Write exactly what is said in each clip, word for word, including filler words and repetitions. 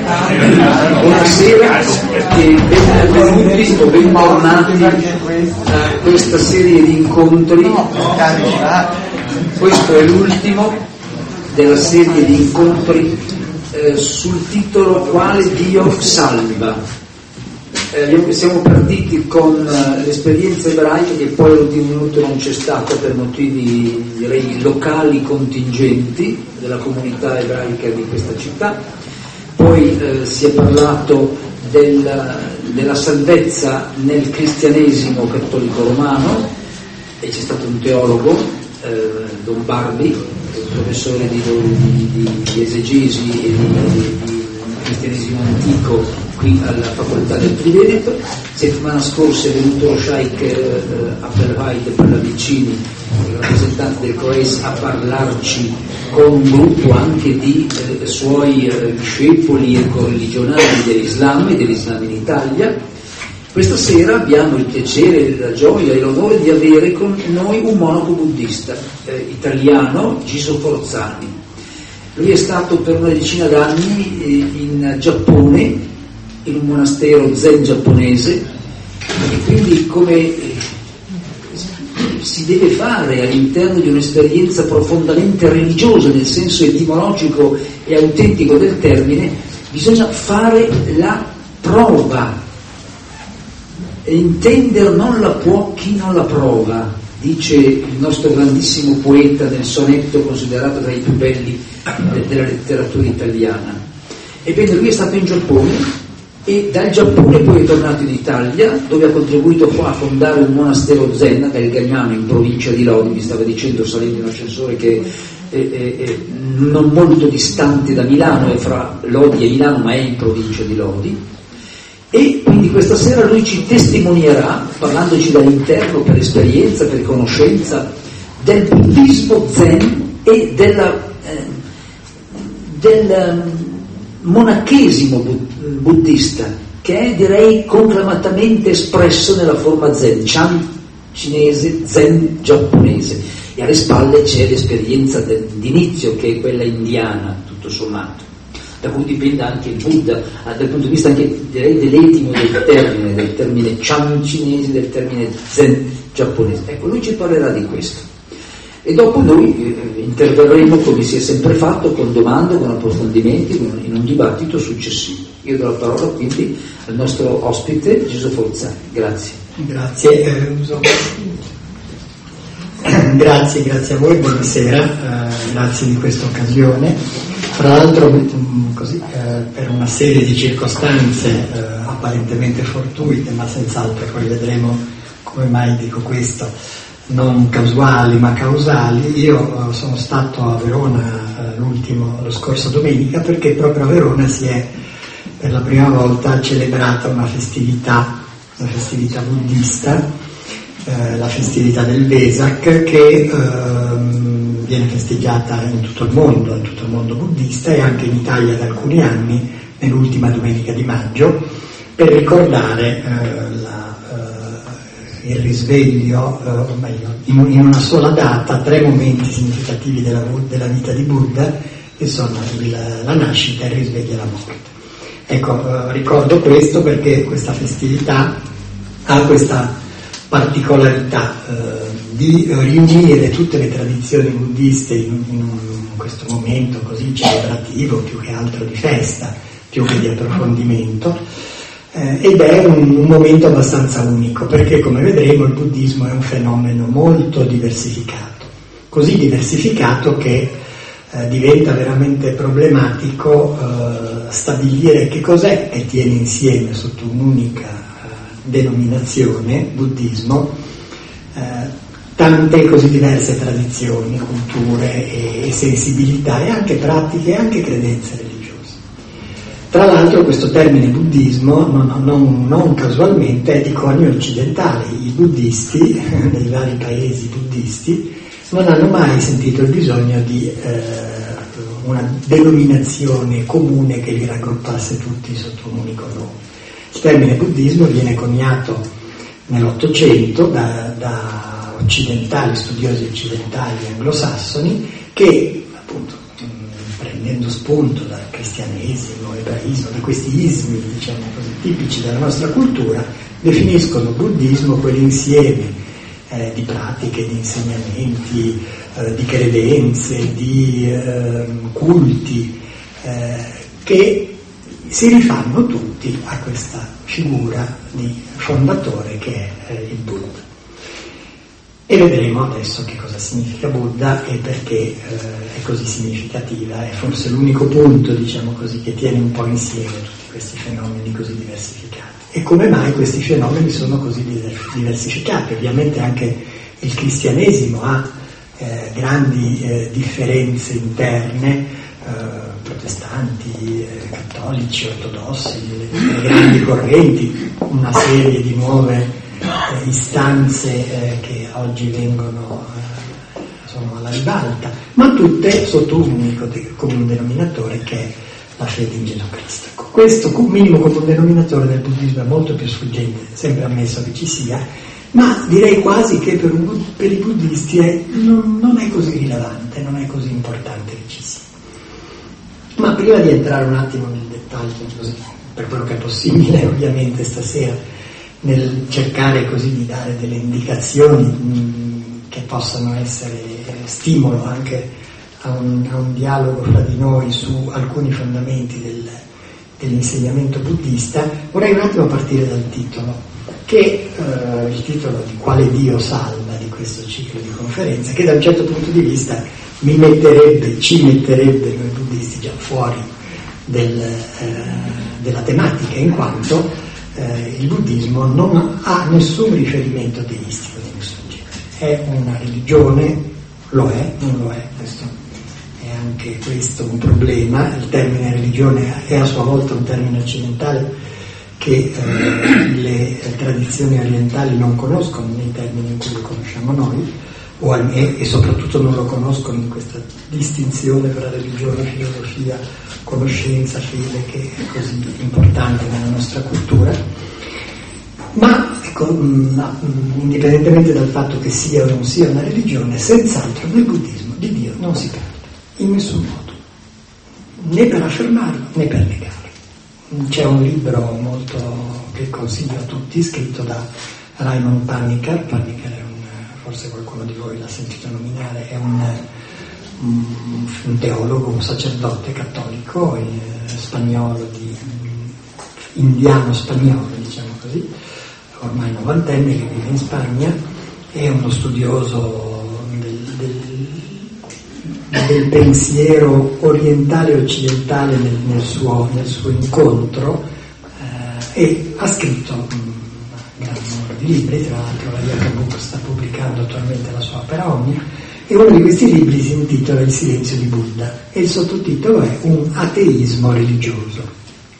Buonasera e benvenuti o bentornati a questa serie di incontri. Questo è l'ultimo della serie di incontri eh, sul titolo Quale Dio salva. Eh, siamo partiti con uh, l'esperienza ebraica, che poi all'ultimo minuto non c'è stata per motivi, direi, locali contingenti della comunità ebraica di questa città. Poi eh, si è parlato del, della salvezza nel cristianesimo cattolico romano e c'è stato un teologo, eh, Don Barbi, professore di, di, di, di esegesi e di, di, di cristianesimo antico qui alla facoltà del Triveneto. Settimana scorsa è venuto lo Sheikh eh, Abdelwahid Pallavicini, il rappresentante del Coes, a parlarci con un gruppo anche di eh, suoi eh, discepoli e correligionari dell'Islam e dell'Islam in Italia. Questa sera abbiamo il piacere, la gioia e l'onore di avere con noi un monaco buddista eh, italiano, Giso Forzani. Lui è stato per una decina d'anni eh, in Giappone, in un monastero zen giapponese, e quindi come eh, si deve fare all'interno di un'esperienza profondamente religiosa nel senso etimologico e autentico del termine, bisogna fare la prova e intendere non la può chi non la prova, dice il nostro grandissimo poeta nel sonetto considerato tra i più belli della letteratura italiana. Ebbene, lui è stato in Giappone e dal Giappone poi è tornato in Italia, dove ha contribuito a fondare un monastero zen a Gagliano, in provincia di Lodi. Mi stava dicendo, salendo in un ascensore, che è, è, è non molto distante da Milano, è fra Lodi e Milano, ma è in provincia di Lodi. E quindi questa sera lui ci testimonierà, parlandoci dall'interno, per esperienza, per conoscenza, del buddismo zen e della, eh, del monachesimo buddista, che è, direi, conclamatamente espresso nella forma zen, chan cinese, zen giapponese, e alle spalle c'è l'esperienza del, d'inizio, che è quella indiana, tutto sommato, da cui dipende anche il Buddha, dal punto di vista anche, direi, dell'etimo del termine, del termine chan cinese, del termine zen giapponese. Ecco, lui ci parlerà di questo. E dopo noi eh, interverremo, come si è sempre fatto, con domande, con approfondimenti, in un dibattito successivo. Io do la parola quindi al nostro ospite, Giso Forzani. Grazie. Grazie, eh, uso... grazie, grazie a voi, buonasera, eh, grazie di questa occasione. Tra l'altro, mh, così, eh, per una serie di circostanze eh, apparentemente fortuite, ma senz'altro poi vedremo come mai dico questo, non casuali ma causali. Io sono stato a Verona eh, l'ultimo, lo scorso domenica, perché proprio a Verona si è per la prima volta celebrata una festività, una festività buddista, eh, la festività del Vesak, che eh, viene festeggiata in tutto il mondo, in tutto il mondo buddista, e anche in Italia da alcuni anni, nell'ultima domenica di maggio, per ricordare eh, la il risveglio, eh, o meglio, in, in una sola data, tre momenti significativi della, della vita di Buddha, che sono il, la nascita, il risveglio e la morte. Ecco, eh, ricordo questo perché questa festività ha questa particolarità eh, di riunire tutte le tradizioni buddiste in, in, in questo momento così celebrativo, più che altro di festa, più che di approfondimento. Eh, ed è un, un momento abbastanza unico, perché, come vedremo, il buddismo è un fenomeno molto diversificato, così diversificato che eh, diventa veramente problematico eh, stabilire che cos'è che tiene insieme sotto un'unica eh, denominazione, buddismo, eh, tante così diverse tradizioni, culture e, e sensibilità, e anche pratiche e anche credenze religiose. Tra l'altro questo termine buddismo non, non, non casualmente è di conio occidentale. I buddisti nei vari paesi buddisti non hanno mai sentito il bisogno di eh, una denominazione comune che li raggruppasse tutti sotto un unico nome. Il termine buddismo viene coniato nell'Ottocento da, da occidentali, studiosi occidentali anglosassoni, che appunto prendendo spunto dal cristianesimo, ebraismo, di questi ismi, diciamo così, tipici della nostra cultura, definiscono buddismo quell'insieme eh, di pratiche, di insegnamenti, eh, di credenze, di eh, culti eh, che si rifanno tutti a questa figura di fondatore che è eh, il Buddha. E vedremo adesso che cosa significa Buddha e perché eh, è così significativa, è forse l'unico punto, diciamo così, che tiene un po' insieme tutti questi fenomeni così diversificati. E come mai questi fenomeni sono così diversificati? Ovviamente anche il cristianesimo ha eh, grandi eh, differenze interne, eh, protestanti, eh, cattolici, ortodossi, le, le grandi correnti, una serie di nuove eh, istanze eh, che oggi vengono eh, sono alla ribalta, ma tutte sotto un unico de- comune denominatore che è la fede in Gesù Cristo. Questo minimo comune denominatore del buddismo è molto più sfuggente, sempre ammesso che ci sia, ma direi quasi che per, un, per i buddisti è, non, non è così rilevante, non è così importante che ci sia. Ma prima di entrare un attimo nel dettaglio, così, per quello che è possibile ovviamente stasera, nel cercare così di dare delle indicazioni mh, che possano essere stimolo anche a un, a un dialogo fra di noi su alcuni fondamenti del, dell'insegnamento buddista, vorrei un attimo partire dal titolo, che eh, il titolo di Quale Dio salva di questo ciclo di conferenze, che da un certo punto di vista mi metterebbe, ci metterebbe noi buddisti già fuori del, eh, della tematica, in quanto eh, il buddismo non ha nessun riferimento teistico di nessun genere. È una religione, lo è, non lo è, questo è anche questo un problema. Il termine religione è a sua volta un termine occidentale che eh, le tradizioni orientali non conoscono nei termini in cui lo conosciamo noi, o e, e soprattutto non lo conoscono in questa distinzione tra religione, filosofia, conoscenza, fede, che è così importante nella nostra cultura. Ma ecco, ma, indipendentemente dal fatto che sia o non sia una religione, senz'altro nel buddismo di Dio non si parla in nessun modo, né per affermarlo né per negarlo. C'è un libro molto che consiglio a tutti, scritto da Raymond Panikkar. Panikkar è un, forse qualcuno di voi l'ha sentito nominare, è un, un, un teologo, un sacerdote cattolico eh, spagnolo, di, indiano spagnolo, diciamo così, ormai novantenne, che vive in Spagna, è uno studioso del, del, del pensiero orientale e occidentale nel, nel, suo, nel suo incontro, eh, e ha scritto un gran numero di libri. Tra l'altro la Iacobuc sta pubblicando attualmente la sua opera Omnia, e uno di questi libri si intitola Il silenzio di Buddha e il sottotitolo è Un ateismo religioso.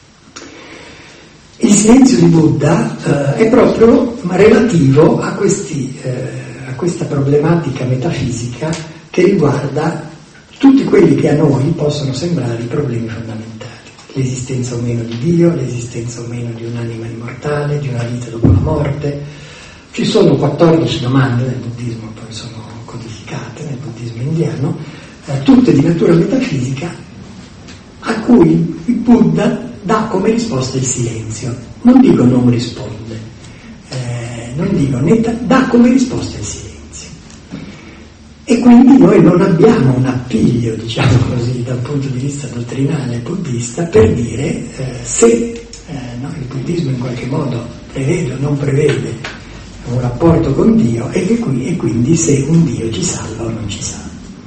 Il silenzio di Buddha eh, è proprio relativo a, questi, eh, a questa problematica metafisica che riguarda tutti quelli che a noi possono sembrare i problemi fondamentali: l'esistenza o meno di Dio, l'esistenza o meno di un'anima immortale, di una vita dopo la morte. Ci sono quattordici domande nel buddismo, poi sono codificate nel buddismo indiano, eh, tutte di natura metafisica, a cui il Buddha dà come risposta il silenzio. Non dico non risponde, eh, non dico né dà come risposta il silenzio. E quindi noi non abbiamo un appiglio, diciamo così, dal punto di vista dottrinale buddista per dire eh, se eh, no, il buddismo in qualche modo prevede o non prevede un rapporto con Dio, e, che qui, e quindi se un Dio ci salva o non ci salva.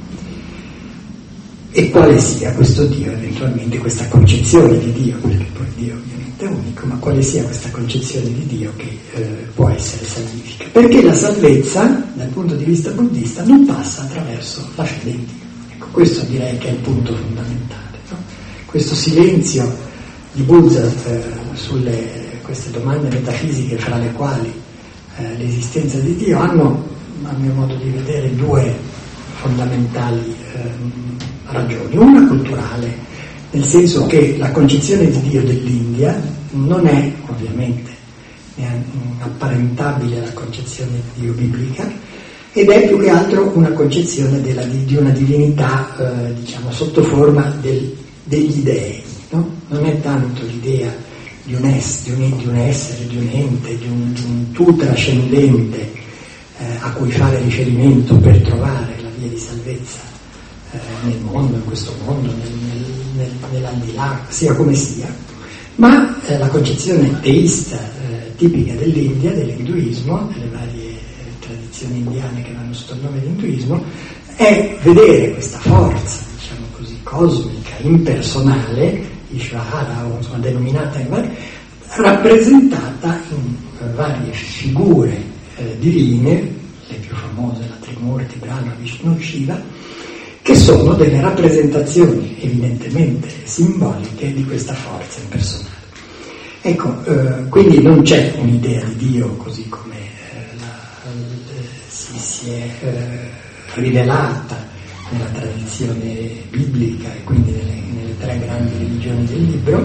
E quale sia questo Dio, eventualmente questa concezione di Dio, perché poi Dio ovviamente è unico, ma quale sia questa concezione di Dio che eh, può essere salvifica. Perché la salvezza, dal punto di vista buddista, non passa attraverso la fede in Dio. Ecco, questo direi che è il punto fondamentale, no? Questo silenzio di Buddha eh, sulle queste domande metafisiche, fra le quali eh, l'esistenza di Dio, hanno, a mio modo di vedere, due fondamentali eh, ragioni. Una culturale, nel senso che la concezione di Dio dell'India non è ovviamente apparentabile alla concezione di Dio biblica, ed è più che altro una concezione della, di una divinità eh, diciamo sotto forma del degli dei, no? Non è tanto l'idea di un, es, di un, di un essere, di un ente, di un, di un tu trascendente eh, a cui fare riferimento per trovare la via di salvezza eh, nel mondo, in questo mondo, nel, nel, nel, nell'aldilà, sia come sia, ma eh, la concezione teista eh, tipica dell'India, dell'induismo, delle varie eh, tradizioni indiane che vanno sotto il nome di induismo, è vedere questa forza, diciamo così, cosmica, impersonale, Ishvara, o insomma denominata in vari, rappresentata in eh, varie figure eh, divine, le più famose, la Trimurti, Brahma, Vishnu, Shiva, che sono delle rappresentazioni evidentemente simboliche di questa forza impersonale. Ecco, eh, quindi non c'è un'idea di Dio così come eh, la, eh, si, si è eh, rivelata nella tradizione biblica e quindi nelle, nelle tre grandi religioni del libro.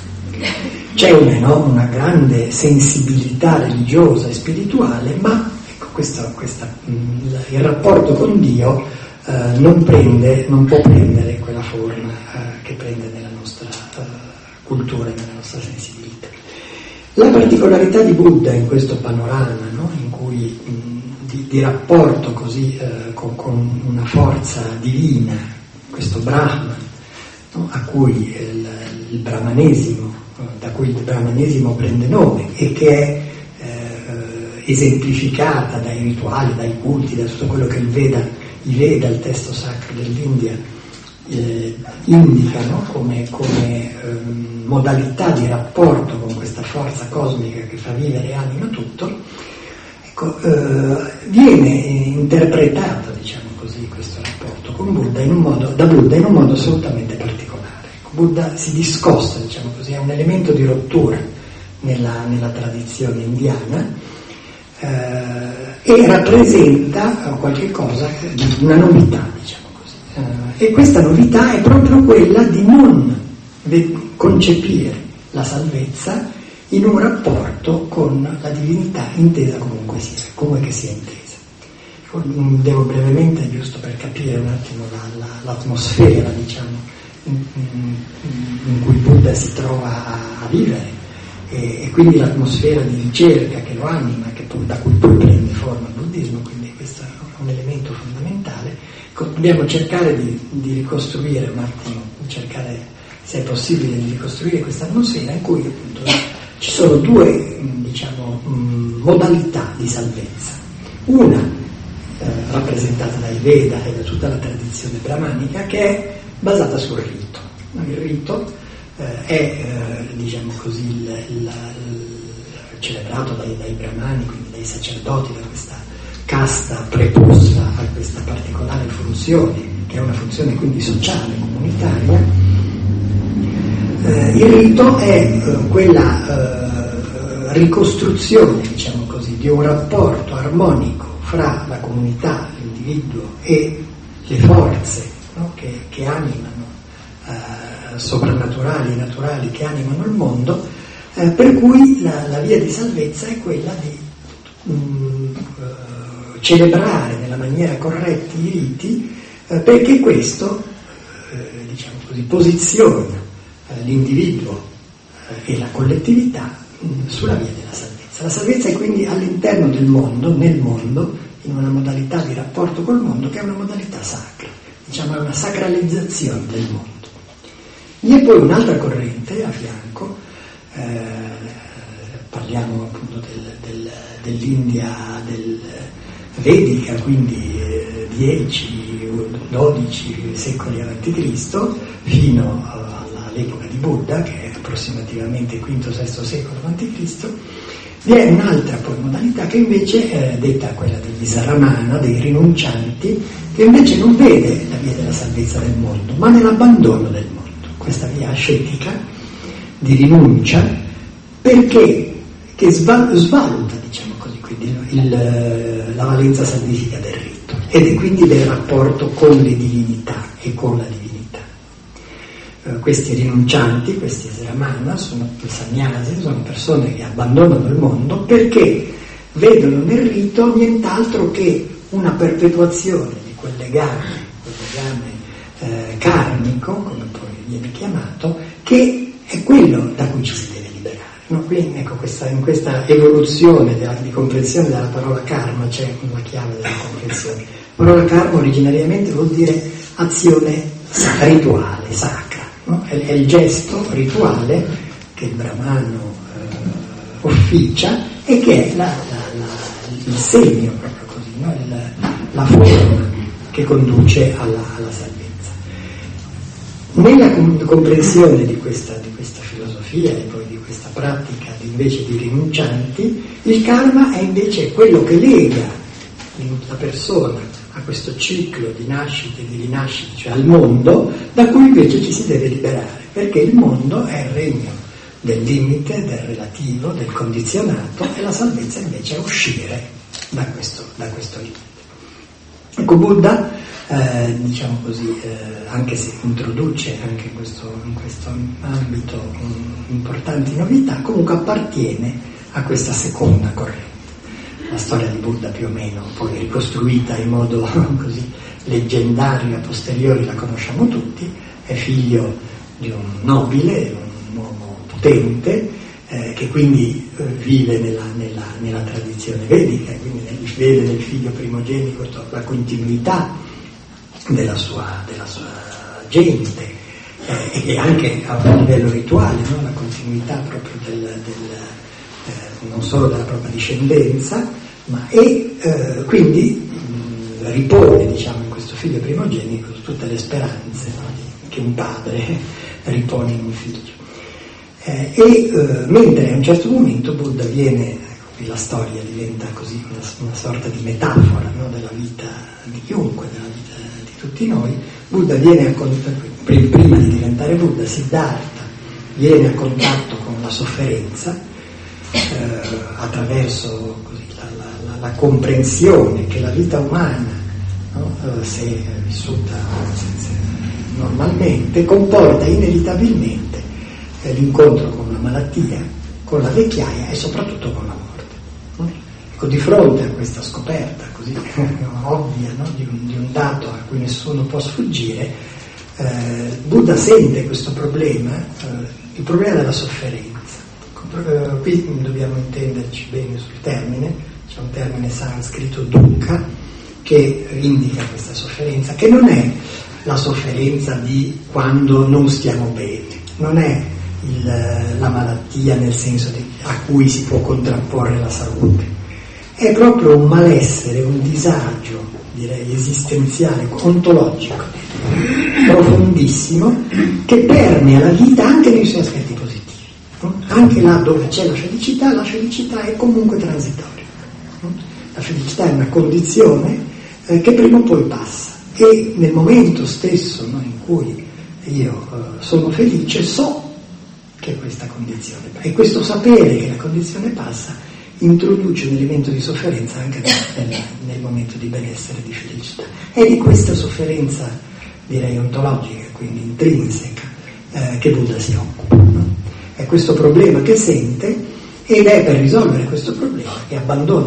C'è una, no, una grande sensibilità religiosa e spirituale, ma ecco, questa, questa, il rapporto con Dio eh, non prende, non può prendere quella forma eh, che prende nella nostra eh, cultura e nella nostra sensibilità. La particolarità di Buddha in questo panorama, no, in cui mh, di, di rapporto così eh, con, con una forza divina, questo Brahman, no, a cui il, il brahmanesimo, da cui il brahmanesimo prende nome e che è eh, esemplificata dai rituali, dai culti, da tutto quello che il Veda, i Veda, il testo sacro dell'India, eh, indicano come, come eh, modalità di rapporto con questa forza cosmica che fa vivere e anima tutto. Ecco, eh, viene interpretato, diciamo così, questo rapporto con Buddha in un modo, da Buddha in un modo assolutamente particolare. Buddha si discosta, diciamo così, è un elemento di rottura nella, nella tradizione indiana eh, e rappresenta qualche cosa di una novità, diciamo così. Eh, e questa novità è proprio quella di non concepire la salvezza in un rapporto con la divinità intesa comunque sia, come che sia intesa. Devo brevemente, giusto per capire un attimo la, la, l'atmosfera, diciamo, In, in, in cui Buddha si trova a, a vivere e, e quindi l'atmosfera di ricerca che lo anima, che poi, da cui poi prende forma il buddismo, quindi questo è un elemento fondamentale. Dobbiamo cercare di, di ricostruire un attimo, cercare se è possibile di ricostruire questa atmosfera in cui appunto ci sono due, diciamo, modalità di salvezza. Una eh, rappresentata dai Veda e da tutta la tradizione brahmanica, che è basata sul rito. Il rito eh, è, eh, diciamo così, il, il, il, celebrato dai, dai brahmani, quindi dai sacerdoti, da questa casta preposta a questa particolare funzione, che è una funzione quindi sociale, comunitaria. Eh, il rito è eh, quella eh, ricostruzione, diciamo così, di un rapporto armonico fra la comunità, l'individuo e le forze, no, che, che animano, eh, soprannaturali e naturali, che animano il mondo, eh, per cui la, la via di salvezza è quella di mh, eh, celebrare nella maniera corretta i riti, eh, perché questo eh, diciamo così, posiziona eh, l'individuo eh, e la collettività mh, sulla via della salvezza. La salvezza è quindi all'interno del mondo, nel mondo, in una modalità di rapporto col mondo che è una modalità sacra. Diciamo, è una sacralizzazione del mondo. Vi è poi un'altra corrente a fianco, eh, parliamo appunto del, del, dell'India del vedica, quindi eh, dieci dodici secoli avanti Cristo, fino all'epoca di Buddha, che è approssimativamente quinto sesto secolo avanti Cristo. Vi è un'altra poi modalità che invece è detta quella degli Saramana, dei rinuncianti, che invece non vede la via della salvezza del mondo, ma nell'abbandono del mondo. Questa via ascetica di rinuncia, perché che sval- svaluta, diciamo così, quindi il, la valenza salvifica del rito ed è quindi del rapporto con le divinità e con la divinità. Uh, questi rinuncianti, questi Saramana, sono sannyasi, sono persone che abbandonano il mondo perché vedono nel rito nient'altro che una perpetuazione di quel legame, quel legame eh, karmico, come poi viene chiamato, che è quello da cui ci si deve liberare. No? Quindi ecco, questa, in questa evoluzione della, di comprensione della parola karma c'è una chiave della comprensione. La parola karma originariamente vuol dire azione rituale, sacra, no? è, è il gesto rituale che il brahmano eh, officia e che è la, la, la, il segno, proprio così, no? il, la forma che conduce alla, alla salvezza. Nella comprensione di questa, di questa filosofia e poi di questa pratica invece di rinuncianti, il karma è invece quello che lega la persona a questo ciclo di nascite e di rinascite, cioè al mondo, da cui invece ci si deve liberare, perché il mondo è il regno del limite, del relativo, del condizionato, e la salvezza invece è uscire da questo, da questo limite. Ecco, Buddha, eh, diciamo così, eh, anche se introduce anche in questo, in questo ambito um, importanti novità, comunque appartiene a questa seconda corrente. La storia di Buddha più o meno, poi ricostruita in modo così leggendario a posteriori, la conosciamo tutti, è figlio di un nobile, un uomo potente, eh, che quindi eh, vive nella, nella, nella tradizione vedica, quindi nel, vede nel figlio primogenito la continuità della sua, della sua gente, eh, e anche a un livello rituale, no? La continuità proprio del, del eh, non solo della propria discendenza, ma e eh, quindi mh, ripone, diciamo, in questo figlio primogenito tutte le speranze, no? che un padre ripone in un figlio. Eh, e eh, mentre a un certo momento Buddha viene, ecco, qui la storia diventa così una, una sorta di metafora, no? della vita di chiunque, della vita di tutti noi. Buddha viene a contatto, prima di diventare Buddha, Siddhartha viene a contatto con la sofferenza eh, attraverso così, la, la, la comprensione che la vita umana, no? eh, se vissuta se, se, normalmente, comporta inevitabilmente eh, l'incontro con la malattia, con la vecchiaia e soprattutto con la morte. No? Ecco, di fronte a questa scoperta così ovvia, no? di, un, di un dato a cui nessuno può sfuggire, eh, Buddha sente questo problema, eh, il problema della sofferenza. Uh, qui dobbiamo intenderci bene sul termine, c'è un termine sanscrito dukkha che indica questa sofferenza, che non è la sofferenza di quando non stiamo bene, non è il, la malattia nel senso di, a cui si può contrapporre la salute, è proprio un malessere, un disagio, direi esistenziale, ontologico, profondissimo, che permea la vita anche nei suoi aspetti positivi. Anche là dove c'è la felicità, la felicità è comunque transitoria. La felicità è una condizione eh, che prima o poi passa, e nel momento stesso, no, in cui io eh, sono felice, so che questa condizione, e questo sapere che la condizione passa introduce un elemento di sofferenza anche nel, nel, nel momento di benessere e di felicità. È di questa sofferenza, direi ontologica, quindi intrinseca, eh, che Buddha si occupa. No? È questo problema che sente, ed è per risolvere questo problema che abbandona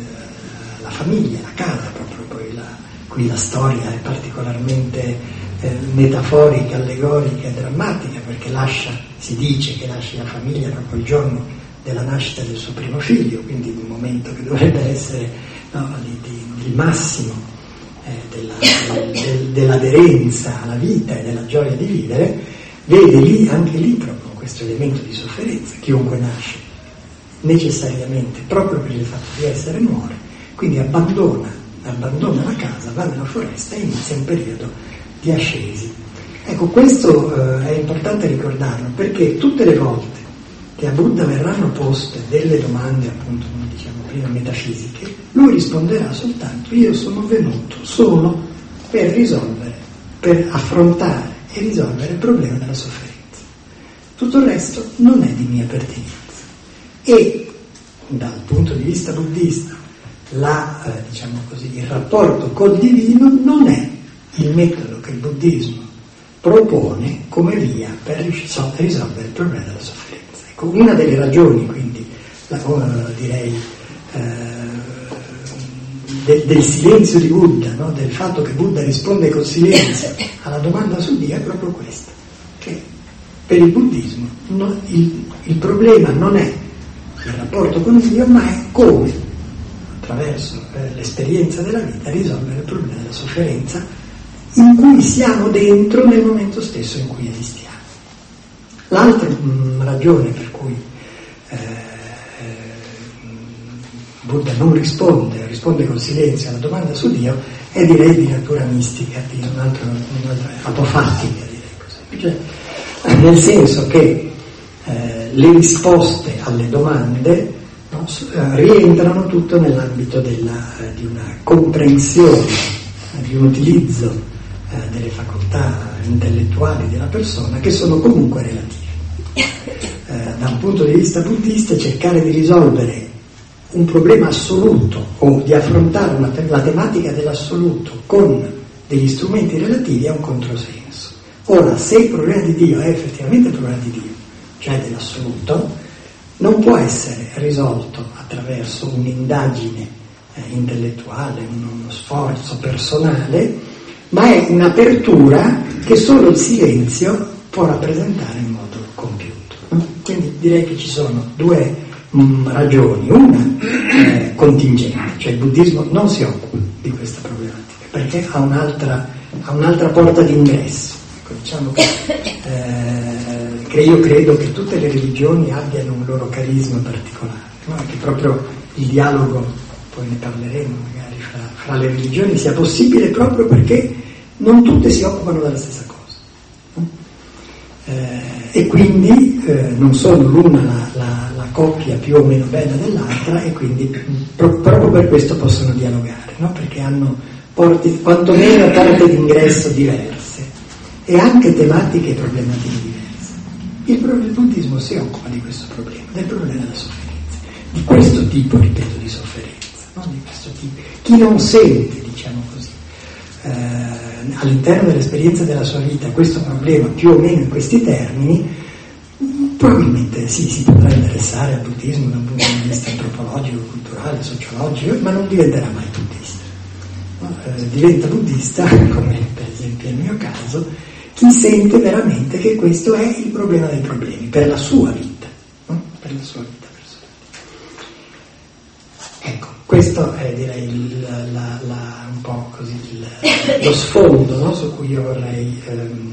eh, la famiglia, la casa, proprio poi la, qui la storia è particolarmente eh, metaforica, allegorica e drammatica, perché lascia, si dice che lascia la famiglia proprio il giorno della nascita del suo primo figlio, quindi un momento che dovrebbe essere, no, di, di, di massimo eh, della, del, del, dell'aderenza alla vita e della gioia di vivere, vede lì, anche lì proprio questo elemento di sofferenza. Chiunque nasce necessariamente proprio per il fatto di essere muore, quindi abbandona, abbandona la casa, va nella foresta e inizia un periodo di ascesi. Ecco, questo eh, è importante ricordarlo, perché tutte le volte che a Buddha verranno poste delle domande, appunto come diciamo prima metafisiche, lui risponderà soltanto: io sono venuto solo per risolvere, per affrontare e risolvere il problema della sofferenza. Tutto il resto non è di mia pertinenza. E dal punto di vista buddista, la, eh, diciamo così, il rapporto col divino non è il metodo che il buddismo propone come via per risolvere il problema della sofferenza. Ecco, una delle ragioni, quindi, la, uh, direi, uh, del, del silenzio di Buddha, no? Del fatto che Buddha risponde col silenzio alla domanda su Dio, è proprio questa. che per il buddismo no, il, il problema non è il rapporto con Dio, ma è come, attraverso eh, l'esperienza della vita, risolvere il problema della sofferenza in cui siamo dentro nel momento stesso in cui esistiamo. L'altra mh, ragione per cui eh, Buddha non risponde, risponde col silenzio alla domanda su Dio, è direi di natura mistica, di un altro, un'altra, apofattica, direi così. Cioè, nel senso che eh, le risposte alle domande no, rientrano tutto nell'ambito della, eh, di una comprensione, eh, di un utilizzo eh, delle facoltà intellettuali della persona che sono comunque relative. Eh, da un punto di vista buddista, cercare di risolvere un problema assoluto o di affrontare una te- la tematica dell'assoluto con degli strumenti relativi è un controsenso. Ora, se il problema di Dio è effettivamente il problema di Dio, cioè dell'assoluto, non può essere risolto attraverso un'indagine eh, intellettuale, uno sforzo personale, ma è un'apertura che solo il silenzio può rappresentare in modo compiuto. No? Quindi direi che ci sono due mh, ragioni. Una eh, contingente, cioè il buddismo non si occupa di questa problematica perché ha un'altra, ha un'altra porta d'ingresso. Ecco, diciamo che, eh, che io credo che tutte le religioni abbiano un loro carisma particolare, no? Che proprio il dialogo, poi ne parleremo magari, fra, fra le religioni sia possibile proprio perché non tutte si occupano della stessa cosa, no? eh, e quindi eh, non sono l'una la, la, la coppia più o meno bella dell'altra, e quindi pro, proprio per questo possono dialogare, no? Perché hanno porti, quantomeno porte d'ingresso diverse e anche tematiche e problematiche diverse. Il, il buddismo si occupa di questo problema, del problema della sofferenza, di questo tipo, ripeto, di sofferenza, no? Di questo tipo. Chi non sente, diciamo così, eh, all'interno dell'esperienza della sua vita questo problema più o meno in questi termini, probabilmente sì, si potrà interessare al buddismo da un punto di vista antropologico, culturale, sociologico, ma non diventerà mai buddista. No? Eh, diventa buddista, come per esempio nel mio caso, chi sente veramente che questo è il problema dei problemi per la sua vita, no? Per la sua vita personale. Ecco, questo è direi il, la, la, un po' così il, lo sfondo, no? Su cui io vorrei ehm,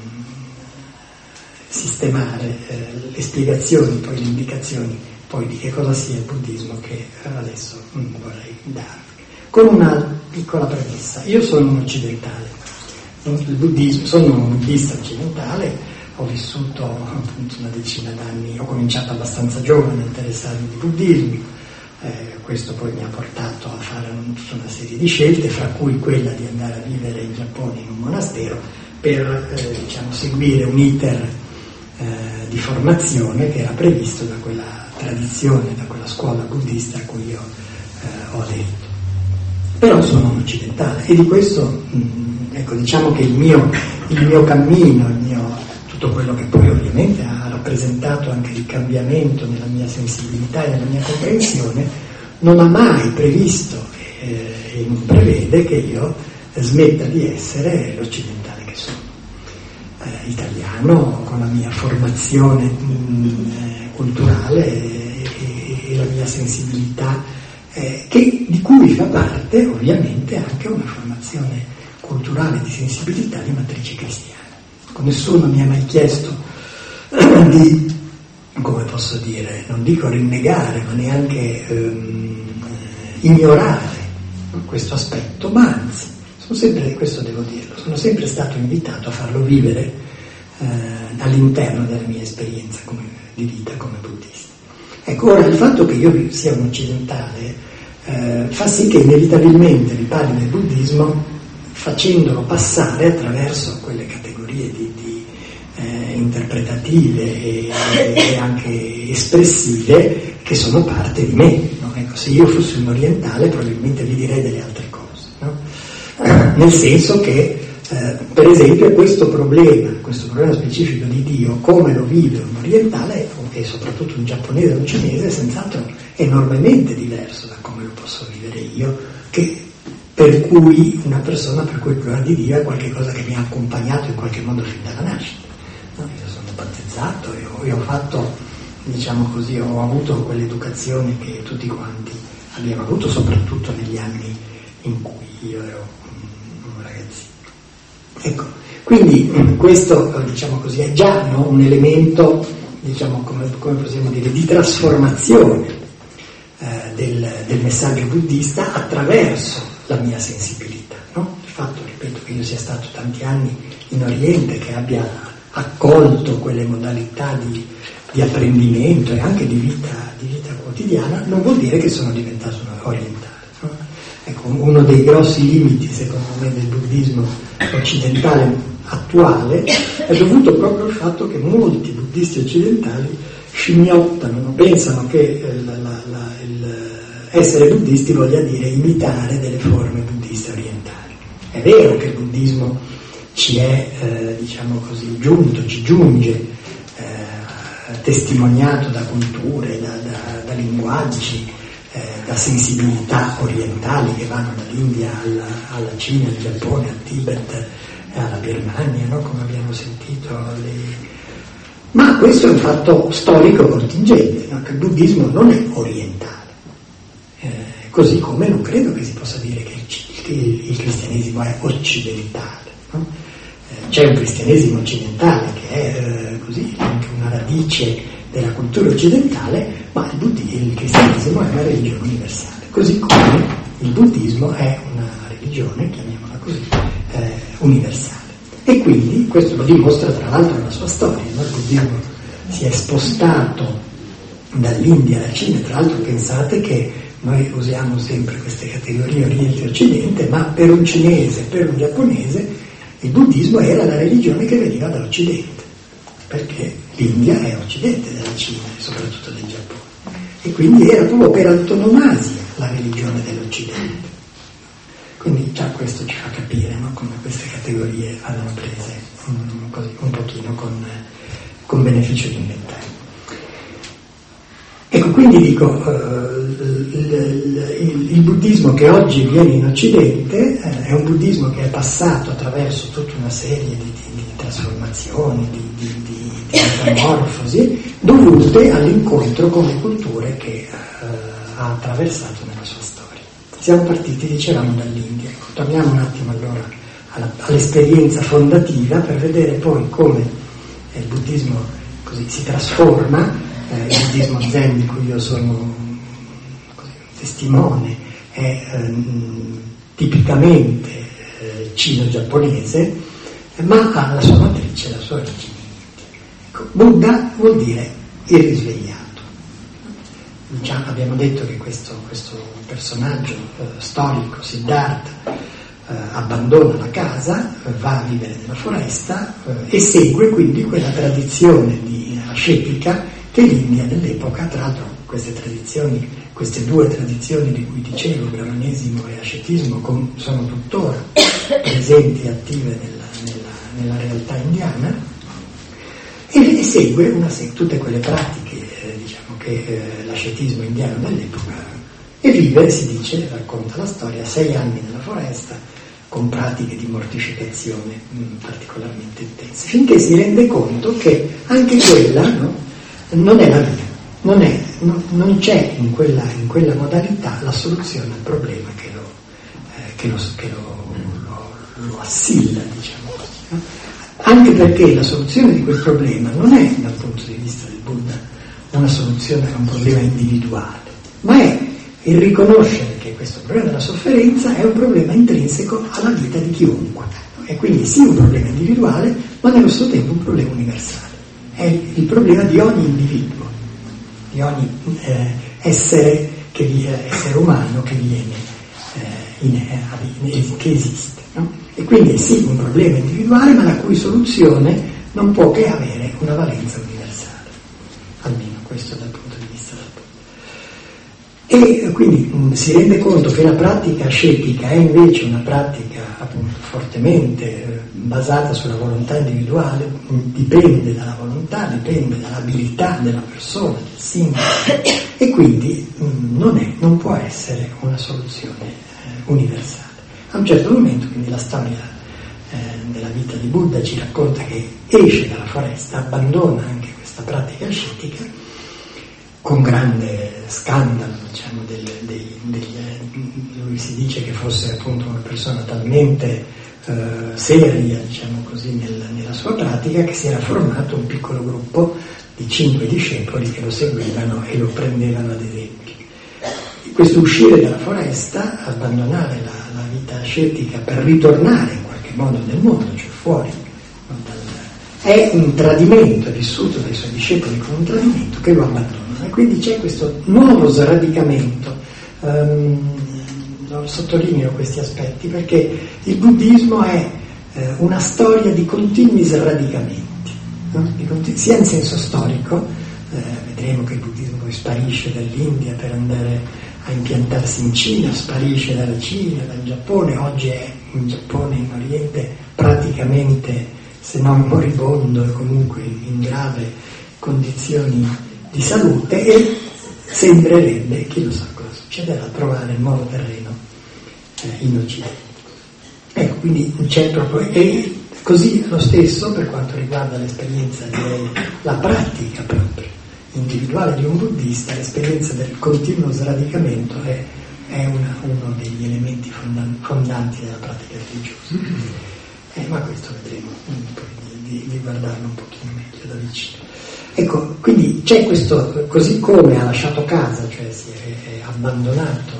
sistemare eh, le spiegazioni, poi le indicazioni poi di che cosa sia il buddismo che adesso mm, vorrei darvi. Con una piccola premessa: io sono un occidentale, il buddismo, sono un buddista occidentale, ho vissuto appunto una decina d'anni, ho cominciato abbastanza giovane a interessarmi di buddismo, eh, questo poi mi ha portato a fare tutta una serie di scelte, fra cui quella di andare a vivere in Giappone in un monastero per eh, diciamo, seguire un iter eh, di formazione che era previsto da quella tradizione, da quella scuola buddista a cui io eh, ho aderito. Però sono un occidentale e di questo mh, ecco, diciamo che il mio, il mio cammino, il mio, tutto quello che poi ovviamente ha rappresentato anche il cambiamento nella mia sensibilità e nella mia comprensione, non ha mai previsto eh, e non prevede che io smetta di essere l'occidentale che sono, eh, italiano, con la mia formazione mh, culturale e, e, e la mia sensibilità, eh, che, di cui fa parte ovviamente anche una formazione culturale di sensibilità di matrice cristiana. Nessuno mi ha mai chiesto di, come posso dire, non dico rinnegare, ma neanche ehm, ignorare questo aspetto, ma anzi, sono sempre, questo devo dirlo, sono sempre stato invitato a farlo vivere eh, all'interno della mia esperienza come, di vita come buddista. Ecco, ora il fatto che io sia un occidentale eh, fa sì che inevitabilmente vi parli del buddismo facendolo passare attraverso quelle categorie di, di eh, interpretative e, e anche espressive che sono parte di me, no? Ecco, se io fossi un orientale probabilmente vi direi delle altre cose, no? eh, nel senso che eh, per esempio questo problema, questo problema specifico di Dio, come lo vive un orientale e soprattutto un giapponese o un cinese, senz'altro è enormemente diverso da come lo posso vivere io, che per cui una persona per cui il problema di Dio è qualcosa che mi ha accompagnato in qualche modo fin dalla nascita. realizzato e ho, e ho fatto, diciamo così, ho avuto quell'educazione che tutti quanti abbiamo avuto, soprattutto negli anni in cui io ero un ragazzino. Ecco, quindi questo, diciamo così, è già, no, un elemento, diciamo, come, come possiamo dire, di trasformazione eh, del, del messaggio buddista attraverso la mia sensibilità, no? Il fatto, ripeto, che io sia stato tanti anni in Oriente, che abbia accolto quelle modalità di, di apprendimento e anche di vita, di vita quotidiana, non vuol dire che sono diventato orientale, no? Ecco, uno dei grossi limiti, secondo me, del buddismo occidentale attuale è dovuto proprio al fatto che molti buddisti occidentali scimmiottano, no? Pensano che eh, la, la, la, il essere buddisti voglia dire imitare delle forme buddiste orientali. È vero che il buddismo ci è, eh, diciamo così, giunto, ci giunge eh, testimoniato da culture, da, da, da linguaggi, eh, da sensibilità orientali che vanno dall'India alla, alla Cina, al Giappone, al Tibet, alla Birmania, no? Come abbiamo sentito. Le... Ma questo è un fatto storico contingente, no? Che il buddismo non è orientale, eh, così come non credo che si possa dire che il, il, il cristianesimo è occidentale, no? Eh, c'è un cristianesimo occidentale che è eh, così anche una radice della cultura occidentale, ma il, buddismo, il cristianesimo è una religione universale, così come il buddismo è una religione, chiamiamola così, eh, universale. E quindi questo lo dimostra tra l'altro la sua storia, no? Il buddismo si è spostato dall'India alla Cina, tra l'altro pensate che noi usiamo sempre queste categorie Oriente e Occidente, ma per un cinese, per un giapponese, il buddismo era la religione che veniva dall'Occidente, perché l'India è Occidente della Cina e soprattutto del Giappone, e quindi era proprio per antonomasia la religione dell'Occidente. Quindi già questo ci fa capire, no? Come queste categorie vanno prese um, così, un pochino con, con beneficio di inventario. Ecco, quindi dico, uh, il, il, il buddismo che oggi viene in Occidente eh, è un buddismo che è passato attraverso tutta una serie di, di, di trasformazioni, di, di, di, di metamorfosi, dovute all'incontro con le culture che uh, ha attraversato nella sua storia. Siamo partiti, dicevamo, dall'India. Ecco, torniamo un attimo allora alla, all'esperienza fondativa per vedere poi come il buddismo così si trasforma, eh, il buddismo zen di cui io sono così, testimone, è eh, tipicamente eh, cino-giapponese, ma ha la sua matrice, la sua origine. Ecco, Buddha vuol dire il risvegliato. Diciamo, abbiamo detto che questo, questo personaggio eh, storico, Siddhartha, eh, abbandona la casa, eh, va a vivere nella foresta eh, e segue quindi quella tradizione di ascetica che l'India dell'epoca, tra l'altro queste tradizioni, queste due tradizioni di cui dicevo, brahmanesimo e ascetismo, com- sono tuttora presenti e attive nella, nella, nella realtà indiana, e, e segue una, tutte quelle pratiche che eh, l'ascetismo indiano dell'epoca, e vive, si dice, racconta la storia, sei anni nella foresta con pratiche di mortificazione mh, particolarmente intense, finché si rende conto che anche quella, no, non è la via, non, è, no, non c'è in quella, in quella modalità la soluzione al problema che lo, eh, che lo, che lo, lo, lo assilla, diciamo così, no? Anche perché la soluzione di quel problema non è, dal punto di vista del Buddha, una soluzione a un problema individuale, ma è il riconoscere che questo problema della sofferenza è un problema intrinseco alla vita di chiunque, e quindi sì un problema individuale, ma nello stesso tempo un problema universale. È il problema di ogni individuo, di ogni eh, essere, che, eh, essere umano che viene eh, in, eh, che esiste, no? E quindi è sì un problema individuale, ma la cui soluzione non può che avere una valenza universale, almeno questo dal punto di vista del Buddha. E quindi mh, si rende conto che la pratica ascetica è invece una pratica appunto fortemente eh, basata sulla volontà individuale, mh, dipende dalla volontà, dipende dall'abilità della persona, del singolo, e quindi mh, non, è, non può essere una soluzione eh, universale. A un certo momento quindi la storia eh, della vita di Buddha ci racconta che esce dalla foresta, abbandona anche questa pratica ascetica con grande scandalo, diciamo, degli, dei, degli, lui si dice che fosse appunto una persona talmente eh, seria, diciamo così, nel, nella sua pratica, che si era formato un piccolo gruppo di cinque discepoli che lo seguivano e lo prendevano ad esempio. Questo uscire dalla foresta, abbandonare la, la vita ascetica per ritornare in qualche modo nel mondo, cioè fuori, è un tradimento, è vissuto dai suoi discepoli come un tradimento che lo abbandona. E quindi c'è questo nuovo sradicamento. Um, sottolineo questi aspetti perché il buddismo è eh, una storia di continui sradicamenti, no? Di continu- sia in senso storico, eh, vedremo che il buddismo poi sparisce dall'India per andare a impiantarsi in Cina, sparisce dalla Cina, dal Giappone, oggi è in Giappone, in Oriente, praticamente, se non moribondo e comunque in grave condizioni di salute, e sembrerebbe, chi lo sa cosa succederà, a trovare il nuovo terreno eh, in Occidente. Ecco, quindi c'è proprio, e così lo stesso per quanto riguarda l'esperienza, direi, la pratica proprio individuale di un buddista, l'esperienza del continuo sradicamento è, è una, uno degli elementi fondan- fondanti della pratica religiosa. Eh, ma questo vedremo poi di, di, di guardarlo un pochino meglio da vicino. Ecco, quindi c'è questo, così come ha lasciato casa, cioè si è, è abbandonato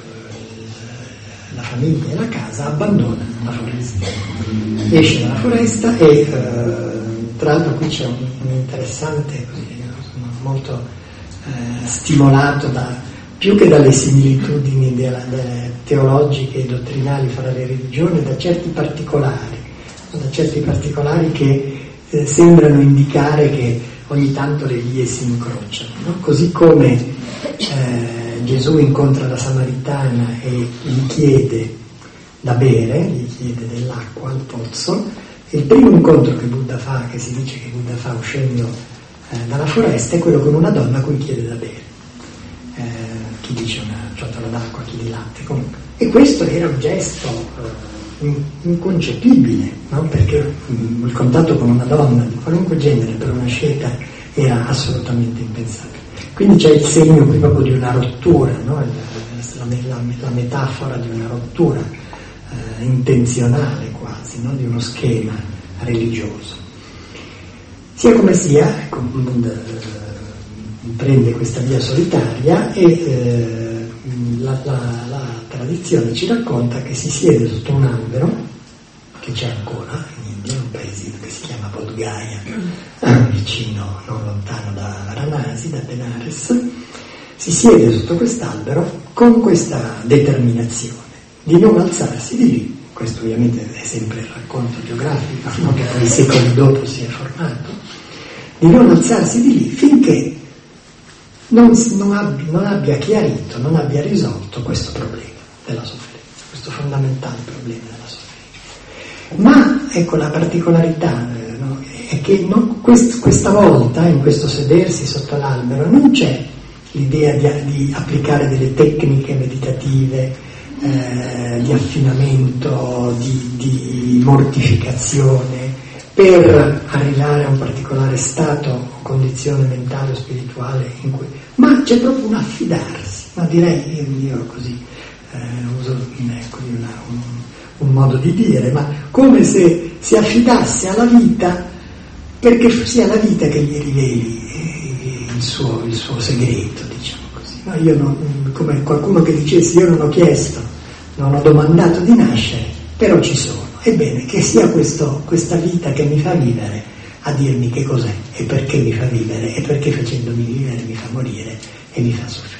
eh, la famiglia e la casa, abbandona la foresta, esce dalla foresta e eh, tra l'altro qui c'è un, un interessante, così, molto eh, stimolato da, più che dalle similitudini della, delle teologiche e dottrinali fra le religioni, da certi particolari, da certi particolari che eh, sembrano indicare che ogni tanto le vie si incrociano, no? Così come eh, Gesù incontra la Samaritana e gli chiede da bere, gli chiede dell'acqua al pozzo, e il primo incontro che Buddha fa, che si dice che Buddha fa uscendo eh, dalla foresta, è quello con una donna a cui chiede da bere. Eh, chi dice una ciotola d'acqua, chi di latte, comunque. E questo era un gesto eh, inconcepibile, no? Perché mh, il contatto con una donna di qualunque genere per una scelta era assolutamente impensabile. Quindi c'è il segno qui proprio di una rottura, no? la, la, la metafora di una rottura eh, intenzionale quasi, no? Di uno schema religioso. Sia come sia, ecco, prende questa via solitaria e eh, la, la, la tradizione ci racconta che si siede sotto un albero, che c'è ancora in India, un paesino che si chiama Bodh Gaya, vicino, non lontano da Varanasi, da Benares. Si siede sotto quest'albero con questa determinazione di non alzarsi di lì. Questo ovviamente è sempre il racconto biografico, no? Che poi secoli dopo si è formato, di non alzarsi di lì finché non, non, abbia, non abbia chiarito, non abbia risolto questo problema della sofferenza, questo fondamentale problema della sofferenza. Ma ecco la particolarità, eh, no? È che non, quest, questa volta, in questo sedersi sotto l'albero, non c'è l'idea di, di applicare delle tecniche meditative, eh, di affinamento, di, di mortificazione, per arrivare a un particolare stato o condizione mentale o spirituale in cui, ma c'è proprio un affidarsi, ma direi, io, io così eh, uso ecco, una, un, un modo di dire, ma come se si affidasse alla vita perché sia la vita che gli riveli eh, il, suo, il suo segreto, diciamo così. No, io non, come qualcuno che dicesse, io non ho chiesto, non ho domandato di nascere, però ci sono. Ebbene, che sia questo, questa vita che mi fa vivere a dirmi che cos'è e perché mi fa vivere e perché facendomi vivere mi fa morire e mi fa soffrire.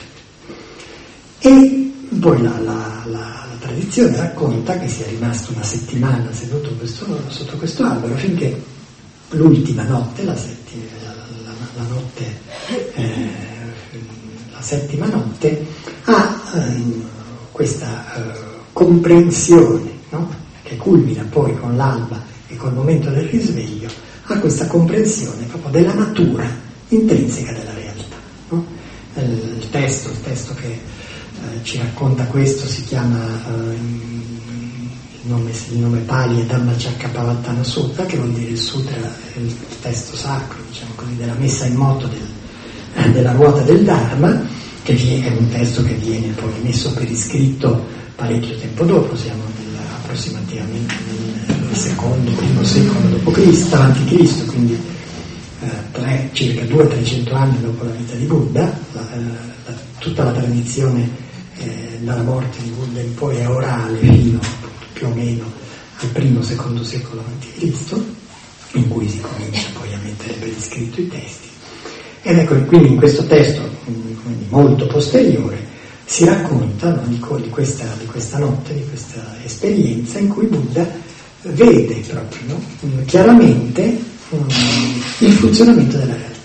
E poi la, la, la, la tradizione racconta che sia rimasto una settimana seduto questo, sotto questo albero finché l'ultima notte, la, settima, la, la, la, notte eh, la settima notte, ha eh, questa eh, comprensione, no? Che culmina poi con l'alba e col momento del risveglio, ha questa comprensione proprio della natura intrinseca della realtà, no? Il testo, il testo che eh, ci racconta questo si chiama eh, il nome, il nome Pali è Dhammacakkappavattana Sutta, che vuol dire il sutra, il testo sacro, diciamo così, della messa in moto del, della ruota del Dharma, che è un testo che viene poi messo per iscritto parecchio tempo dopo, siamo nel, approssimativamente nel secondo, primo secolo dopo Cristo, avanti Cristo, quindi eh, tre, circa duecento trecento anni dopo la vita di Buddha. La, la, tutta la tradizione eh, dalla morte di Buddha in poi è orale fino più o meno al primo, secondo secolo avanti Cristo, in cui si comincia poi a mettere per iscritto i testi. Ed ecco, quindi in questo testo, quindi molto posteriore, si racconta, no, di, di, questa, di questa notte, di questa esperienza in cui Buddha vede proprio, no, chiaramente um, il funzionamento della realtà.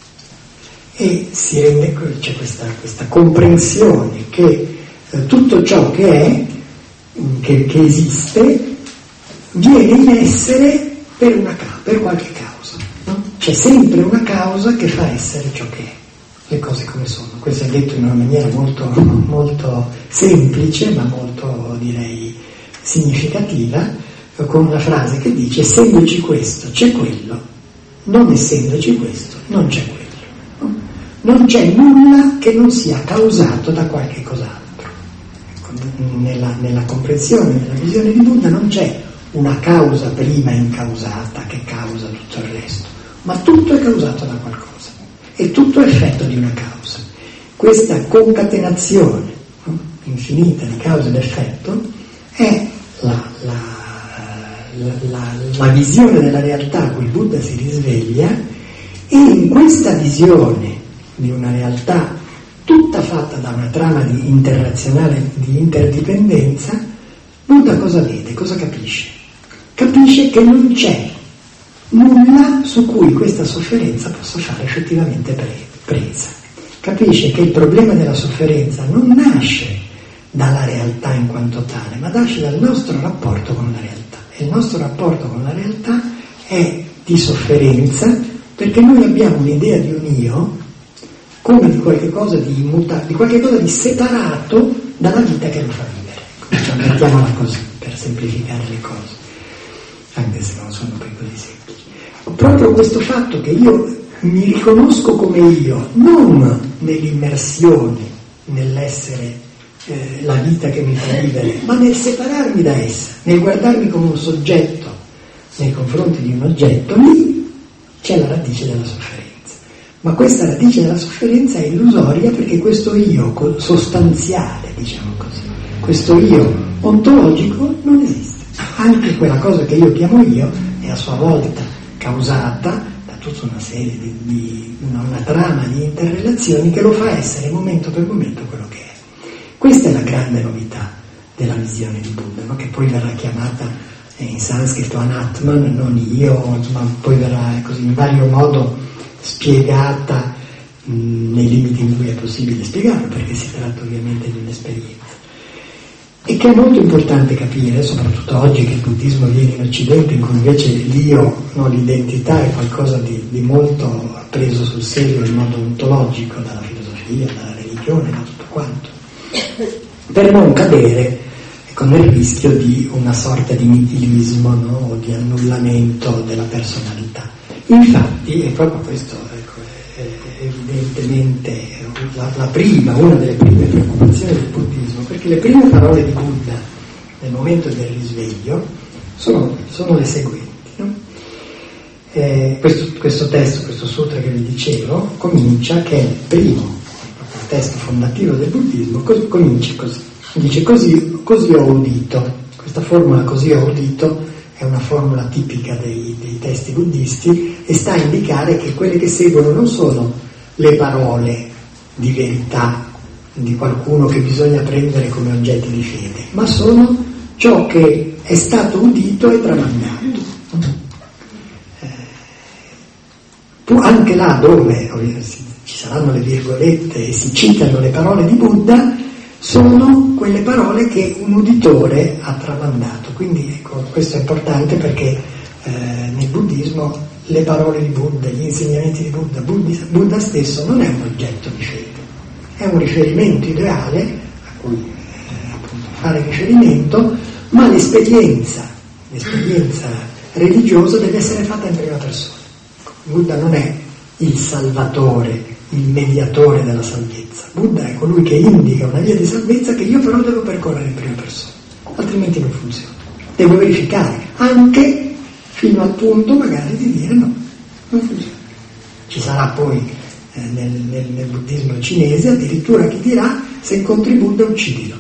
E si rende, c'è questa, questa comprensione che eh, tutto ciò che è, che, che esiste, viene in essere per, una, per qualche causa. No? C'è sempre una causa che fa essere ciò che è, le cose come sono. Questo è detto in una maniera molto, molto semplice, ma molto, direi, significativa, con una frase che dice: essendoci questo, c'è quello, non essendoci questo, non c'è quello. Non c'è nulla che non sia causato da qualche cos'altro. Ecco, nella, nella comprensione, nella visione di Buddha non c'è una causa prima incausata che causa tutto il resto, ma tutto è causato da qualcosa e tutto è effetto di una causa. Questa concatenazione, no, infinita di causa ed effetto è la, la, la, la, la visione della realtà a cui Buddha si risveglia, e in questa visione di una realtà tutta fatta da una trama di interrazionale di interdipendenza, Buddha cosa vede? Cosa capisce? Capisce che non c'è nulla su cui questa sofferenza possa fare effettivamente pre- presa. Capisce che il problema della sofferenza non nasce dalla realtà in quanto tale, ma nasce dal nostro rapporto con la realtà. E il nostro rapporto con la realtà è di sofferenza, perché noi abbiamo un'idea di un io come di qualche cosa di immutato, di qualche cosa di separato dalla vita che lo fa vivere. Ecco, mettiamola così, per semplificare le cose, anche se non sono poi così semplici. Proprio questo fatto che io mi riconosco come io, non nell'immersione, nell'essere eh, la vita che mi fa vivere, ma nel separarmi da essa, nel guardarmi come un soggetto nei confronti di un oggetto, lì c'è la radice della sofferenza. Ma questa radice della sofferenza è illusoria, perché questo io sostanziale, diciamo così, questo io ontologico non esiste. Anche quella cosa che io chiamo io è a sua volta causata da tutta una serie di, di una, una trama di interrelazioni che lo fa essere momento per momento quello che è. Questa è la grande novità della visione di Buddha, no? Che poi verrà chiamata in sanscrito Anatman, non io, ma poi verrà così in vario modo spiegata mh, nei limiti in cui è possibile spiegarlo, perché si tratta ovviamente di un'esperienza. E che è molto importante capire, soprattutto oggi che il buddismo viene in Occidente, in cui invece l'io, no, l'identità è qualcosa di, di molto preso sul serio in modo ontologico dalla filosofia, dalla religione, da tutto quanto, per non cadere, ecco, nel rischio di una sorta di nichilismo, no, o di annullamento della personalità. Infatti è proprio questo, ecco, è evidentemente la, la prima, una delle prime preoccupazioni del buddismo, perché le prime parole di Buddha nel momento del risveglio sono, sono le seguenti, no? eh, questo, questo testo, questo sutra che vi dicevo, comincia, che è il primo, il testo fondativo del buddismo, così, comincia così, dice così, così ho udito. Questa formula così ho udito è una formula tipica dei, dei testi buddisti e sta a indicare che quelle che seguono non sono le parole di verità di qualcuno che bisogna prendere come oggetti di fede, ma sono ciò che è stato udito e tramandato. Eh, anche là dove ci saranno le virgolette e si citano le parole di Buddha, sono quelle parole che un uditore ha tramandato. Quindi ecco, questo è importante perché eh, nel buddismo le parole di Buddha, gli insegnamenti di Buddha, Buddha, Buddha stesso non è un oggetto di fede, è un riferimento ideale a cui eh, appunto fare riferimento, ma l'esperienza, l'esperienza religiosa deve essere fatta in prima persona. Buddha non è il salvatore, il mediatore della salvezza. Buddha è colui che indica una via di salvezza che io però devo percorrere in prima persona, altrimenti non funziona. Devo verificare, anche fino al punto magari di dire no, non funziona. Ci sarà poi eh, nel, nel, nel buddismo cinese addirittura chi dirà: se incontri Buddha uccidilo,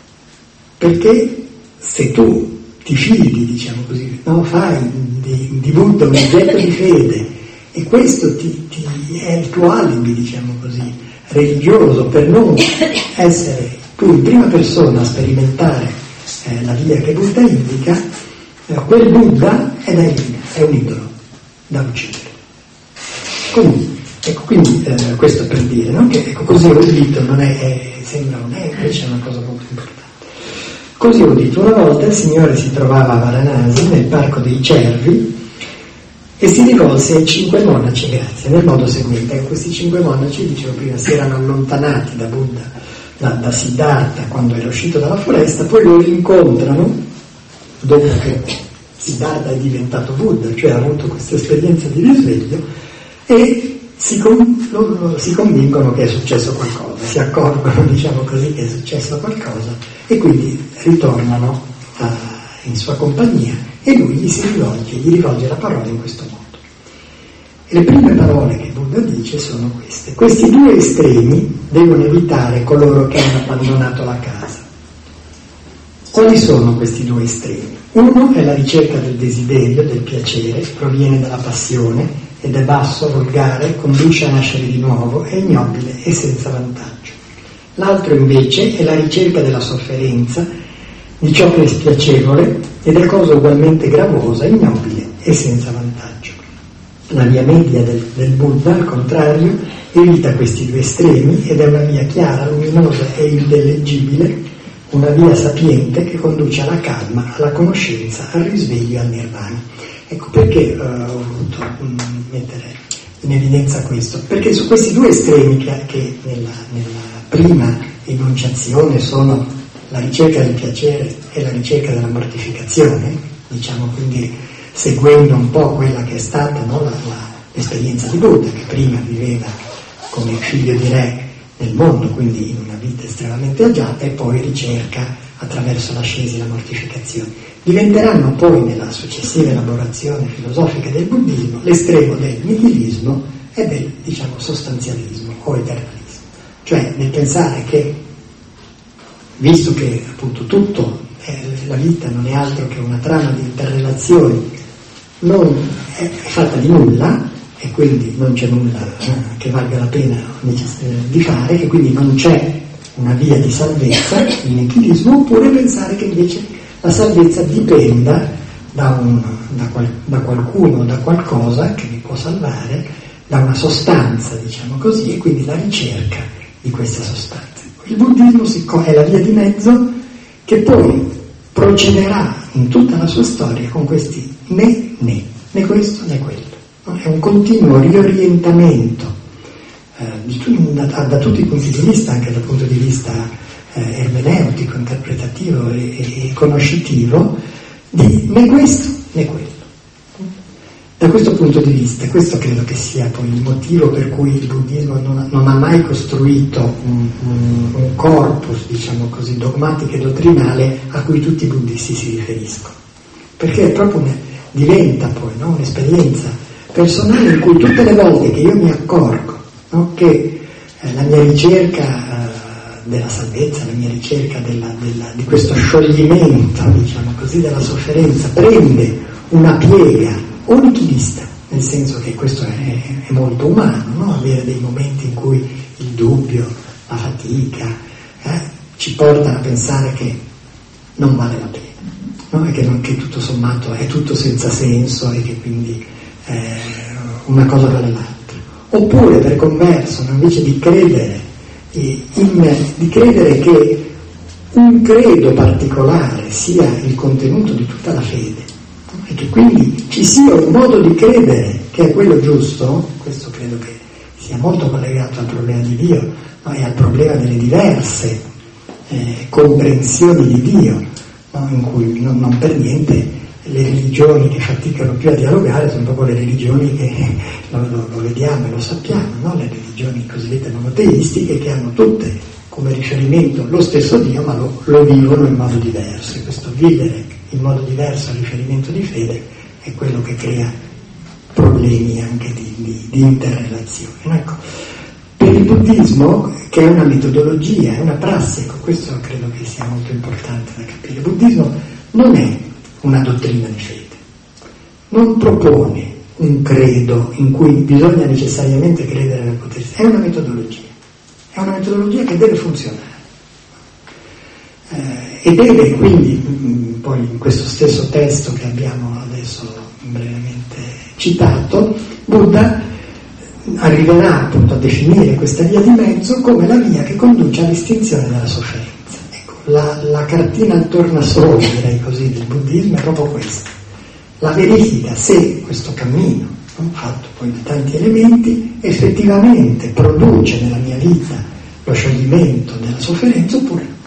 perché se tu ti fidi, diciamo così, no, fai di, di Buddha un oggetto di fede e questo ti, ti è il tuo alibi, diciamo così, religioso per non essere tu in prima persona a sperimentare eh, la via che Buddha indica, eh, quel Buddha è da eliminare, è un idolo da uccidere. Comunque, ecco, quindi eh, questo per dire, no? Che ecco, così ho udito, non è, è, sembra un è, invece è una cosa molto importante. Così ho udito, una volta il Signore si trovava a Varanasi, nel Parco dei Cervi, e si rivolse ai cinque monaci, grazie, nel modo seguente. Questi cinque monaci, dicevo prima, si erano allontanati da Buddha, da, da Siddhartha, quando era uscito dalla foresta, poi lo rincontrano, dopo che Siddhartha è diventato Buddha, cioè ha avuto questa esperienza di risveglio, e si, con, lo, si convincono che è successo qualcosa, si accorgono, diciamo così, che è successo qualcosa, e quindi ritornano a, in sua compagnia, e lui gli si rivolge, gli rivolge la parola in questo modo. E le prime parole che Buddha dice sono queste: questi due estremi devono evitare coloro che hanno abbandonato la casa. Quali sono questi due estremi? Uno è la ricerca del desiderio, del piacere, proviene dalla passione ed è basso, volgare, conduce a nascere di nuovo, è ignobile e senza vantaggio. L'altro invece è la ricerca della sofferenza, di ciò che è spiacevole ed è cosa ugualmente gravosa, ignobile e senza vantaggio. La via media del, del Buddha, al contrario, evita questi due estremi ed è una via chiara, luminosa e intellegibile, una via sapiente che conduce alla calma, alla conoscenza, al risveglio e al nirvana. Ecco perché uh, ho voluto um, mettere in evidenza questo, perché su questi due estremi che, che nella, nella prima enunciazione sono la ricerca del piacere e la ricerca della mortificazione, diciamo, quindi seguendo un po' quella che è stata, no, la, la, l'esperienza di Buddha, che prima viveva come figlio di re nel mondo, quindi in una vita estremamente agiata, e poi ricerca attraverso l'ascesi e la mortificazione. Diventeranno poi, nella successiva elaborazione filosofica del buddismo, l'estremo del nichilismo e del, diciamo, sostanzialismo o eternalismo, cioè nel pensare che, visto che appunto tutto, eh, la vita non è altro che una trama di interrelazioni, non è, è fatta di nulla, e quindi non c'è nulla eh, che valga la pena di fare, e quindi non c'è una via di salvezza, il nichilismo, oppure pensare che invece la salvezza dipenda da, un, da, qual, da qualcuno, da qualcosa che mi può salvare, da una sostanza, diciamo così, e quindi la ricerca di questa sostanza. Il buddismo è la via di mezzo che poi procederà in tutta la sua storia con questi né né, né questo né quello. È un continuo riorientamento eh, di, da, da tutti i punti di vista, anche dal punto di vista eh, ermeneutico, interpretativo e, e conoscitivo, di né questo né quello. Da questo punto di vista, questo credo che sia poi il motivo per cui il buddismo non ha, non ha mai costruito un, un, un corpus, diciamo così, dogmatico e dottrinale a cui tutti i buddisti si riferiscono, perché è proprio una, diventa poi, no, un'esperienza personale in cui tutte le volte che io mi accorgo, no, che eh, la mia ricerca eh, della salvezza, la mia ricerca della, della, di questo scioglimento, diciamo così, della sofferenza prende una piega o nichilista, nel senso che questo è, è molto umano, no? Avere dei momenti in cui il dubbio, la fatica eh, ci portano a pensare che non vale la pena, no? E che, non, che tutto sommato è tutto senza senso e che quindi eh, una cosa vale l'altra. Oppure per converso, no? Invece di credere, in, di credere che un credo particolare sia il contenuto di tutta la fede, e che quindi ci sia un modo di credere che è quello giusto, questo credo che sia molto collegato al problema di Dio, no? E al problema delle diverse eh, comprensioni di Dio, no? In cui non, non per niente le religioni che faticano più a dialogare sono proprio le religioni che lo, lo, lo vediamo e lo sappiamo, no? Le religioni cosiddette monoteistiche, che hanno tutte come riferimento lo stesso Dio, ma lo, lo vivono in modo diverso, e questo vivere in modo diverso a riferimento di fede è quello che crea problemi anche di, di, di interrelazione. Ecco, per il buddismo, che è una metodologia, è una prassi, ecco, questo credo che sia molto importante da capire. Il buddismo non è una dottrina di fede, non propone un credo in cui bisogna necessariamente credere nel potere, è una metodologia, è una metodologia che deve funzionare eh, e deve quindi, mh, poi in questo stesso testo che abbiamo adesso brevemente citato, Buddha arriverà appunto a definire questa via di mezzo come la via che conduce all'estinzione della sofferenza. Ecco, la, la cartina al tornasole, direi così, del buddismo è proprio questa: la verifica se questo cammino, no, fatto poi di tanti elementi, effettivamente produce nella mia vita lo scioglimento della sofferenza oppure no.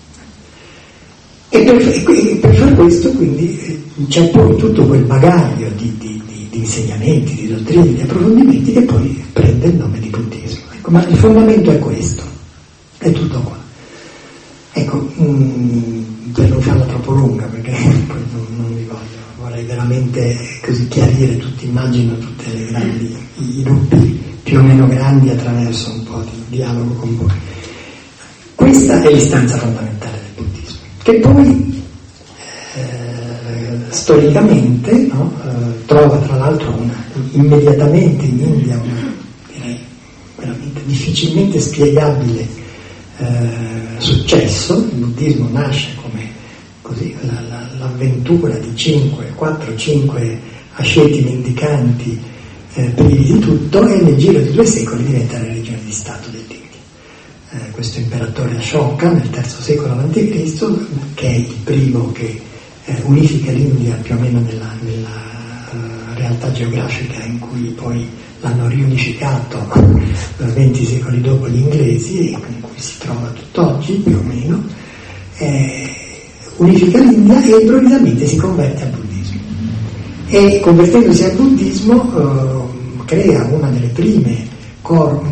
E per, e per fare questo quindi c'è poi tutto quel bagaglio di, di, di, di insegnamenti, di dottrine, di approfondimenti che poi prende il nome di buddismo. Ecco, ma il fondamento è questo, è tutto qua. Ecco, mh, per non farla troppo lunga, perché poi non, non vi voglio, vorrei veramente così chiarire tutti, immagino tutti i dubbi più o meno grandi attraverso un po' di dialogo con voi. Questa è l'istanza fondamentale del buddismo, che poi eh, storicamente, no, eh, trova tra l'altro una, immediatamente in India una, direi, veramente difficilmente spiegabile eh, successo. Il buddismo nasce come così, la, la, l'avventura di cinque, quattro, cinque asceti mendicanti eh, privi di tutto, e nel giro di due secoli diventa la religione di Stato dell'India. Eh, questo imperatore Ashoka nel terzo secolo avanti Cristo, che è il primo che eh, unifica l'India più o meno nella, nella uh, realtà geografica in cui poi l'hanno riunificato uh, venti secoli dopo gli inglesi, e in cui si trova tutt'oggi più o meno, eh, unifica l'India e improvvisamente si converte al buddismo, e convertendosi al buddismo uh, crea una delle prime cor-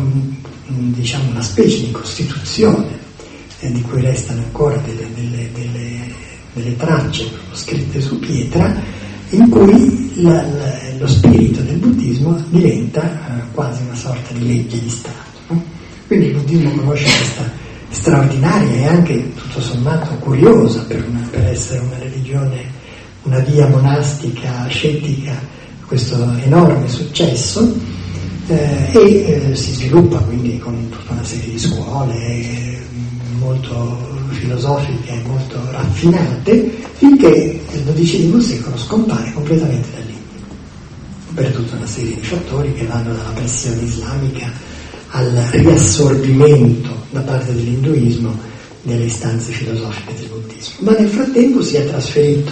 diciamo una specie di costituzione eh, di cui restano ancora delle, delle, delle, delle tracce scritte su pietra, in cui la, la, lo spirito del buddismo diventa eh, quasi una sorta di legge di Stato, no? Quindi il buddismo conosce questa straordinaria e anche tutto sommato curiosa per, una, per essere una religione, una via monastica ascetica, questo enorme successo. Eh, e eh, si sviluppa quindi con tutta una serie di scuole eh, molto filosofiche e molto raffinate, finché nel dodicesimo secolo scompare completamente dall'India, per tutta una serie di fattori che vanno dalla pressione islamica al riassorbimento da parte dell'induismo delle istanze filosofiche del buddismo. Ma nel frattempo si è trasferito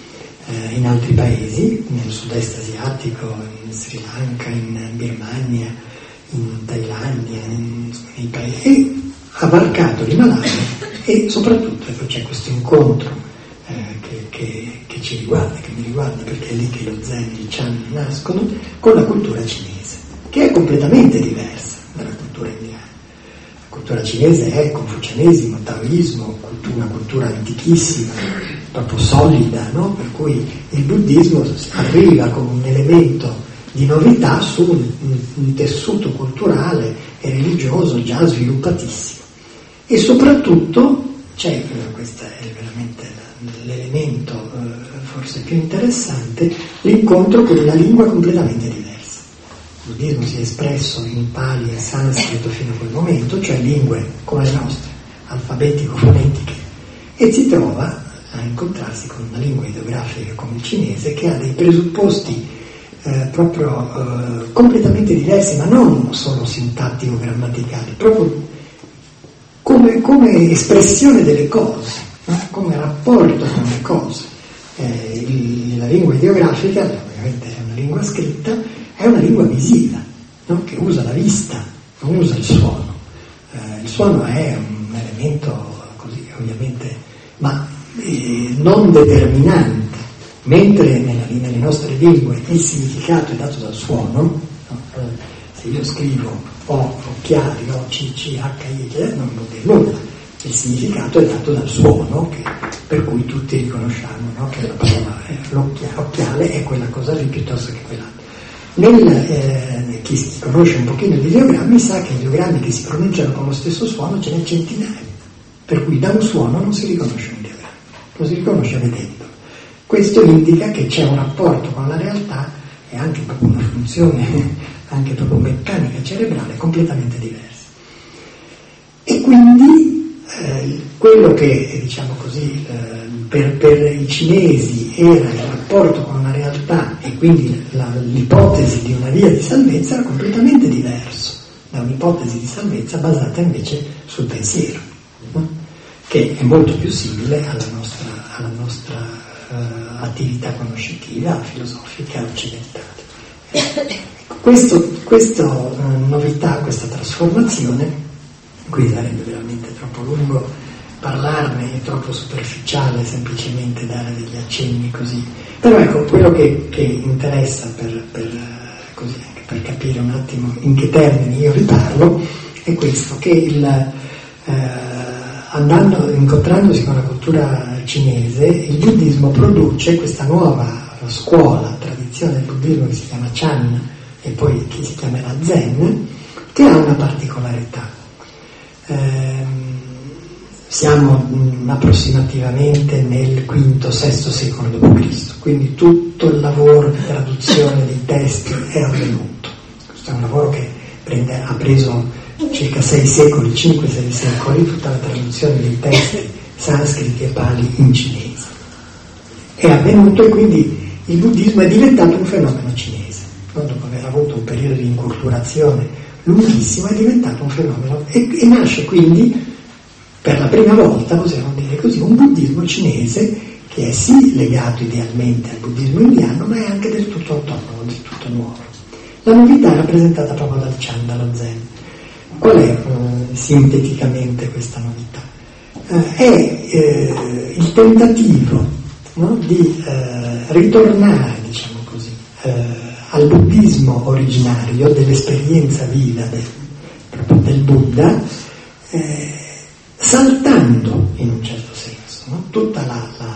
eh, in altri paesi, nel sud-est asiatico, in Sri Lanka, in Birmania, in Thailandia, in, nei paesi, e ha varcato l'Himalaya, e soprattutto ecco, c'è questo incontro eh, che, che, che ci riguarda, che mi riguarda, perché è lì che lo Zen e il Chan nascono, con la cultura cinese, che è completamente diversa dalla cultura indiana. La cultura cinese è confucianesimo, taoismo, una cultura antichissima, proprio solida, no? Per cui il buddismo arriva come un elemento di novità su un, un, un tessuto culturale e religioso già sviluppatissimo. E soprattutto c'è, questo è veramente l'elemento eh, forse più interessante, l'incontro con una lingua completamente diversa. Il buddismo si è espresso in Pali e Sanscrito fino a quel momento, cioè lingue come le nostre, alfabetico-fonetiche, e si trova a incontrarsi con una lingua ideografica come il cinese, che ha dei presupposti eh, proprio eh, completamente diversi, ma non solo sintattico-grammaticali, proprio come, come espressione delle cose, no? Come rapporto con le cose. Eh, il, la lingua ideografica, ovviamente è una lingua scritta, è una lingua visiva, no? Che usa la vista, non usa il suono. Eh, il suono è un elemento così, ovviamente, ma eh, non determinante. Mentre nella, nelle nostre lingue il significato è dato dal suono, no? Se io scrivo O, occhiali, O, C, C, H, I, non vuol dire nulla. Il significato è dato dal suono, che, per cui tutti riconosciamo, no? Che la parola eh, occhiale è quella cosa lì piuttosto che quell'altra. Nel, eh, chi, chi conosce un pochino di ideogrammi sa che ideogrammi che si pronunciano con lo stesso suono ce n'è centinaia, per cui da un suono non si riconosce un ideogramma, lo si riconosce vedendo. Questo indica che c'è un rapporto con la realtà e anche proprio una funzione anche proprio meccanica cerebrale completamente diversa. E quindi eh, quello che, diciamo così, eh, per, per i cinesi era il rapporto con la realtà e quindi la, l'ipotesi di una via di salvezza era completamente diverso da un'ipotesi di salvezza basata invece sul pensiero, no? Che è molto più simile alla nostra, alla nostra Uh, attività conoscitiva, filosofica occidentale. Questo, questa uh, novità, questa trasformazione, qui sarebbe veramente troppo lungo parlarne, è troppo superficiale semplicemente dare degli accenni così, però ecco, quello che, che interessa per, per, così, anche per capire un attimo in che termini io vi parlo è questo, che il uh, andando, incontrandosi con la cultura cinese, il buddismo produce questa nuova scuola, tradizione del buddismo che si chiama Chan e poi che si chiamerà Zen, che ha una particolarità. Ehm, siamo mh, approssimativamente nel quinto sesto secolo dopo Cristo, quindi tutto il lavoro di traduzione dei testi è avvenuto. Questo è un lavoro che prende, ha preso circa sei secoli, cinque sei secoli, tutta la traduzione dei testi sanscriti e pali in cinese. È avvenuto e quindi il buddismo è diventato un fenomeno cinese, no? Dopo aver avuto un periodo di inculturazione lunghissimo è diventato un fenomeno e, e nasce quindi per la prima volta, possiamo dire così, un buddismo cinese che è sì legato idealmente al buddismo indiano ma è anche del tutto autonomo, del tutto nuovo. La novità è rappresentata proprio dal Chan, dallo Zen. Qual è eh, sinteticamente questa novità? Eh, è eh, il tentativo, no, di eh, ritornare, diciamo così, eh, al buddismo originario, dell'esperienza viva del, proprio del Buddha, eh, saltando in un certo senso, no? Tutta la, la,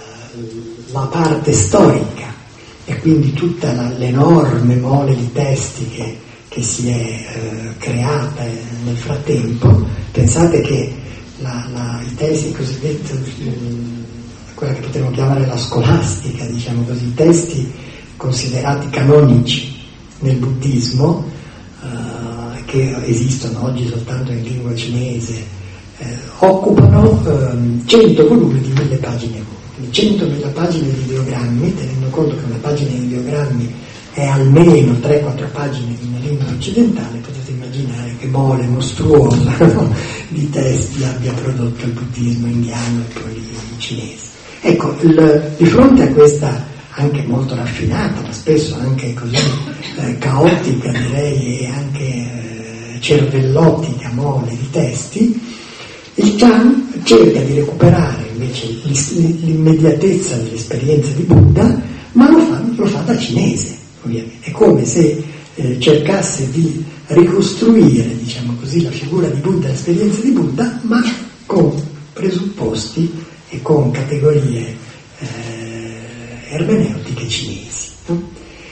la parte storica e quindi tutta la, l'enorme mole di testi che che si è eh, creata nel frattempo. Pensate che la, la, i testi cosiddetti, quella che potremmo chiamare la scolastica, diciamo così, i testi considerati canonici nel buddismo, eh, che esistono oggi soltanto in lingua cinese, eh, occupano eh, cento volumi di mille pagine, quindi centomila pagine di ideogrammi, tenendo conto che una pagina di ideogrammi è almeno tre quattro pagine in una lingua occidentale, potete immaginare che mole mostruosa, no, di testi abbia prodotto il buddismo indiano e poi il cinese. Ecco, il, di fronte a questa anche molto raffinata, ma spesso anche così eh, caotica, direi, e anche eh, cervellottica mole di testi, il Chan cerca di recuperare invece l'immediatezza dell'esperienza di Buddha, ma lo fa, lo fa da cinese. Ovviamente. È come se eh, cercasse di ricostruire, diciamo così, la figura di Buddha, l'esperienza di Buddha, ma con presupposti e con categorie eh, ermeneutiche cinesi. No?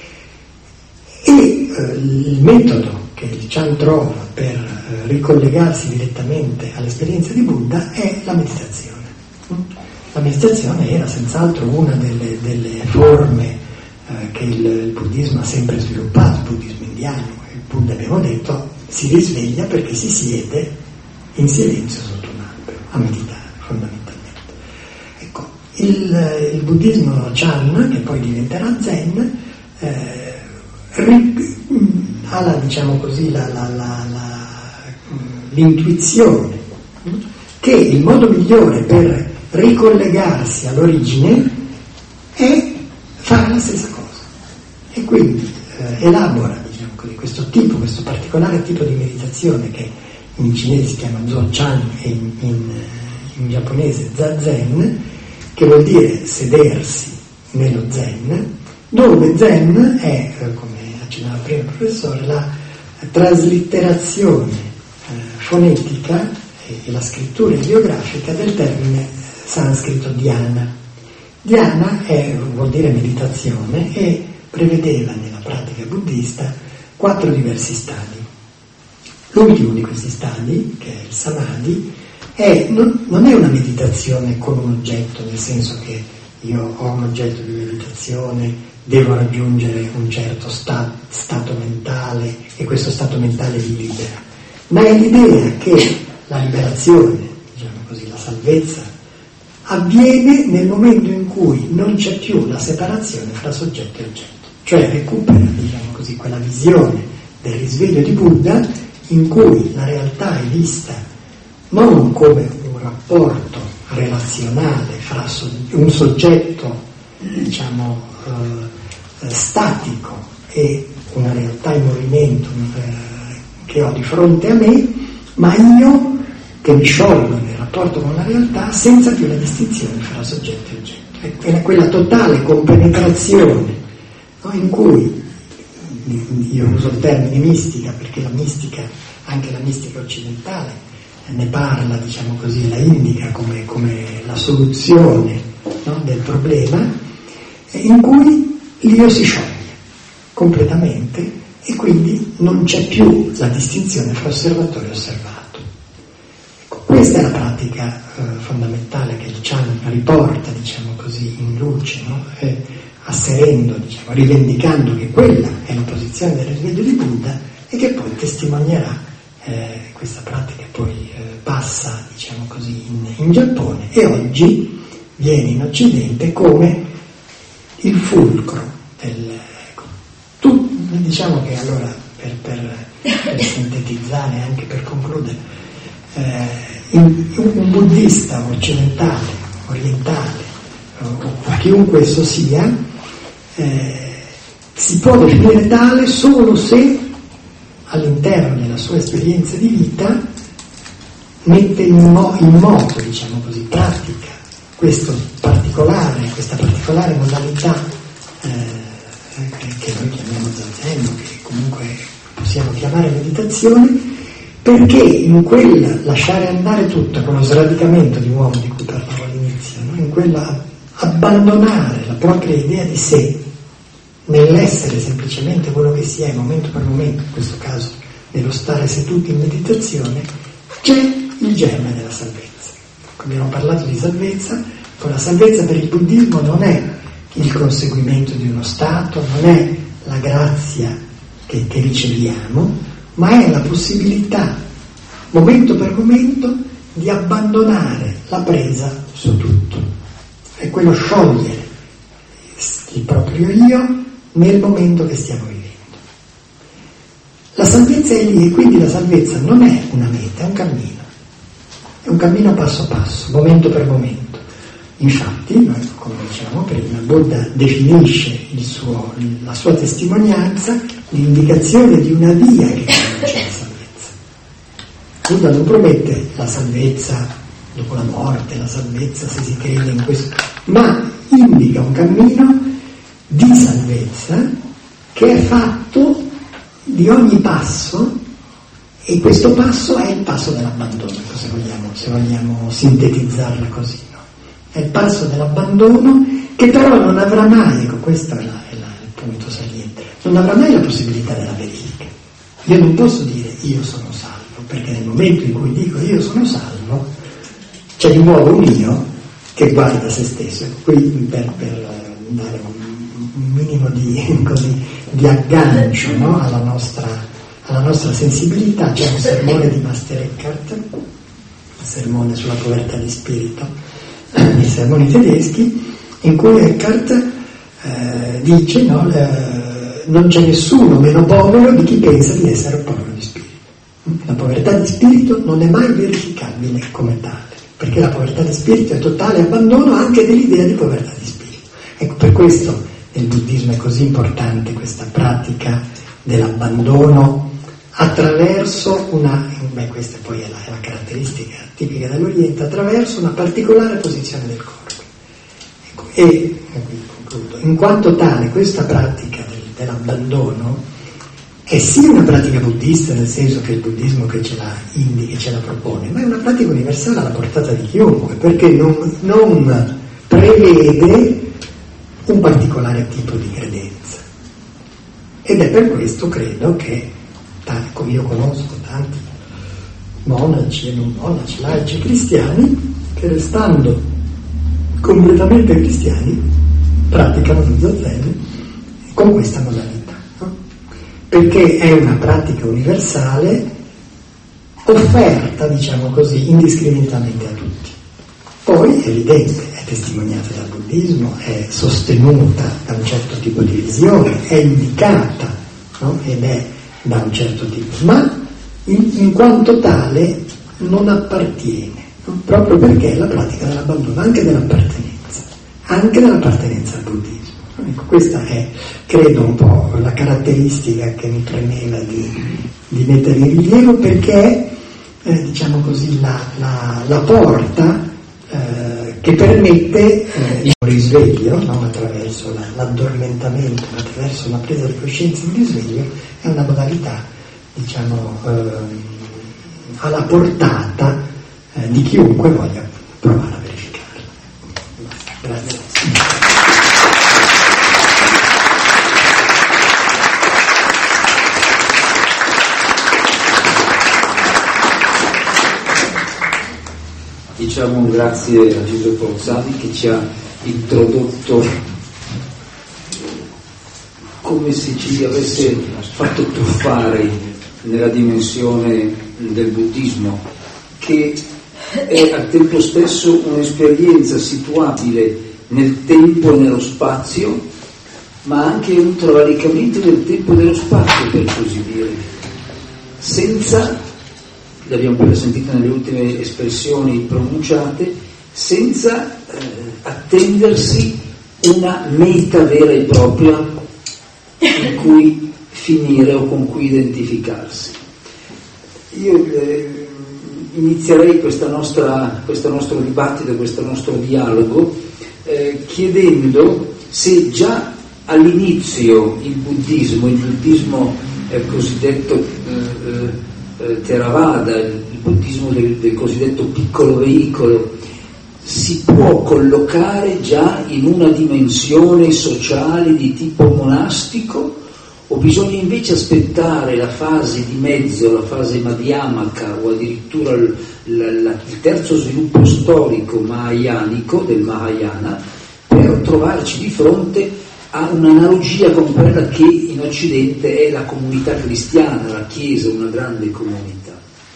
E eh, il metodo che il Chan trova per eh, ricollegarsi direttamente all'esperienza di Buddha è la meditazione. No? La meditazione era senz'altro una delle, delle forme che il, il buddismo ha sempre sviluppato, il buddismo indiano. Il Buddha, abbiamo detto, si risveglia perché si siede in silenzio sotto un albero a meditare fondamentalmente. Ecco, il, il buddismo Chan, che poi diventerà Zen, eh, ri, ha la, diciamo così, la, la, la, la, l'intuizione che il modo migliore per ricollegarsi all'origine è fare la stessa cosa. E quindi eh, elabora, diciamo così, questo tipo, questo particolare tipo di meditazione che in cinese si chiama Dzogchen e in, in, in giapponese Zazen, che vuol dire sedersi nello Zen, dove Zen è, come accennava prima il professore, la traslitterazione eh, fonetica e la scrittura ideografica del termine sanscrito dhyana. Dhyana è, vuol dire meditazione e prevedeva nella pratica buddista quattro diversi stadi. L'ultimo di questi stadi, che è il samadhi, è, non, non è una meditazione con un oggetto, nel senso che io ho un oggetto di meditazione, devo raggiungere un certo sta, stato mentale e questo stato mentale mi libera, ma è l'idea che la liberazione, diciamo così, la salvezza, avviene nel momento in cui non c'è più la separazione fra soggetto e oggetto, cioè recupera, diciamo così, quella visione del risveglio di Buddha in cui la realtà è vista non come un rapporto relazionale fra un soggetto, diciamo, eh, statico e una realtà in movimento eh, che ho di fronte a me, ma io che mi sciolgo nel rapporto con la realtà senza più la distinzione fra soggetto e oggetto. È quella totale compenetrazione, no, in cui, io uso il termine mistica perché la mistica, anche la mistica occidentale, ne parla, diciamo così, la indica come, come la soluzione, no, del problema, in cui l'io si scioglie completamente e quindi non c'è più la distinzione fra osservatore e osservato. Ecco, questa è la pratica eh, fondamentale che il Chan riporta, diciamo così, in luce, no? eh, asserendo, diciamo, rivendicando che quella è la posizione del risveglio di Buddha e che poi testimonierà eh, questa pratica poi eh, passa, diciamo così, in, in Giappone e oggi viene in Occidente come il fulcro del, ecco, tu, diciamo che allora per, per, per sintetizzare, anche per concludere, eh, in, un buddista occidentale, orientale o, o chiunque esso sia, eh, si può definire tale solo se all'interno della sua esperienza di vita mette in, mo- in moto, diciamo così, pratica questo particolare, questa particolare modalità eh, che noi chiamiamo zazen, che comunque possiamo chiamare meditazione, perché in quel lasciare andare tutto, con lo sradicamento di nuovo di cui parlavo all'inizio, no? In quella abbandonare la propria idea di sé nell'essere semplicemente quello che si è momento per momento, in questo caso nello stare seduti in meditazione, c'è il germe della salvezza. Abbiamo parlato di salvezza, con la salvezza per il buddismo non è il conseguimento di uno stato, non è la grazia che, che riceviamo, ma è la possibilità, momento per momento, di abbandonare la presa su tutto. È quello sciogliere il proprio io nel momento che stiamo vivendo. La salvezza è lì e quindi la salvezza non è una meta, è un cammino. È un cammino passo passo, momento per momento. Infatti, noi, come dicevamo prima, Buddha definisce il suo, la sua testimonianza, l'indicazione di una via che conduce alla salvezza. Buddha non promette la salvezza dopo la morte, la salvezza se si crede in questo, ma indica un cammino di salvezza che è fatto di ogni passo, e questo passo è il passo dell'abbandono, se vogliamo, se vogliamo sintetizzarla così, no? È il passo dell'abbandono che però non avrà mai, ecco, questo è, la, è la, il punto saliente, non avrà mai la possibilità della verifica. Io non posso dire io sono salvo, perché nel momento in cui dico io sono salvo c'è di nuovo un io che guarda se stesso. Qui per, per dare un minimo di, così, di aggancio, no? alla, nostra, alla nostra sensibilità, c'è un sermone di Master Eckhart, un sermone sulla povertà di spirito, nei sermoni tedeschi, in cui Eckhart eh, dice no, eh, non c'è nessuno meno povero di chi pensa di essere povero di spirito. La povertà di spirito non è mai verificabile come tale, perché la povertà di spirito è totale abbandono anche dell'idea di povertà di spirito. Ecco, per questo nel buddismo è così importante questa pratica dell'abbandono attraverso una, beh questa poi è la, è la caratteristica tipica dell'Oriente, attraverso una particolare posizione del corpo. E, e qui concludo, in quanto tale questa pratica del, dell'abbandono è sì una pratica buddista, nel senso che il buddismo che ce la indica e ce la propone, ma è una pratica universale alla portata di chiunque, perché non, non prevede un particolare tipo di credenza. Ed è per questo, credo, che io conosco tanti monaci e non monaci, laici cristiani, che restando completamente cristiani praticano lo zazen e conquistano la vita, no? Perché è una pratica universale offerta, diciamo così, indiscriminatamente a tutti. Poi è evidente, è testimoniata dal buddismo, è sostenuta da un certo tipo di visione, è indicata, no? Ed è da un certo tipo, ma in, in quanto tale non appartiene, no? Proprio perché è la pratica dell'abbandono, anche dell'appartenenza, anche dell'appartenenza al buddismo. Ecco, questa è, credo, un po' la caratteristica che mi premeva di, di mettere in rilievo, perché è, eh, diciamo così, la, la, la porta eh, che permette eh, il risveglio, no? Attraverso la, l'addormentamento, attraverso la presa di coscienza in risveglio, è una modalità, diciamo, eh, alla portata eh, di chiunque voglia provare a verificarla. Grazie. Diciamo un grazie a Giuseppe Ozzani che ci ha introdotto come se ci avesse fatto tuffare nella dimensione del buddismo, che è al tempo stesso un'esperienza situabile nel tempo e nello spazio, ma anche un travalicamento del tempo e dello spazio, per così dire, senza, l'abbiamo appena sentito nelle ultime espressioni pronunciate, senza eh, attendersi una meta vera e propria in cui finire o con cui identificarsi. Io eh, inizierei questa nostra, questo nostro dibattito, questo nostro dialogo eh, chiedendo se già all'inizio il buddismo, il buddismo eh, cosiddetto eh, eh, Theravada, il buddismo del, del cosiddetto piccolo veicolo, si può collocare già in una dimensione sociale di tipo monastico, o bisogna invece aspettare la fase di mezzo, la fase madhyamaka, o addirittura il, la, la, il terzo sviluppo storico mahayanico del Mahayana, per trovarci di fronte a un'analogia con quella che in Occidente è la comunità cristiana, la Chiesa, una grande comunità?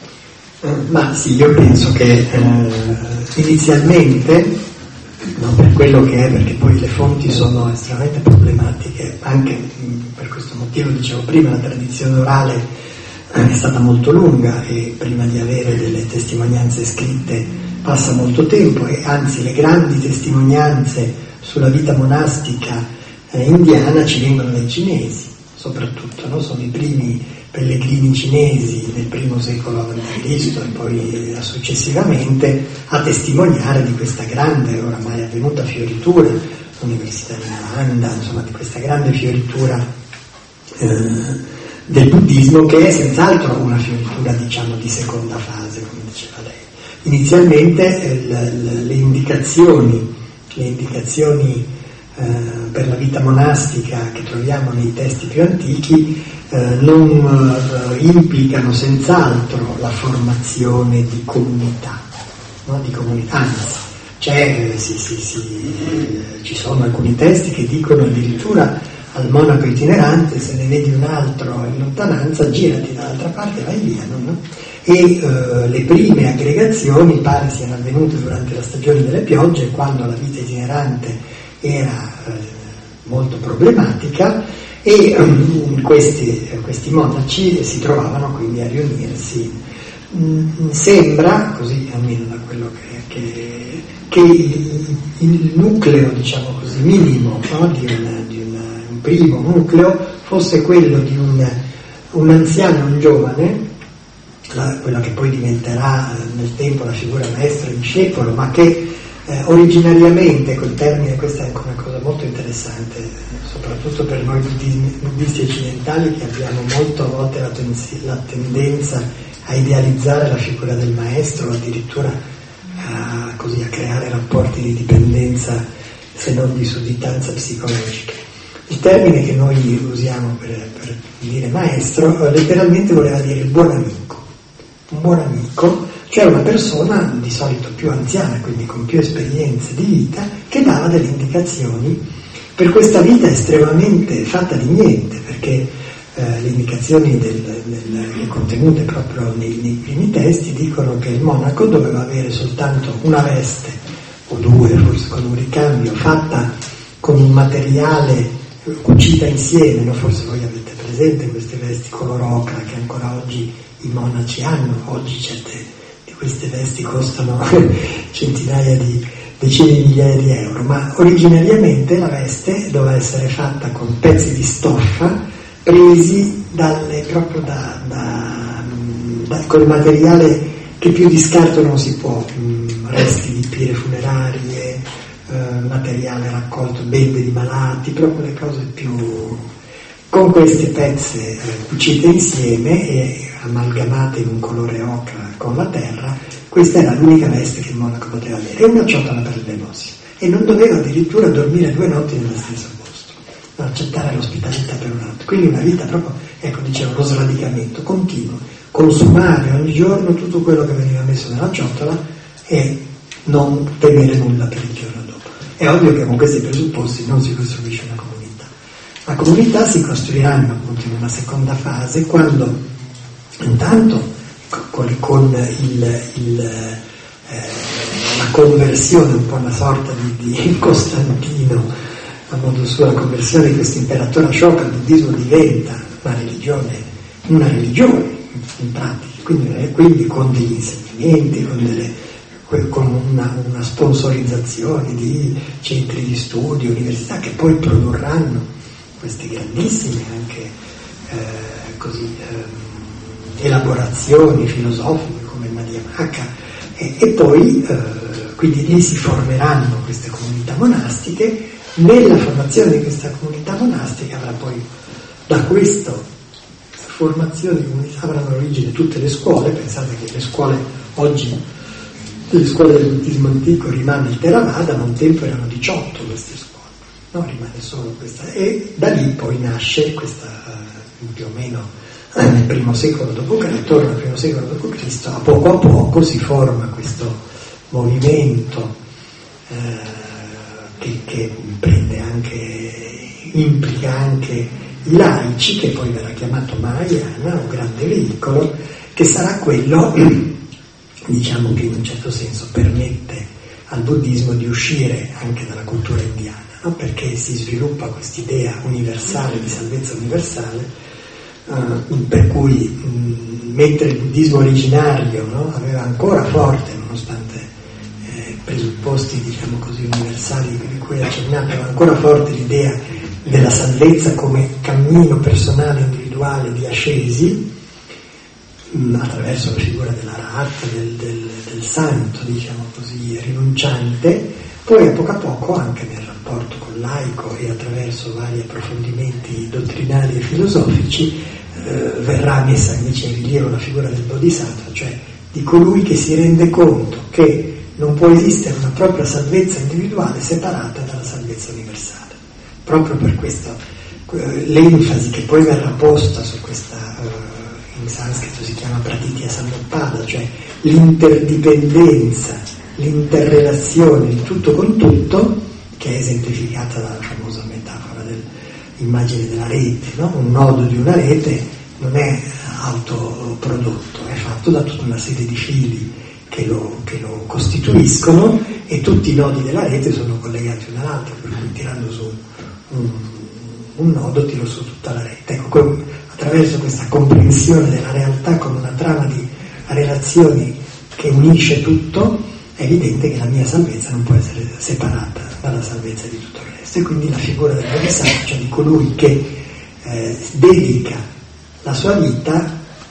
Ma sì, io penso che eh, inizialmente, non per quello che è, perché poi le fonti sono estremamente problematiche, anche mh, per questo motivo, dicevo prima, la tradizione orale eh, è stata molto lunga e prima di avere delle testimonianze scritte passa molto tempo, e anzi le grandi testimonianze sulla vita monastica eh, indiana ci vengono dai cinesi, soprattutto, no? Sono i primi pellegrini cinesi del primo secolo avanti Cristo e poi successivamente a testimoniare di questa grande, oramai avvenuta fioritura, l'Università di Nalanda, insomma di questa grande fioritura eh, del buddismo, che è senz'altro una fioritura, diciamo, di seconda fase, come diceva lei. Inizialmente eh, le, le indicazioni, le indicazioni eh, per la vita monastica che troviamo nei testi più antichi Eh, non eh, implicano senz'altro la formazione di comunità, no? Di comunità, anzi, c'è, eh, sì, sì, sì, eh, ci sono alcuni testi che dicono addirittura al monaco itinerante: se ne vedi un altro in lontananza, girati dall'altra parte, vai via, no? E eh, le prime aggregazioni pare siano avvenute durante la stagione delle piogge, quando la vita itinerante era eh, molto problematica, e um, questi, questi monaci si trovavano quindi a riunirsi. Mm, sembra, così almeno da quello che, che, che il, il nucleo, diciamo così, minimo, no? di, un, di un, un primo nucleo fosse quello di un, un anziano e un giovane, la, quella che poi diventerà nel tempo la figura maestra e discepolo, ma che Eh, originariamente quel termine, questa è anche una cosa molto interessante, soprattutto per noi buddisti occidentali, che abbiamo molte volte la, ten- la tendenza a idealizzare la figura del maestro, addirittura a, così, a creare rapporti di dipendenza, se non di sudditanza psicologica. Il termine che noi usiamo per, per dire maestro letteralmente voleva dire buon amico, un buon amico, cioè una persona di solito più anziana, quindi con più esperienze di vita, che dava delle indicazioni per questa vita estremamente fatta di niente, perché eh, le indicazioni del, del, contenute proprio nei, nei primi testi dicono che il monaco doveva avere soltanto una veste, o due forse con un ricambio, fatta con un materiale cucita insieme, no? Forse voi avete presente queste vesti color ocra che ancora oggi i monaci hanno, oggi certe queste vesti costano centinaia di decine di migliaia di euro, ma originariamente la veste doveva essere fatta con pezzi di stoffa presi dalle, proprio da, da, da col materiale che più di scarto non si può, resti di pire funerarie, eh, materiale raccolto, bende di malati, proprio le cose più... Con queste pezze eh, cucite insieme e amalgamate in un colore ocra con la terra, questa era l'unica veste che il monaco poteva avere, e una ciotola per l'elemosina, e non doveva addirittura dormire due notti nello stesso posto, per accettare l'ospitalità per una notte. Quindi una vita proprio, ecco, dicevo, lo sradicamento continuo, consumare ogni giorno tutto quello che veniva messo nella ciotola e non temere nulla per il giorno dopo. È ovvio che con questi presupposti non si costruisce una comunità. La comunità si costruiranno appunto in una seconda fase, quando intanto con, con il, il, eh, la conversione, un po' una sorta di, di Costantino, a modo suo, la conversione di questo imperatore Ashoka, il buddismo diventa una religione, una religione in pratica, quindi, quindi con degli insegnamenti, con, delle, con una, una sponsorizzazione di centri di studio, università che poi produrranno queste grandissime anche eh, così eh, elaborazioni filosofiche come il Madhyamaka, e, e poi eh, quindi lì si formeranno queste comunità monastiche. Nella formazione di questa comunità monastica avrà poi, da questa formazione di comunità avranno origine tutte le scuole. Pensate che le scuole oggi, le scuole del buddismo antico, rimane il Theravada, ma un tempo erano diciotto queste scuole. No, rimane solo questa, e da lì poi nasce questa, uh, più o meno uh, nel primo secolo dopo Cristo, attorno al primo secolo dopo Cristo, a poco a poco si forma questo movimento uh, che, che prende anche, implica anche i laici, che poi verrà chiamato Mahayana, un grande veicolo, che sarà quello, diciamo, che in un certo senso permette al buddismo di uscire anche dalla cultura indiana. No? Perché si sviluppa quest'idea universale, di salvezza universale, uh, per cui mh, mentre il buddismo originario, no, aveva ancora forte, nonostante eh, presupposti, diciamo così, universali di cui accennato, aveva ancora forte l'idea della salvezza come cammino personale, individuale di ascesi, mh, attraverso la figura della Rahat, del, del, del santo, diciamo così, rinunciante. Poi a poco a poco, anche nel rapporto con laico e attraverso vari approfondimenti dottrinari e filosofici, eh, verrà messa invece in rilievo la figura del Bodhisattva, cioè di colui che si rende conto che non può esistere una propria salvezza individuale separata dalla salvezza universale. Proprio per questo eh, l'enfasi che poi verrà posta su questa, eh, in sanscrito si chiama pratitya samuppada, cioè l'interdipendenza, l'interrelazione di tutto con tutto, che è esemplificata dalla famosa metafora dell'immagine della rete, no? Un nodo di una rete non è autoprodotto, è fatto da tutta una serie di fili che lo, che lo costituiscono, e tutti i nodi della rete sono collegati uno all'altro, per cui tirando su un, un nodo tiro su tutta la rete. Ecco, attraverso questa comprensione della realtà come una trama di relazioni che unisce tutto, è evidente che la mia salvezza non può essere separata dalla salvezza di tutto il resto, e quindi la figura del Bodhisattva, cioè di colui che eh, dedica la sua vita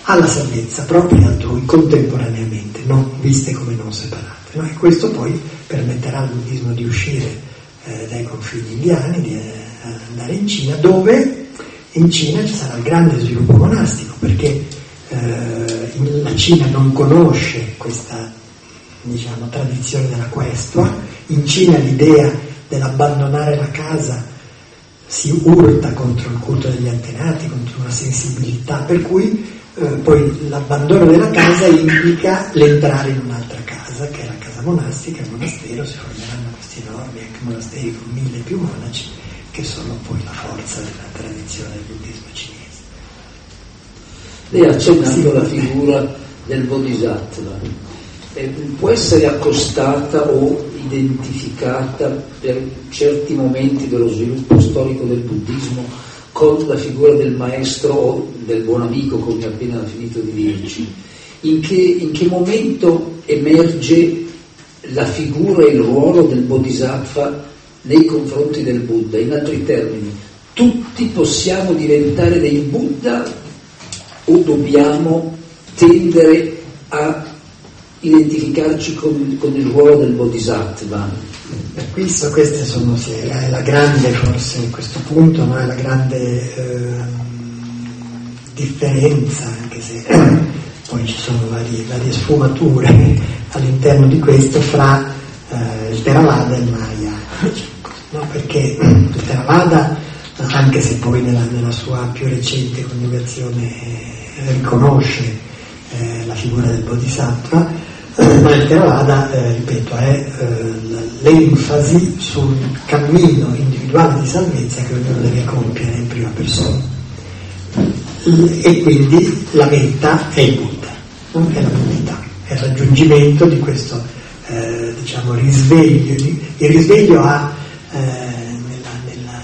alla salvezza propria e altrui contemporaneamente, non viste come non separate. No? E questo poi permetterà al buddismo di uscire eh, dai confini indiani, di eh, andare in Cina, dove in Cina ci sarà il grande sviluppo monastico, perché eh, la Cina non conosce questa, diciamo, tradizione della questua. In Cina l'idea dell'abbandonare la casa si urta contro il culto degli antenati, contro una sensibilità, per cui eh, poi l'abbandono della casa implica l'entrare in un'altra casa, che è la casa monastica, il monastero. Si formeranno questi enormi anche monasteri con mille più monaci, che sono poi la forza della tradizione del buddismo cinese. Lei ha accennato la figura del Bodhisattva. Eh, può essere accostata o identificata per certi momenti dello sviluppo storico del buddismo con la figura del maestro o del buon amico, come appena finito di dirci. In che, in che momento emerge la figura e il ruolo del Bodhisattva nei confronti del Buddha? In altri termini, tutti possiamo diventare dei Buddha o dobbiamo tendere a identificarci con, con il ruolo del Bodhisattva? Per questo queste sono, sì, è la grande, forse in questo punto, no? È la grande eh, differenza, anche se poi ci sono varie, varie sfumature all'interno di questo, fra eh, il Theravada e il Mahayana, no? Perché il Theravada, anche se poi nella, nella sua più recente coniugazione eh, riconosce eh, la figura del Bodhisattva, ma il Theravada, eh, ripeto, è eh, l'enfasi sul cammino individuale di salvezza che ognuno deve compiere in prima persona. E quindi la meta è il Buddha, no? È la Buddhità, è il raggiungimento di questo eh, diciamo risveglio. Il risveglio ha eh, nella, nella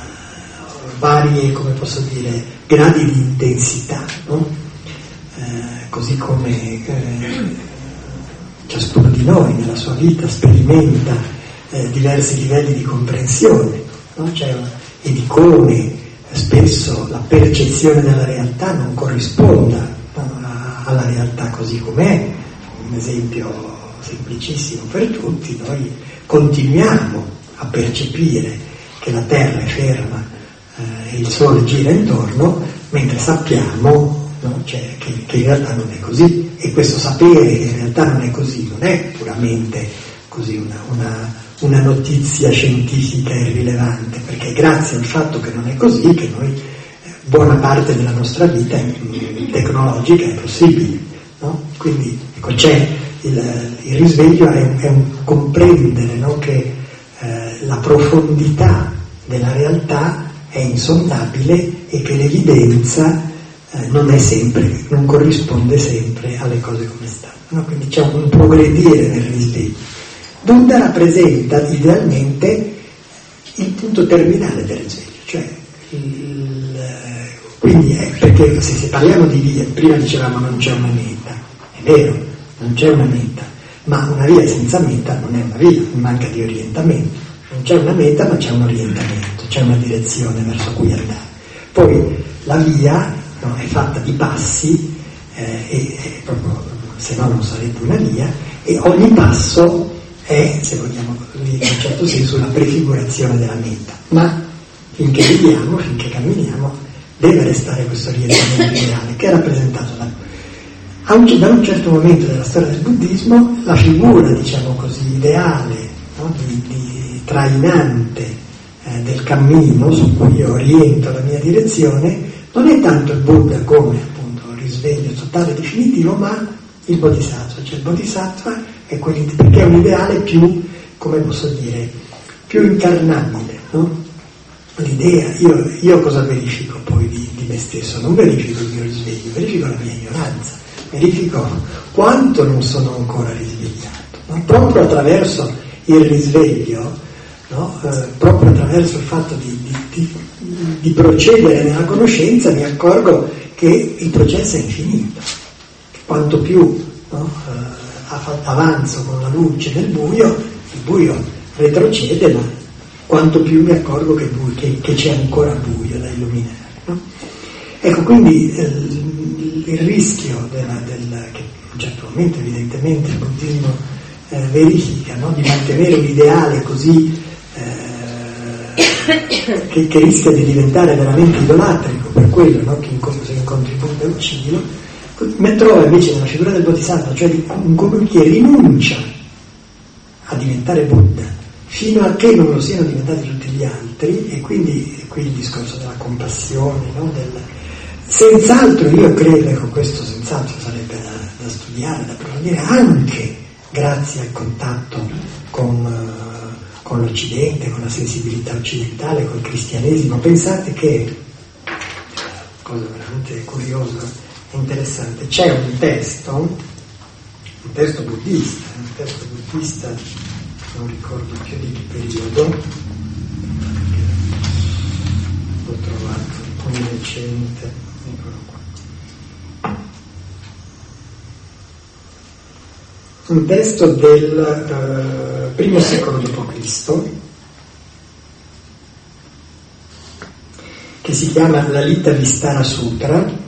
varie, come posso dire, gradi di intensità, no? eh, così come eh, ciascuno di noi nella sua vita sperimenta eh, diversi livelli di comprensione, no? Cioè, e di come spesso la percezione della realtà non corrisponda, no? alla realtà così com'è. Un esempio semplicissimo per tutti: noi continuiamo a percepire che la Terra è ferma eh, e il Sole gira intorno, mentre sappiamo, no? Cioè, che, che in realtà non è così. E questo sapere che in realtà non è così non è puramente così una, una, una notizia scientifica irrilevante, perché è grazie al fatto che non è così che noi eh, buona parte della nostra vita mh, tecnologica è possibile, no? Quindi ecco, c'è il, il risveglio è, è un comprendere, no? Che eh, la profondità della realtà è insondabile e che l'evidenza Eh, non è sempre, non corrisponde sempre alle cose come stanno, no? Quindi c'è un progredire nel risveglio. Buddha rappresenta idealmente il punto terminale del risveglio, cioè il, quindi è perché se, se parliamo di via, prima dicevamo non c'è una meta, è vero, non c'è una meta, ma una via senza meta non è una via, manca di orientamento. Non c'è una meta, ma c'è un orientamento, c'è una direzione verso cui andare. Poi la via, no, è fatta di passi, eh, e, e proprio, se no non sarebbe una via, e ogni passo è, se vogliamo dire in un certo senso, una prefigurazione della meta. Ma finché viviamo, finché camminiamo, deve restare questo orientamento ideale che è rappresentato da, a un, da un certo momento della storia del buddismo. La figura, diciamo così, ideale, no, di, di trainante eh, del cammino su cui io oriento la mia direzione non è tanto il Buddha come appunto risveglio totale e definitivo, ma il Bodhisattva. Cioè il Bodhisattva è perché è un ideale più, come posso dire, più incarnabile, no? L'idea, io, io cosa verifico poi di, di me stesso? Non verifico il mio risveglio, verifico la mia ignoranza, verifico quanto non sono ancora risvegliato, no? Proprio attraverso il risveglio, no? eh, proprio attraverso il fatto di, di, di, di procedere nella conoscenza, mi accorgo che il processo è infinito, che quanto più, no? eh, avanzo con la luce nel buio, il buio retrocede, ma quanto più mi accorgo che, che, che c'è ancora buio da illuminare, no? Ecco, quindi eh, il rischio della, del, che in un certo momento evidentemente il buddismo eh, verifica, no? Di mantenere un ideale così eh, che, che rischia di diventare veramente idolatrico, per quello, no? Che incontri, se incontri Buddha uccidilo, ma trova invece nella figura del Bodhisattva, cioè di un colui che rinuncia a diventare Buddha fino a che non lo siano diventati tutti gli altri, e quindi qui il discorso della compassione, no? Del, senz'altro io credo, ecco, questo senz'altro sarebbe da, da studiare, da approfondire, anche grazie al contatto con, uh, con l'Occidente, con la sensibilità occidentale, col cristianesimo. Pensate che, cosa veramente curiosa e interessante, c'è un testo, un testo buddista, un testo buddista, non ricordo più di che periodo, l'ho trovato un po' recente, eccolo qua. Un testo del uh, primo secolo dopo Cristo, che si chiama Lalita Vistara Sutra.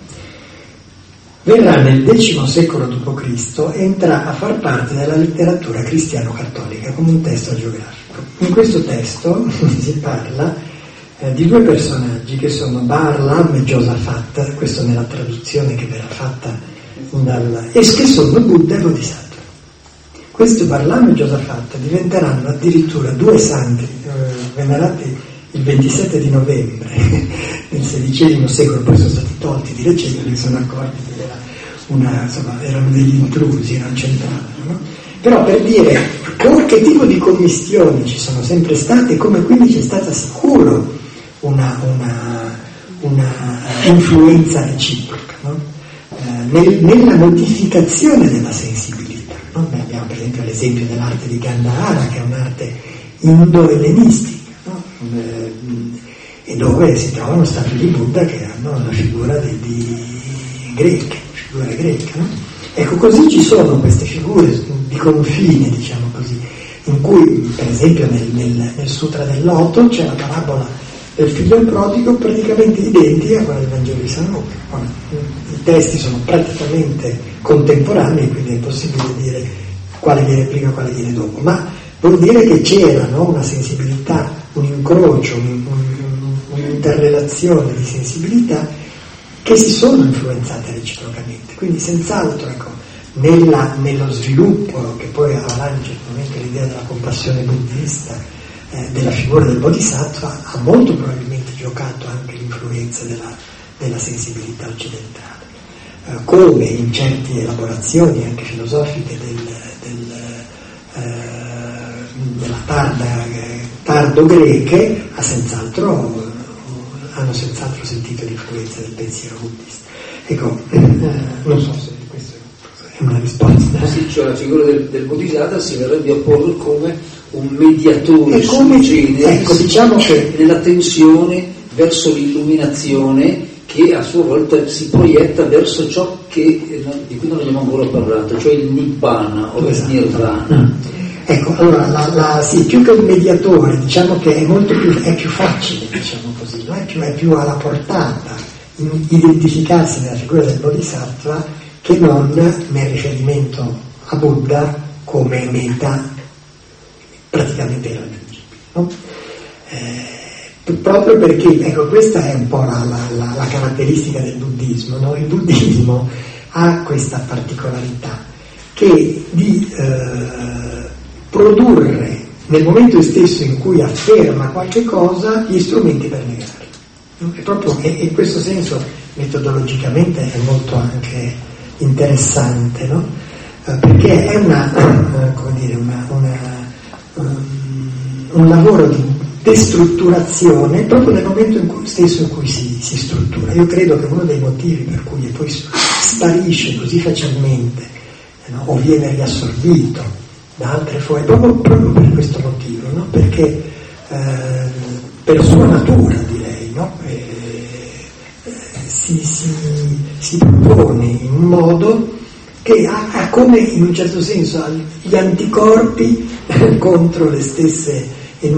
Verrà nel decimo secolo dopo Cristo e entra a far parte della letteratura cristiano-cattolica come un testo agiografico. In questo testo si parla eh, di due personaggi che sono Barlam e Josaphat, questo nella traduzione che verrà fatta dal, e che sono Buddha e Bodhisattva. Questi Barlam e Josaphat diventeranno addirittura due santi eh, venerati il ventisette di novembre nel sedicesimo secolo, poi sono stati tolti di recente perché sono accorti che era una, insomma, erano degli intrusi, non c'entravano, no? Però per dire con che tipo di commistioni ci sono sempre state, come quindi c'è stata sicuro una, una, una influenza reciproca, no? eh, nel, nella modificazione della sensibilità, no? Noi abbiamo per esempio l'esempio dell'arte di Gandhara, che è un'arte indo-ellenistica, no? E dove si trovano statue di Buddha che hanno la figura di, di greche, figure greche, no? Ecco, così ci sono queste figure di confine, diciamo così, in cui per esempio nel, nel, nel Sutra del Loto c'è la parabola del figlio prodigo praticamente identica a quella del Vangelo di San Luca. Ora, i testi sono praticamente contemporanei, quindi è impossibile dire quale viene prima e quale viene dopo, ma vuol dire che c'era, no, una sensibilità, un incrocio, un, un, un'interrelazione di sensibilità che si sono influenzate reciprocamente. Quindi senz'altro, ecco, nella, nello sviluppo che poi avrà certamente l'idea della compassione buddista, eh, della figura del Bodhisattva, ha molto probabilmente giocato anche l'influenza della, della sensibilità occidentale, eh, come in certe elaborazioni anche filosofiche del, del eh, della tarda, eh, tardo greche ha senz'altro, hanno senz'altro sentito l'influenza del pensiero buddista. Ecco, eh, non so se questa è una risposta. Sì, cioè la figura del, del Bodhisattva si verrebbe a porre come un mediatore come, sui generis, ecco, diciamo che nella tensione verso l'illuminazione, che a sua volta si proietta verso ciò che, di cui non abbiamo ancora parlato, cioè il Nibbana o il Nirvana. Ecco, allora, la, la, sì, più che un mediatore, diciamo che è molto più, è più facile, diciamo così, no? è, più, è più alla portata in, identificarsi nella figura del Bodhisattva che non nel riferimento a Buddha come meta praticamente irraggiungibile, no? Eh, proprio perché, ecco, questa è un po' la, la, la, la caratteristica del buddismo, no? Il buddismo ha questa particolarità che di eh, produrre nel momento stesso in cui afferma qualche cosa gli strumenti per negarlo. È proprio, e in questo senso metodologicamente è molto anche interessante, no? Eh, perché è una, eh, come dire, una, una, um, un lavoro di destrutturazione proprio nel momento in cui, stesso in cui si, si struttura. Io credo che uno dei motivi per cui poi sparisce così facilmente, no? O viene riassorbito da altre forme, proprio, proprio per questo motivo, no? Perché eh, per sua natura, direi, no? eh, eh, si, si, si propone in un modo che ha, ha come in un certo senso gli anticorpi contro le stesse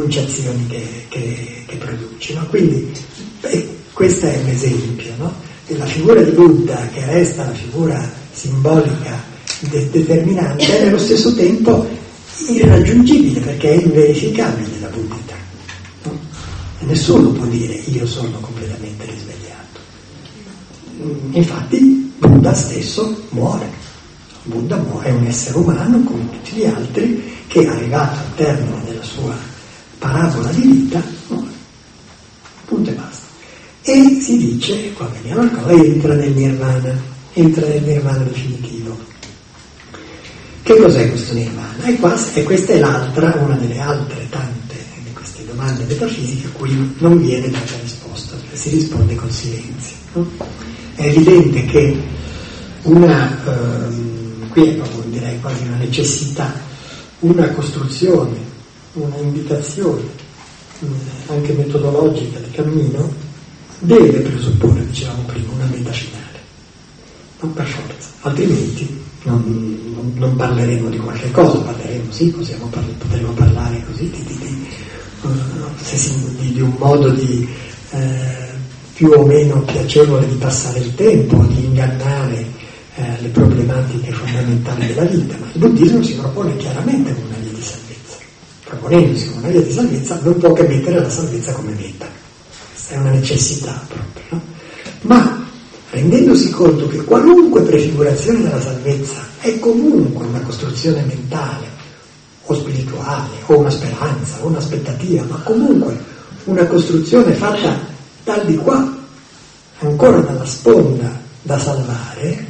enunciazioni che, che, che produce, no? Quindi eh, questo è un esempio, no? e la figura di Buddha, che resta la figura simbolica de- determinante, è nello stesso tempo irraggiungibile, perché è inverificabile la Buddhità, no? E nessuno può dire io sono completamente risvegliato. Infatti Buddha stesso muore. Buddha muore, è un essere umano come tutti gli altri, che arrivato al termine della sua parabola di vita muore. Punto e basta. E si dice, qua veniamo al cosa, entra nel nirvana, entra nel nirvana definitivo. Che cos'è questo nirvana? E, qua, e questa è l'altra, una delle altre tante di queste domande metafisiche a cui non viene data risposta, perché si risponde con silenzio, no? È evidente che una, ehm, qui è proprio direi quasi una necessità, una costruzione, una invitazione, anche metodologica di cammino, deve presupporre, dicevamo prima, una meta finale, non per forza, altrimenti non, non, non parleremo di qualche cosa, parleremo, sì, possiamo parla, potremo parlare così di, di, di, uh, se si, di, di un modo di eh, più o meno piacevole di passare il tempo, di ingannare eh, le problematiche fondamentali della vita, ma il buddismo si propone chiaramente una via di salvezza. Proponendosi una via di salvezza non può che mettere la salvezza come meta, questa è una necessità proprio, no? Ma rendendosi conto che qualunque prefigurazione della salvezza è comunque una costruzione mentale o spirituale o una speranza o un'aspettativa, ma comunque una costruzione fatta dal di qua, ancora dalla sponda da salvare,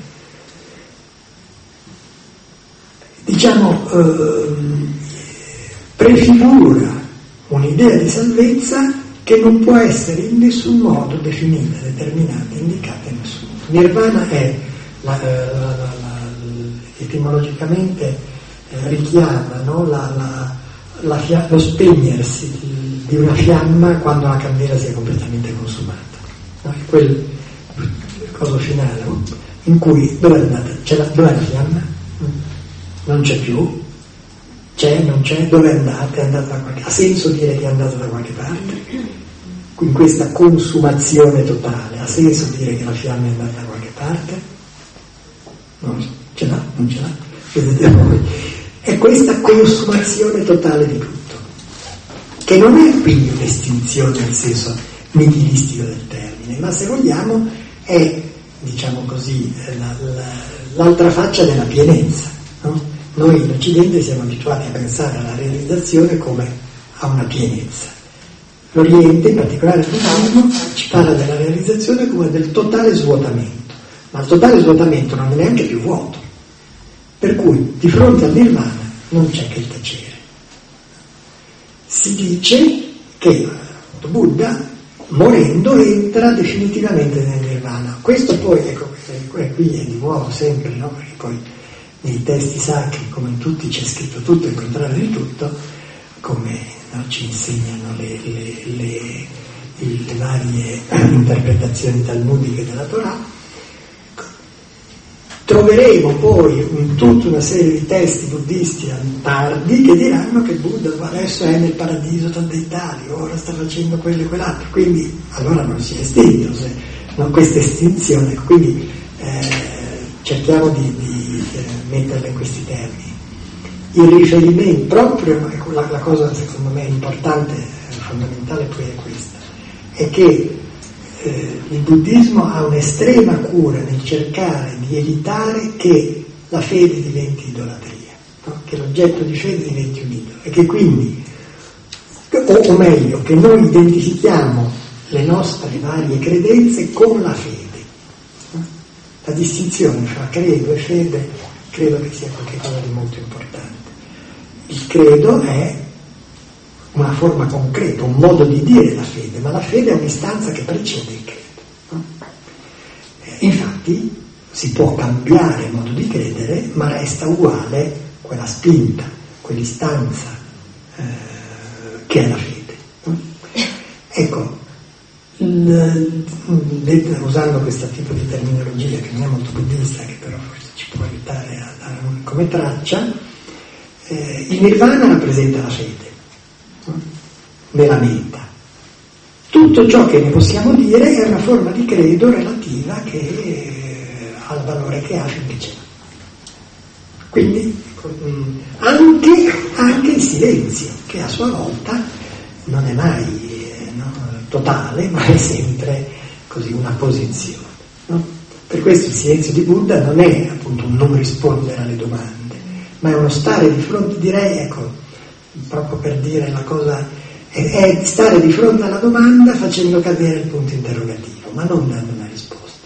diciamo, eh, prefigura un'idea di salvezza che non può essere in nessun modo definita, determinata, indicata in nessun modo. Nirvana è, la, la, la, la, etimologicamente, eh, richiama, no? la, la, la fia- lo spegnersi di, di una fiamma quando la candela si è completamente consumata. No? È quel coso finale, no? In cui, dove è andata? C'è la, dov'è la fiamma? Non c'è più? C'è, non c'è? Dove è andata? È andata da qualche... Ha senso dire che è andata da qualche parte? In questa consumazione totale, ha senso dire che la fiamma è andata da qualche parte? Non so, ce l'ha? Non ce l'ha? Vedete voi? È questa consumazione totale di tutto, che non è quindi un'estinzione nel senso nihilistico del termine, ma se vogliamo è, diciamo così, la, la, l'altra faccia della pienezza, no? Noi in Occidente siamo abituati a pensare alla realizzazione come a una pienezza. L'Oriente, in particolare il buddismo, ci parla della realizzazione come del totale svuotamento, ma il totale svuotamento non è neanche più vuoto, per cui di fronte al nirvana non c'è che il tacere. Si dice che Buddha, morendo, entra definitivamente nel nirvana. Questo poi, ecco, e qui è di nuovo sempre, no? Perché poi nei testi sacri, come in tutti, c'è scritto tutto il contrario di tutto, come, no, ci insegnano le, le, le, le varie interpretazioni talmudiche della Torah. Troveremo poi in tutta una serie di testi buddisti tardi che diranno che Buddha adesso è nel paradiso dei tali, ora sta facendo quello e quell'altro, quindi allora non si è estinto, se, non questa estinzione, quindi eh, cerchiamo di, di eh, metterla in questi termini. Il riferimento, proprio la, la cosa secondo me importante, fondamentale poi è questa, è che eh, il buddismo ha un'estrema cura nel cercare di evitare che la fede diventi idolatria, no? Che l'oggetto di fede diventi un idolo e che quindi, o, o meglio, che noi identifichiamo le nostre varie credenze con la fede. No? La distinzione fra credo e fede credo che sia qualcosa di molto importante. Il credo è una forma concreta, un modo di dire la fede, ma la fede è un'istanza che precede il credo. No? Infatti si può cambiare il modo di credere, ma resta uguale quella spinta, quell'istanza eh, che è la fede. No? Ecco, il, il, usando questo tipo di terminologia che non è molto buddista, che però forse ci può aiutare a dare come traccia, eh, il nirvana rappresenta la fede, no? Nella meta, Tutto ciò che ne possiamo dire è una forma di credo relativa che eh, al valore che ha finché c'è. Quindi anche, anche il silenzio, che a sua volta non è mai eh, no, totale, ma è sempre così una posizione. No? Per questo il silenzio di Buddha non è appunto un non rispondere alle domande, ma è uno stare di fronte, direi, ecco, proprio per dire la cosa, è, è stare di fronte alla domanda facendo cadere il punto interrogativo, ma non dando una risposta.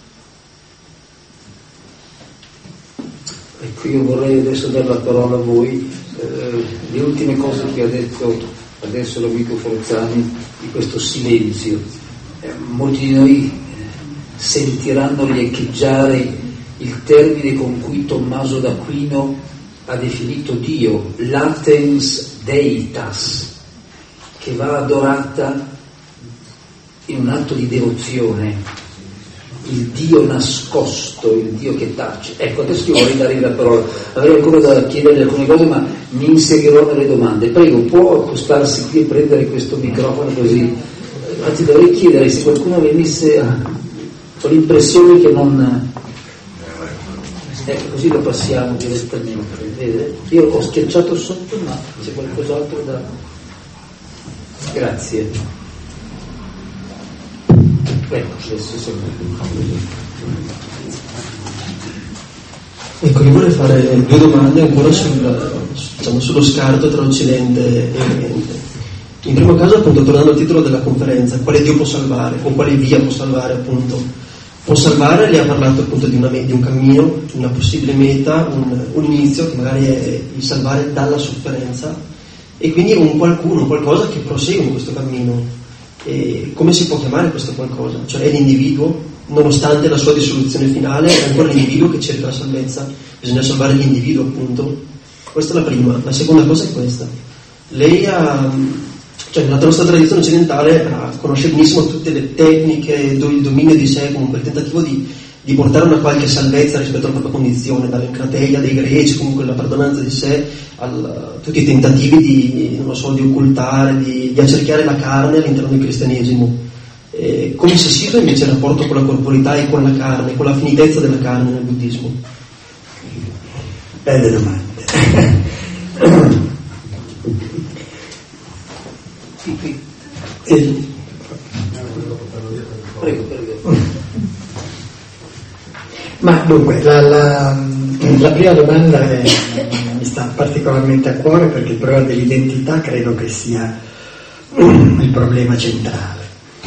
Ecco, io vorrei adesso dare la parola a voi. Eh, le ultime cose che ha detto adesso l'amico Forzani di questo silenzio. Eh, molti di noi sentiranno riecheggiare il termine con cui Tommaso d'Aquino ha definito Dio, latens deitas, che va adorata in un atto di devozione, il Dio nascosto, il Dio che tace. Ecco, adesso io vorrei dare la parola, avrei ancora da chiedere alcune cose, ma mi inserirò nelle domande. Prego, può accostarsi qui e prendere questo microfono così? Anzi, dovrei chiedere se qualcuno venisse a... ho l'impressione che non... ecco, così lo passiamo direttamente, vede? Io ho schiacciato sotto, ma c'è qualcos'altro da... Grazie. Ecco, adesso siamo... Ecco, io vorrei fare due domande ancora sul, diciamo, sullo scarto tra Occidente e Oriente. In primo caso, appunto, tornando al titolo della conferenza, quale Dio può salvare, con quale via può salvare, appunto. Può salvare, lei ha parlato appunto di, una, di un cammino, una possibile meta, un, un inizio che magari è il salvare dalla sofferenza, e quindi un qualcuno, un qualcosa che prosegue in questo cammino. E come si può chiamare questo qualcosa? Cioè è l'individuo, nonostante la sua dissoluzione finale, è ancora l'individuo che cerca la salvezza, bisogna salvare l'individuo, appunto. Questa è la prima. La seconda cosa è questa: lei ha, cioè nella nostra tradizione occidentale conosce benissimo tutte le tecniche, il dominio di sé, comunque il tentativo di, di portare una qualche salvezza rispetto alla propria condizione, dall'enkrateia dei greci, comunque la perdonanza di sé, al, tutti i tentativi di, non lo so, di occultare, di, di accerchiare la carne all'interno del cristianesimo. E come si situa invece il rapporto con la corporalità e con la carne, con la finitezza della carne nel buddismo? Belle domande. Sì. Prego, prego. Ma dunque, la, la, la prima domanda è, mi sta particolarmente a cuore, perché il problema dell'identità credo che sia il problema centrale.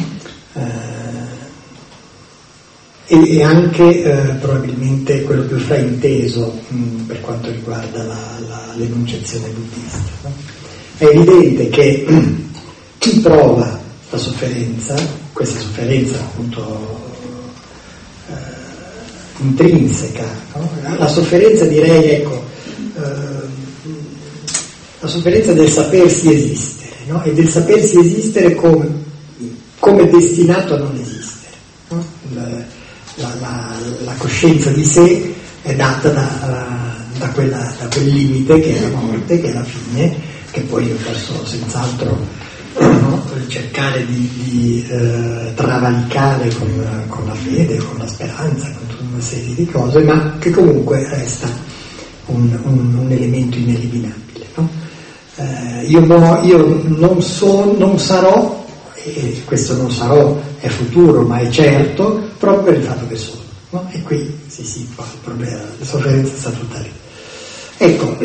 E, e anche eh, probabilmente quello più frainteso mh, per quanto riguarda la, la, l'enunciazione buddista. No? È evidente che chi prova la sofferenza, questa sofferenza appunto eh, intrinseca, no? La sofferenza, direi, ecco, eh, la sofferenza del sapersi esistere, no? E del sapersi esistere come, come destinato a non esistere, no? La, La, la, la coscienza di sé è data da, da, quella, da quel limite che è la morte, che è la fine, che poi io posso senz'altro no, cercare di, di eh, travalicare con, con la fede, con la speranza, con tutta una serie di cose, ma che comunque resta un, un, un elemento ineliminabile. No? Eh, io, mo, io non, so, non sarò, e questo non sarò è futuro ma è certo, proprio per il fatto che sono, no? E qui si situa il problema, la sofferenza sta tutta lì. Ecco,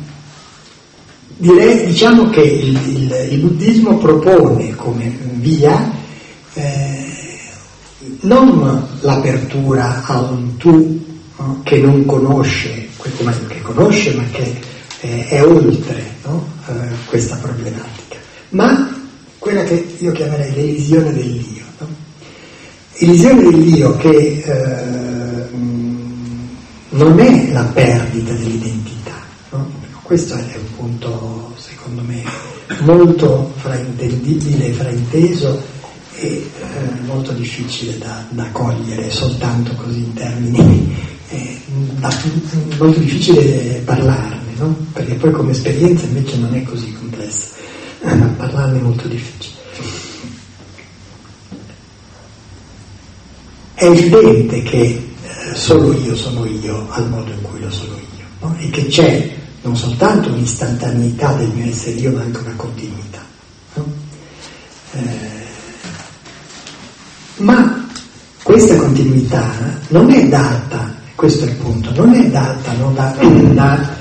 direi, diciamo che il, il, il buddismo propone come via eh, non l'apertura a un tu, no? Che non conosce, che conosce ma che eh, è oltre, no? eh, questa problematica, ma quella che io chiamerei l'elisione dell'io, no? Elisione dell'io che eh, non è la perdita dell'identità, no? Questo è un punto, secondo me, molto fraintendibile, frainteso e eh, molto difficile da, da cogliere soltanto così in termini, eh, da, molto difficile parlarne, no? Perché poi come esperienza invece non è così complessa. A parlarne è molto difficile. è evidente che eh, solo io sono io al modo in cui lo sono io, no? E che c'è non soltanto un'istantaneità del mio essere io, ma anche una continuità, no? eh, ma questa continuità non è data, questo è il punto, non è data, non da, da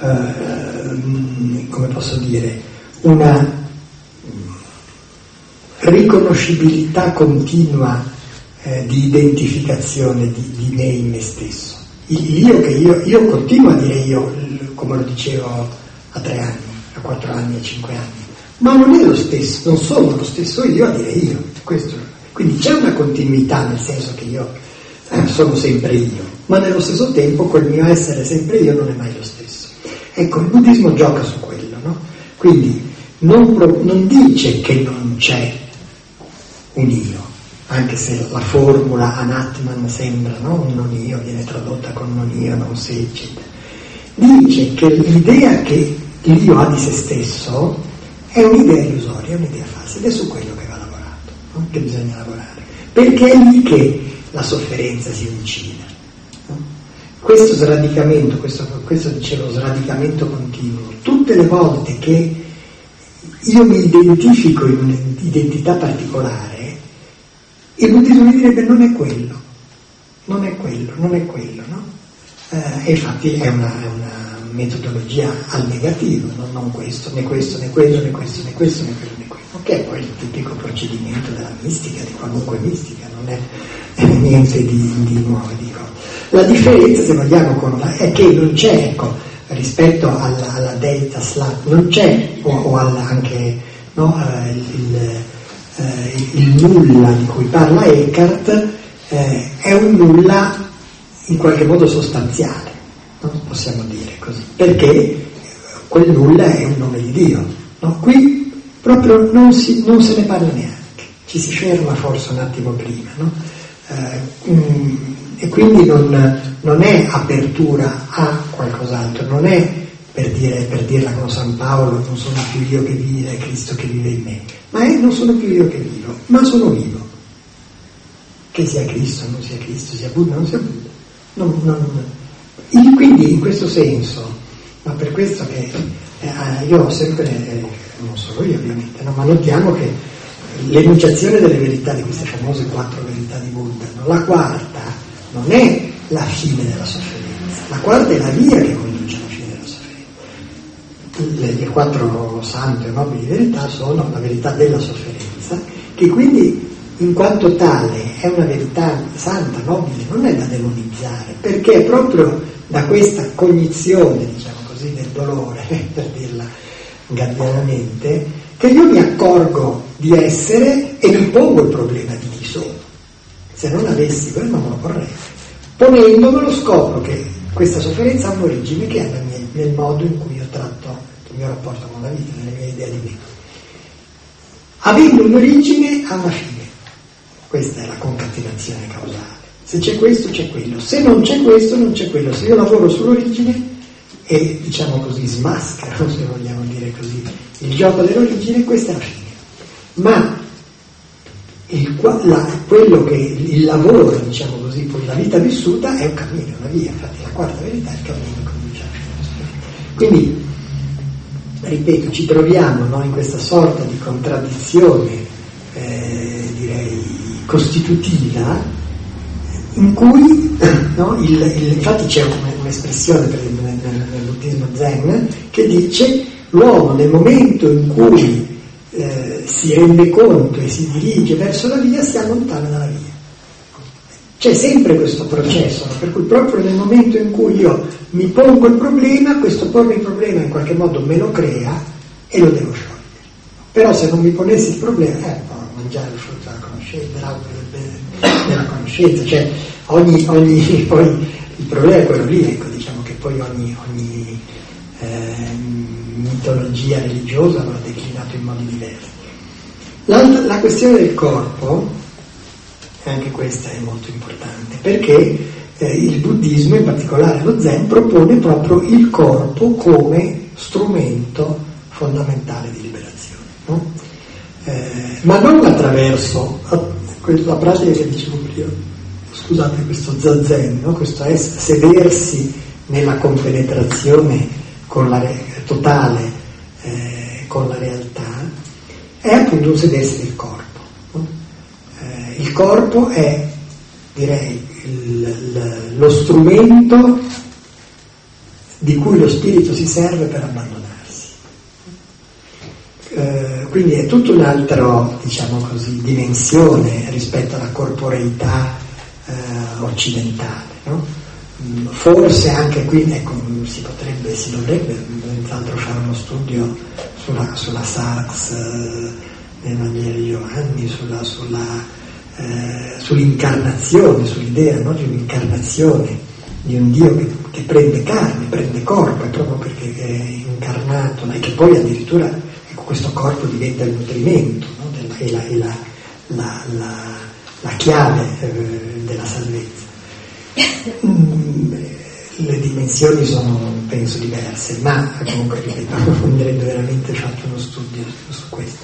eh, come posso dire, una riconoscibilità continua eh, di identificazione di, di me in me stesso. Io che io, io continuo a dire io, come lo dicevo a tre anni, a quattro anni, a cinque anni, ma non è lo stesso, non sono lo stesso io a dire io, questo. Quindi c'è una continuità, nel senso che io eh, sono sempre io, ma nello stesso tempo quel mio essere sempre io non è mai lo stesso. Ecco, il buddismo gioca su quello, no? Quindi non, pro, non dice che non c'è un io, anche se la formula Anatman sembra, no? Un non io, viene tradotta con non io, non sé, eccetera. Dice che l'idea che l'io ha di se stesso è un'idea illusoria, è un'idea falsa, ed è su quello che va lavorato, no? Che bisogna lavorare, perché è lì che la sofferenza si uncide, no? Questo sradicamento, questo, questo dicevo, sradicamento continuo, tutte le volte che io mi identifico in un'identità particolare, il buddismo mi direbbe non è quello, non è quello, non è quello, no? Eh, e infatti è una, è una metodologia al negativo, no? Non questo, né questo, né quello, né questo, né questo, né quello, né quello, che è poi il tipico procedimento della mistica, di qualunque mistica, non è, è niente di, di nuovo, dico. La differenza, se vogliamo, con la, è che non c'è, ecco, rispetto alla, alla Delta Slat, non c'è, o, o alla, anche, no, uh, il, il Eh, il nulla di cui parla Eckhart eh, è un nulla in qualche modo sostanziale, no? Possiamo dire così, perché quel nulla è un nome di Dio, no? Qui proprio non, si, non se ne parla neanche, ci si ferma forse un attimo prima, no? eh, mm, e quindi non, non è apertura a qualcos'altro, non è per dire, per dirla con San Paolo, non sono più io che vivo, è Cristo che vive in me, ma è non sono più io che vivo, ma sono vivo, che sia Cristo, non sia Cristo, sia Buddha, non sia Buddha. Non, non. Quindi in questo senso, ma per questo che eh, io ho sempre, eh, non solo io ovviamente, no, ma notiamo che l'enunciazione delle verità, di queste famose quattro verità di Buddha, no, la quarta non è la fine della sofferenza, la quarta è la via che conduce alla fine della sofferenza. Le, le quattro sante e nobili verità sono la verità della sofferenza, che quindi in quanto tale è una verità santa, nobile, non è da demonizzare, perché è proprio da questa cognizione, diciamo così, del dolore, per dirla gandhianamente, che io mi accorgo di essere e mi pongo il problema di chi sono. Se non avessi quello non me lo porrei. Ponendomelo scopro che questa sofferenza ha un'origine che è nel, nel modo in cui io tratto il mio rapporto con la vita, nelle mie idee di me. Avendo un'origine ha una fine. Questa è la concatenazione causale. Se c'è questo c'è quello, se non c'è questo non c'è quello. Se io lavoro sull'origine e, diciamo così, smaschero, se vogliamo dire così, il gioco dell'origine, questa è la fine. Ma il, la, quello che il lavoro, diciamo così, poi la vita vissuta è un cammino, una via. Infatti la quarta verità è il cammino che conduce alla fine. Quindi, ripeto, ci troviamo, no, in questa sorta di contraddizione, eh, direi costitutiva, in cui, no, il, il, infatti c'è un'espressione per esempio nel, nel, nel buddismo zen che dice: l'uomo nel momento in cui eh, si rende conto e si dirige verso la via si allontana dalla via. C'è sempre questo processo, no? Per cui proprio nel momento in cui io mi pongo il problema, questo pormi il problema in qualche modo me lo crea e lo devo sciogliere. Però se non mi ponessi il problema, eh, mangiare il frutto della conoscenza, l'albero della conoscenza, cioè ogni, ogni poi il problema è quello lì, ecco, diciamo che poi ogni, ogni eh, mitologia religiosa l'ha declinato in modi diversi. L'altra, la questione del corpo, anche questa è molto importante, perché eh, il buddismo, in particolare lo zen, propone proprio il corpo come strumento fondamentale di liberazione, no? Eh, ma non attraverso la pratica che dicevo prima, scusate, questo zazen, no? Questo è sedersi nella compenetrazione con la re- totale eh, con la realtà, è appunto un sedersi del corpo, no? Eh, il corpo è, direi, il, il, lo strumento di cui lo spirito si serve per abbandonarsi. Eh, quindi è tutta un'altra, diciamo così, dimensione rispetto alla corporeità eh, occidentale, no? Forse anche qui, ecco, si potrebbe, si dovrebbe senz'altro fare uno studio sulla, sulla sarx eh, nel Vangelo di Giovanni, sulla, sulla, eh, sull'incarnazione, sull'idea, no, di un'incarnazione di un Dio che, che prende carne, prende corpo, è proprio perché è incarnato, e che poi addirittura, ecco, questo corpo diventa il nutrimento, no, della, è, la, è la, la, la, la chiave eh, della salvezza. Le dimensioni sono, penso, diverse, ma comunque, ripeto, andrebbe veramente fatto uno studio su questo.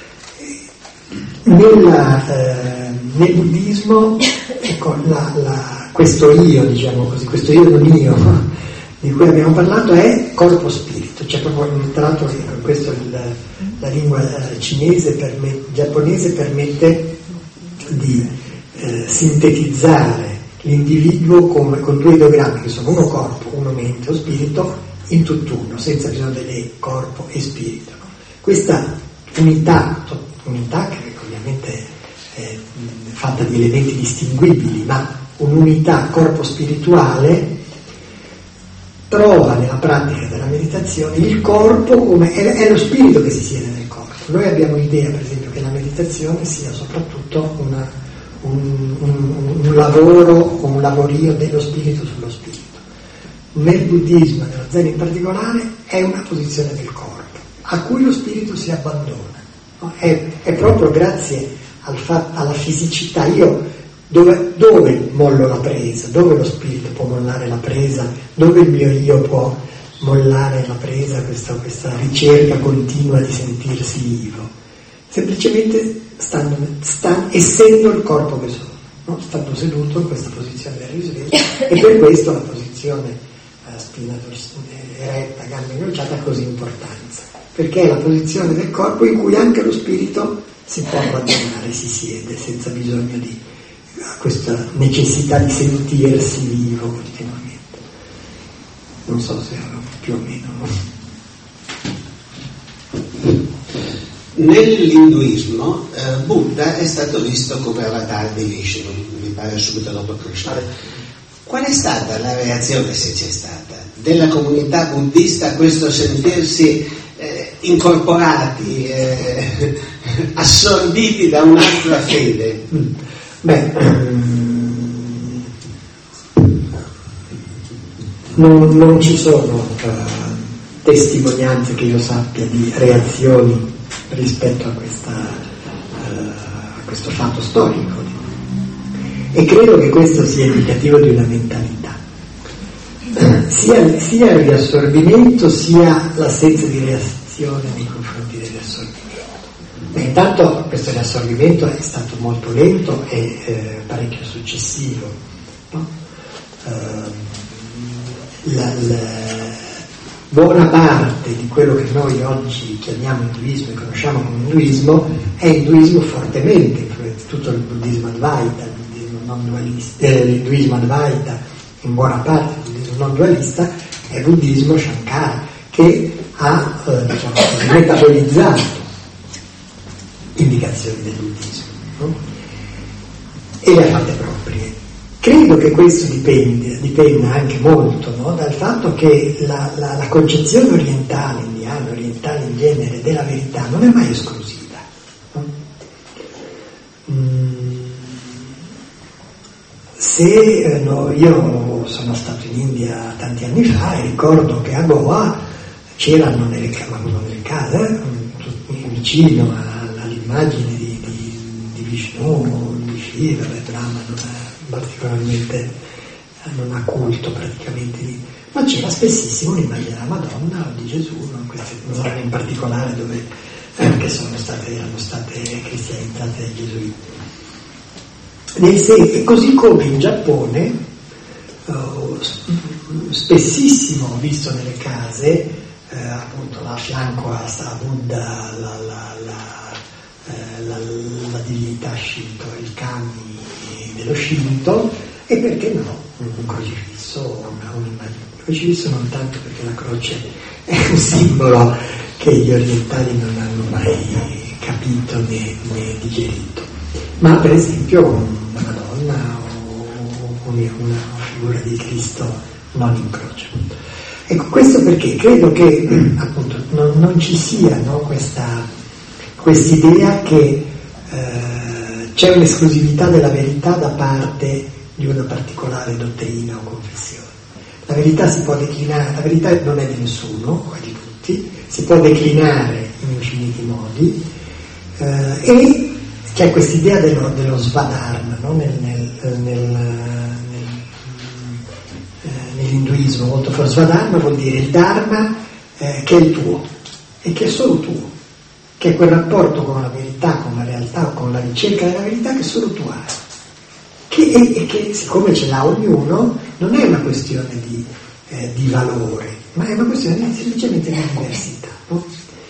Nella, eh, nel buddismo, ecco, la, la, questo io, diciamo così, questo io non io di cui abbiamo parlato è corpo-spirito, cioè proprio, tra l'altro, questo il, la lingua cinese, permette, giapponese permette di eh, sintetizzare l'individuo come, con due ideogrammi che sono uno corpo, uno mente o spirito, in tutt'uno, senza bisogno delle corpo e spirito. Questa unità, unità che ovviamente è fatta di elementi distinguibili, ma un'unità corpo-spirituale, trova nella pratica della meditazione il corpo come è, è lo spirito che si siede nel corpo. Noi abbiamo l'idea, per esempio, che la meditazione sia soprattutto una Un, un, un lavoro, un lavorio dello spirito sullo spirito. Nel buddismo, nello zen in particolare, è una posizione del corpo a cui lo spirito si abbandona, no? È, è proprio grazie al fatto, alla fisicità. Io dove, dove mollo la presa, dove lo spirito può mollare la presa, dove il mio io può mollare la presa, questa, questa ricerca continua di sentirsi vivo, semplicemente Stando, sta, essendo il corpo che sono, no? Stando seduto in questa posizione del risveglio, e per questo la posizione eh, spina eretta, gambe incrociate ha così importanza, perché è la posizione del corpo in cui anche lo spirito si può abbandonare, si siede senza bisogno di questa necessità di sentirsi vivo continuamente. Non so se più o meno, no? Nell'induismo eh, Buddha è stato visto come avatar di Vishnu, mi pare subito dopo Krishna. Qual è stata la reazione, se c'è stata, della comunità buddista a questo sentirsi eh, incorporati, eh, assorbiti da un'altra fede? Beh, non, non ci sono uh, testimonianze che io sappia di reazioni rispetto a, questa, uh, a questo fatto storico, e credo che questo sia indicativo di una mentalità, sia, sia il riassorbimento sia l'assenza di reazione nei confronti del riassorbimento. Beh, intanto questo riassorbimento è stato molto lento e eh, parecchio successivo, no? uh, la, la, Buona parte di quello che noi oggi chiamiamo induismo e conosciamo come induismo è induismo fortemente influenzato, tutto il buddismo Advaita, il buddismo non dualista, eh, l'induismo Advaita in buona parte il buddismo non dualista è buddismo Shankara, che ha eh, diciamo, metabolizzato indicazioni del buddismo, no? E le ha fatte proprie. Credo che questo dipende, dipenda anche molto, no? Dal fatto che la, la, la concezione orientale, indiana, orientale in genere, della verità non è mai esclusiva, no? Mm, se eh, no, io sono stato in India tanti anni fa e ricordo che a Goa c'erano nelle, nelle case, eh, vicino all'immagine di, di, di Vishnu, di Shiva, di Brahma, particolarmente non ha culto praticamente lì, ma c'era spessissimo un'immagine della Madonna o di Gesù, no? In queste zone in particolare dove anche sono state, erano state cristianizzate dai gesuiti. nel senso, e così come in Giappone, uh, spessissimo ho visto nelle case, eh, appunto, a fianco a, a Buddha, la, la, la, eh, la, la divinità Shinto, il kami dello Shinto, e perché no, un crocifisso, una, una, un crocifisso non tanto perché la croce è un simbolo che gli orientali non hanno mai capito né, né digerito, ma per esempio una Madonna o una, una figura di Cristo non in croce. Ecco, questo perché credo che appunto non, non ci sia, no, questa quest'idea che eh, c'è un'esclusività della verità da parte di una particolare dottrina o confessione. La verità si può declinare, la verità non è di nessuno, è di tutti, si può declinare in infiniti modi, eh, e c'è quest'idea dello, dello svadharma, no? nel, nel, nel, nel, eh, nell'induismo molto forte. Svadharma vuol dire il dharma eh, che è il tuo e che è solo tuo, che è quel rapporto con la verità, con la realtà o con la ricerca della verità che solo tu hai. Che, e, e che siccome ce l'ha ognuno, non è una questione di, eh, di valore, ma è una questione semplicemente di diversità. No?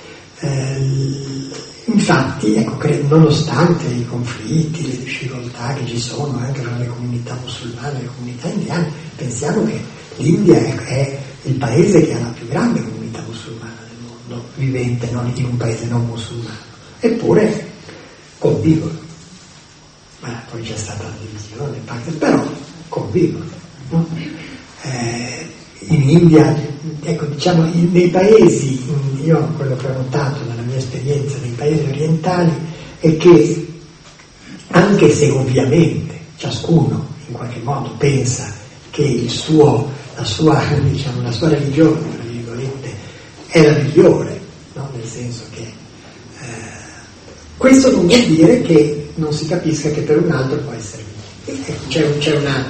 Eh, infatti, ecco, credo, nonostante i conflitti, le difficoltà che ci sono anche tra le comunità musulmane e le comunità indiane, pensiamo che l'India è, è il paese che ha la più grande comunità musulmana del mondo, vivente non in un paese non musulmano, eppure convivono. Ma poi c'è stata la divisione, però convivono. No? Eh, in India, ecco, diciamo, in, nei paesi, io quello che ho notato nella mia esperienza nei paesi orientali è che, anche se ovviamente ciascuno in qualche modo pensa che il suo, la sua, diciamo, la sua religione, tra virgolette, è la migliore, no? Nel senso che eh, questo non vuol dire che non si capisca che per un altro può essere meglio. Ecco, c'è, c'è una,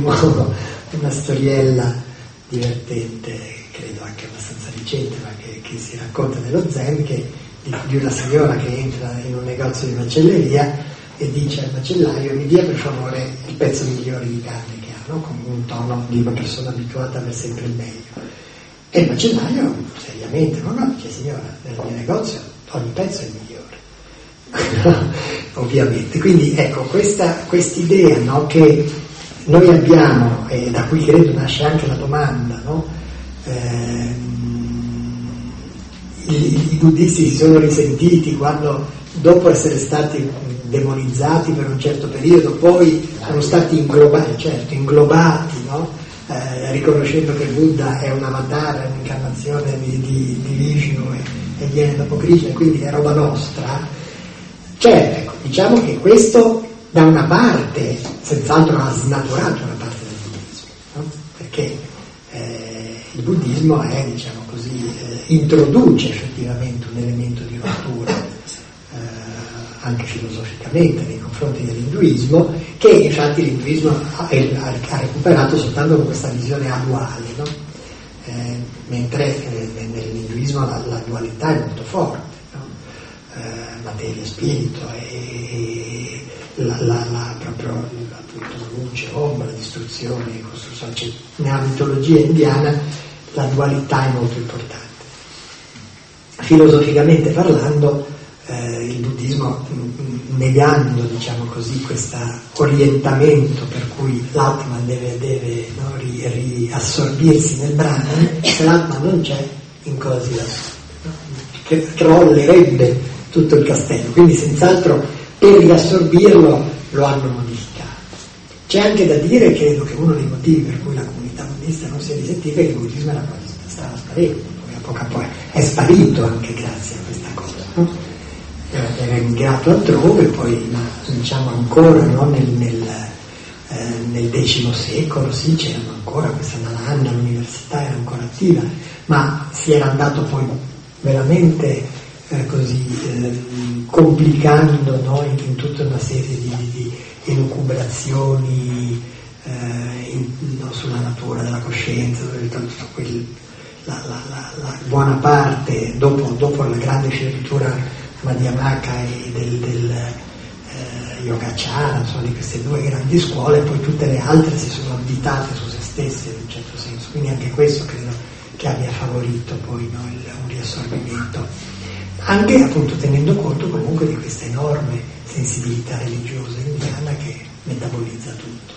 una storiella divertente, credo anche abbastanza recente, ma che, che si racconta nello Zen, che, di, di una signora che entra in un negozio di macelleria e dice al macellaio: mi dia per favore il pezzo migliore di carne che ha, no? Con un tono di una persona abituata a avere sempre il meglio. E il macellaio seriamente: no, no, dice, signora, nel mio negozio ogni pezzo è il migliore. Ovviamente, quindi ecco, questa quest'idea, no, che noi abbiamo, e da cui credo nasce anche la domanda, no? eh, i, i buddisti si sono risentiti quando, dopo essere stati demonizzati per un certo periodo, poi sono stati inglobati, certo, inglobati, no? eh, riconoscendo che Buddha è un avatar, è un'incarnazione di, di, di Vishnu e, e viene dopo Krishna, quindi è roba nostra. Certo, ecco, diciamo che questo da una parte senz'altro ha snaturato una parte del buddismo, no? Perché eh, il buddismo è, diciamo così, eh, introduce effettivamente un elemento di rottura eh, anche filosoficamente nei confronti dell'induismo, che infatti l'induismo ha, ha recuperato soltanto con questa visione aduale, no? eh, mentre eh, nell'induismo la, la dualità è molto forte. Materia, spirito e la, la, la, proprio appunto luce, ombra, distruzione, costruzione. Cioè, nella mitologia indiana la dualità è molto importante. Filosoficamente parlando, eh, il buddismo, negando, diciamo così, questo orientamento per cui l'Atman deve, deve no, ri, riassorbirsi nel Brahman, se l'Atman non c'è, in cosa si va? No? Che crollerebbe tutto il castello, quindi senz'altro per riassorbirlo lo hanno modificato. C'è anche da dire, credo che uno dei motivi per cui la comunità buddista non si è risentita è che il buddismo era quasi stava sparendo, poi a poco a poco è sparito anche grazie a questa cosa, no? Era emigrato altrove, poi diciamo ancora, no, nel, nel, eh, nel X secolo sì, c'erano ancora questa Nalanda, l'università era ancora attiva, ma si era andato poi veramente Eh, così eh, complicando, no? in, in tutta una serie di, di elucubrazioni eh, in, no, sulla natura della coscienza, tutto quel, la, la, la, la buona parte dopo, dopo la grande fioritura Madhyamaka e del, del, eh, Yogacara, sono di queste due grandi scuole, e poi tutte le altre si sono additate su se stesse in un certo senso, quindi anche questo credo che abbia favorito poi, no, il, un riassorbimento, anche appunto tenendo conto comunque di questa enorme sensibilità religiosa indiana che metabolizza tutto.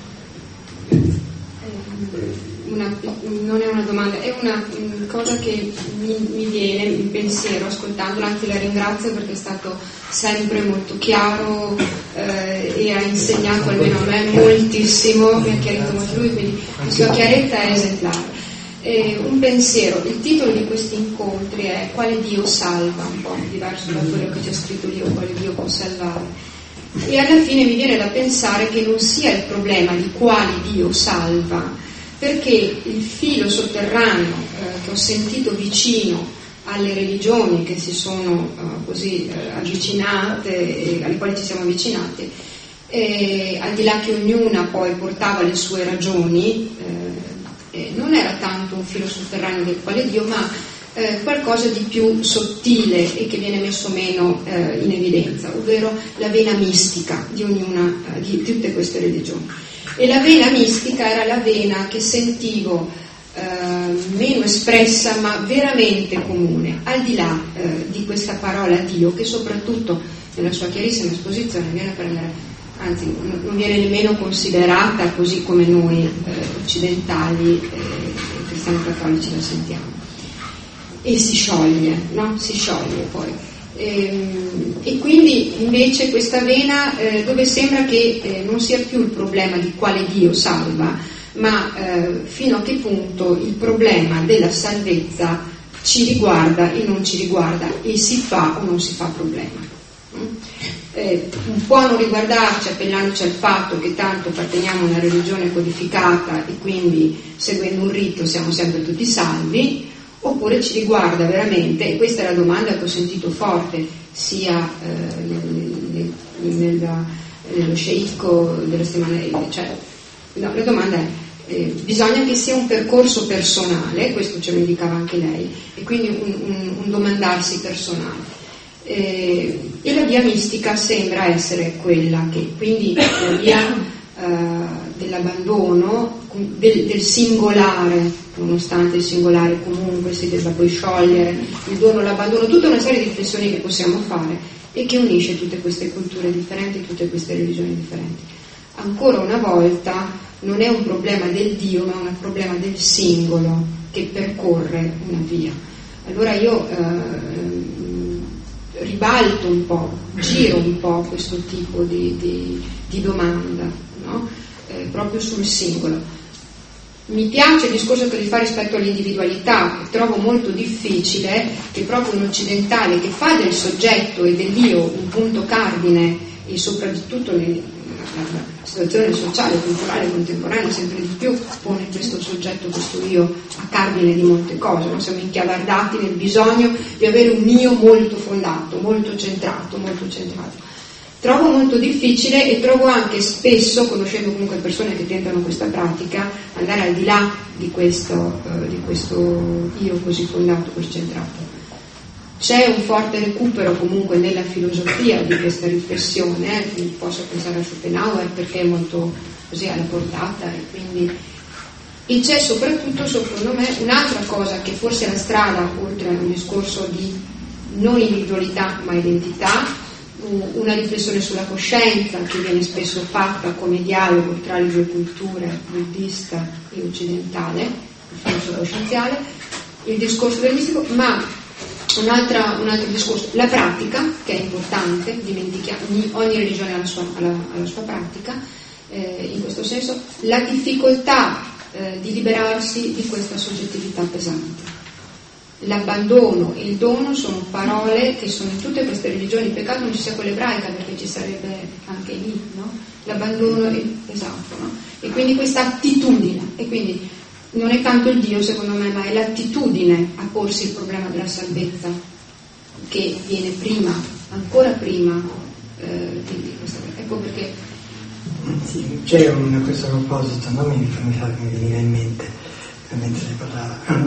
Una, non è una domanda, è una cosa che mi, mi viene in pensiero ascoltandola, anche la ringrazio perché è stato sempre molto chiaro eh, e ha insegnato almeno a me moltissimo, mi ha chiarito molto lui, quindi la sua chiarezza è esemplare. Eh, un pensiero, il titolo di questi incontri è Quale Dio salva, un po' diverso da quello che c'è scritto lì, Quale Dio può salvare. E alla fine mi viene da pensare che non sia il problema di quale Dio salva, perché il filo sotterraneo eh, che ho sentito vicino alle religioni che si sono eh, così eh, avvicinate, e alle quali ci siamo avvicinati, e al di là che ognuna poi portava le sue ragioni, eh, eh, non era tanto un filo sotterraneo del quale Dio, ma eh, qualcosa di più sottile e che viene messo meno eh, in evidenza, ovvero la vena mistica di ognuna eh, di tutte queste religioni. E la vena mistica era la vena che sentivo eh, meno espressa ma veramente comune, al di là eh, di questa parola Dio, che soprattutto nella sua chiarissima esposizione viene a prendere, anzi non viene nemmeno considerata così come noi eh, occidentali eh, cristiani cattolici la sentiamo, e si scioglie, no? Si scioglie poi. E, e quindi invece questa vena eh, dove sembra che eh, non sia più il problema di quale Dio salva, ma eh, fino a che punto il problema della salvezza ci riguarda e non ci riguarda, e si fa o non si fa problema. Eh, può non riguardarci appellandoci al fatto che tanto apparteniamo a una religione codificata e quindi seguendo un rito siamo sempre tutti salvi, oppure ci riguarda veramente, e questa è la domanda che ho sentito forte sia eh, nella, nello sceicco della settimana, cioè no, la domanda è eh, bisogna che sia un percorso personale, questo ce lo indicava anche lei, e quindi un, un, un domandarsi personale, eh, e la via mistica sembra essere quella che quindi la via eh, dell'abbandono, del, del singolare, nonostante il singolare comunque si debba poi sciogliere, il dono, l'abbandono, tutta una serie di riflessioni che possiamo fare e che unisce tutte queste culture differenti, tutte queste religioni differenti. Ancora una volta non è un problema del Dio, ma è un problema del singolo che percorre una via. Allora io eh, ribalto un po', giro un po' questo tipo di, di, di domanda, no? Eh, proprio sul singolo. Mi piace il discorso che rifà rispetto all'individualità, che trovo molto difficile che proprio un occidentale che fa del soggetto e dell'io un punto cardine, e soprattutto nella situazione sociale, culturale, contemporanea, sempre di più pone questo soggetto, questo io a cardine di molte cose, no? Siamo inchiavardati nel bisogno di avere un io molto fondato, molto centrato, molto centrato. Trovo molto difficile, e trovo anche spesso, conoscendo comunque persone che tentano questa pratica, andare al di là di questo, eh, di questo io così fondato, così centrato. C'è un forte recupero comunque nella filosofia di questa riflessione, eh? Posso pensare a Schopenhauer perché è molto così alla portata, e quindi e c'è soprattutto, secondo me, un'altra cosa che forse è la strada, oltre a un discorso di non individualità ma identità, una riflessione sulla coscienza che viene spesso fatta come dialogo tra le due culture, buddista e occidentale, il filosofo coscienziale, il discorso del mistico, ma un, altra, un altro discorso, la pratica, che è importante, dimentichiamo, ogni religione ha la sua, ha la, ha la sua pratica, eh, in questo senso, la difficoltà eh, di liberarsi di questa soggettività pesante. L'abbandono e il dono sono parole che sono in tutte queste religioni. Peccato non ci sia quella ebraica, perché ci sarebbe anche lì, no? L'abbandono, è, esatto, no? E quindi questa attitudine, e quindi non è tanto il Dio secondo me, ma è l'attitudine a porsi il problema della salvezza che viene prima, ancora prima eh, di questa. Ecco perché sì, c'è un, a questo proposito, no? mi, mi fa mi venire in mente mentre ne parlava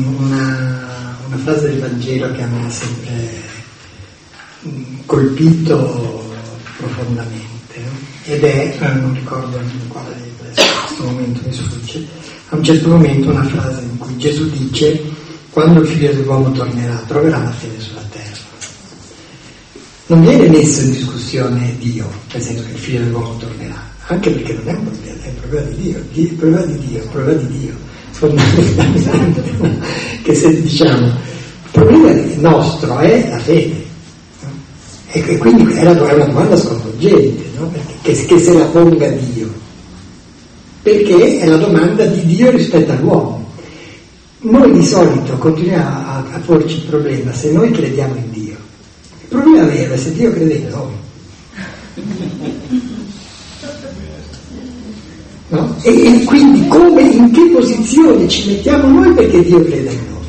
una, una frase del Vangelo che a me ha sempre colpito profondamente, no? Ed è, eh, non ricordo in quale adesso in questo momento mi sfugge, a un certo momento una frase in cui Gesù dice: quando il figlio dell'uomo tornerà troverà la fede sulla terra. Non viene messo in discussione Dio, nel senso che il figlio dell'uomo tornerà, anche perché non è un problema, è un problema di Dio, il problema di Dio, il problema di Dio, fondamentalmente, che se diciamo, il problema nostro è la fede, no? E quindi è una, è una domanda sconvolgente, no? Perché, che, che se la ponga Dio, perché è la domanda di Dio rispetto all'uomo. Noi di solito continuiamo a, a porci il problema se noi crediamo in Dio. Il problema vero è se Dio crede in noi. No? E, e quindi come, in che posizione ci mettiamo noi perché Dio crede in noi?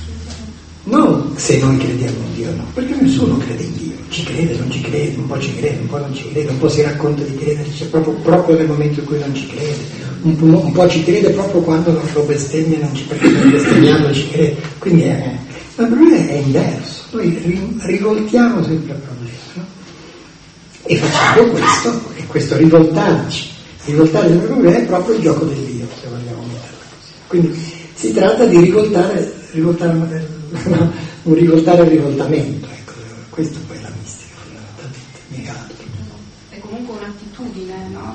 Non se noi crediamo in Dio, no, perché nessuno crede in Dio, ci crede, non ci crede, un po' ci crede, un po' non ci crede, un po' si racconta di crederci proprio, proprio nel momento in cui non ci crede, un po', un po' ci crede proprio quando non lo bestemmia, non ci perché non bestemmiamo ci crede, quindi è, ma il problema è inverso, noi rivoltiamo sempre il problema, no? E facendo questo, e questo rivoltarci, rivoltare il problema è proprio il gioco del Dio, se vogliamo metterla così. Quindi si tratta di rivoltare, rivoltare no, un rivoltare al rivoltamento, ecco, questo poi è la mistica fondamentalmente, mica altro. È comunque un'attitudine, no?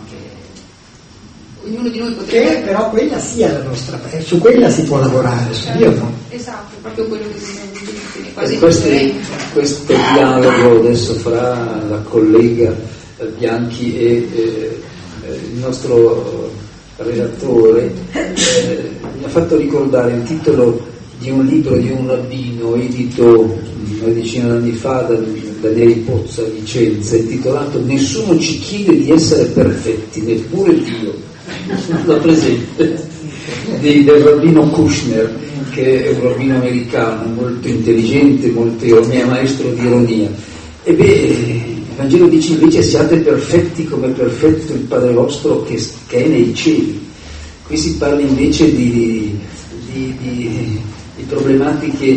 Che ognuno di noi potrebbe... Che però quella sia la nostra, su quella si può lavorare, su Dio no. Esatto, proprio quello che dobbiamo dire, quasi questo, questo dialogo adesso fra la collega Bianchi e eh, il nostro relatore eh, mi ha fatto ricordare il titolo di un libro di un rabbino edito una decina d'anni fa da Daniele Pozza a Vicenza, intitolato Nessuno ci chiede di essere perfetti, neppure Dio. La presente di, del rabbino Kushner, che è un rabbino americano molto intelligente, molto mio maestro di ironia. E beh, il Vangelo dice invece: siate perfetti come è perfetto il Padre vostro che, che è nei cieli. Qui si parla invece di, di, di, di problematiche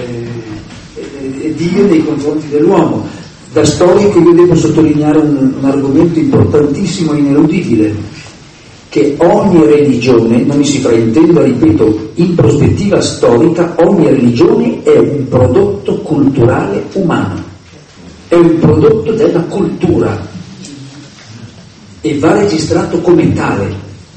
eh, di Dio nei confronti dell'uomo. Da storico io devo sottolineare un, un argomento importantissimo e ineludibile, che ogni religione, non mi si fraintenda, ripeto, in prospettiva storica, ogni religione è un prodotto culturale umano. È un prodotto della cultura e va registrato come tale.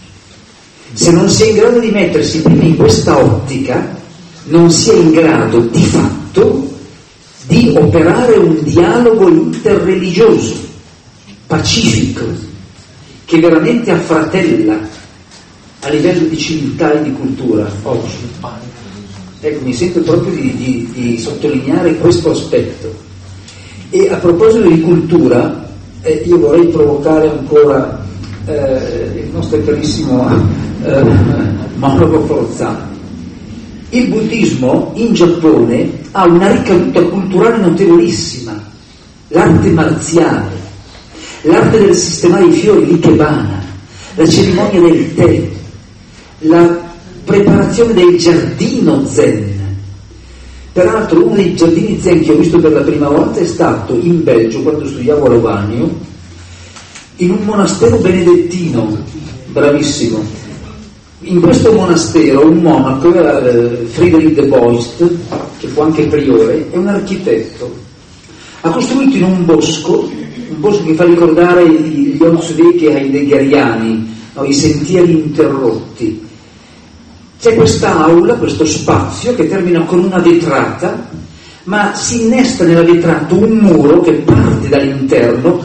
Se non si è in grado di mettersi prima in questa ottica, non si è in grado di fatto di operare un dialogo interreligioso, pacifico, che veramente affratella a livello di civiltà e di cultura oggi. Ecco, mi sento proprio di, di, di sottolineare questo aspetto. E a proposito di cultura, eh, io vorrei provocare ancora eh, il nostro carissimo eh, monaco Forzani. Il buddismo in Giappone ha una ricaduta culturale notevolissima, l'arte marziale, l'arte del sistemare i fiori, l'ikebana, la cerimonia del tè, la preparazione del giardino zen. Peraltro uno dei giardini zen che ho visto per la prima volta è stato in Belgio, quando studiavo a Lovanio, in un monastero benedettino, bravissimo. In questo monastero un monaco, eh, Friedrich de Boist, che fu anche priore, è un architetto. Ha costruito in un bosco, un bosco che fa ricordare gli Olsveki heideggeriani, no? I sentieri interrotti. C'è quest'aula, questo spazio che termina con una vetrata, ma si innesta nella vetrata un muro che parte dall'interno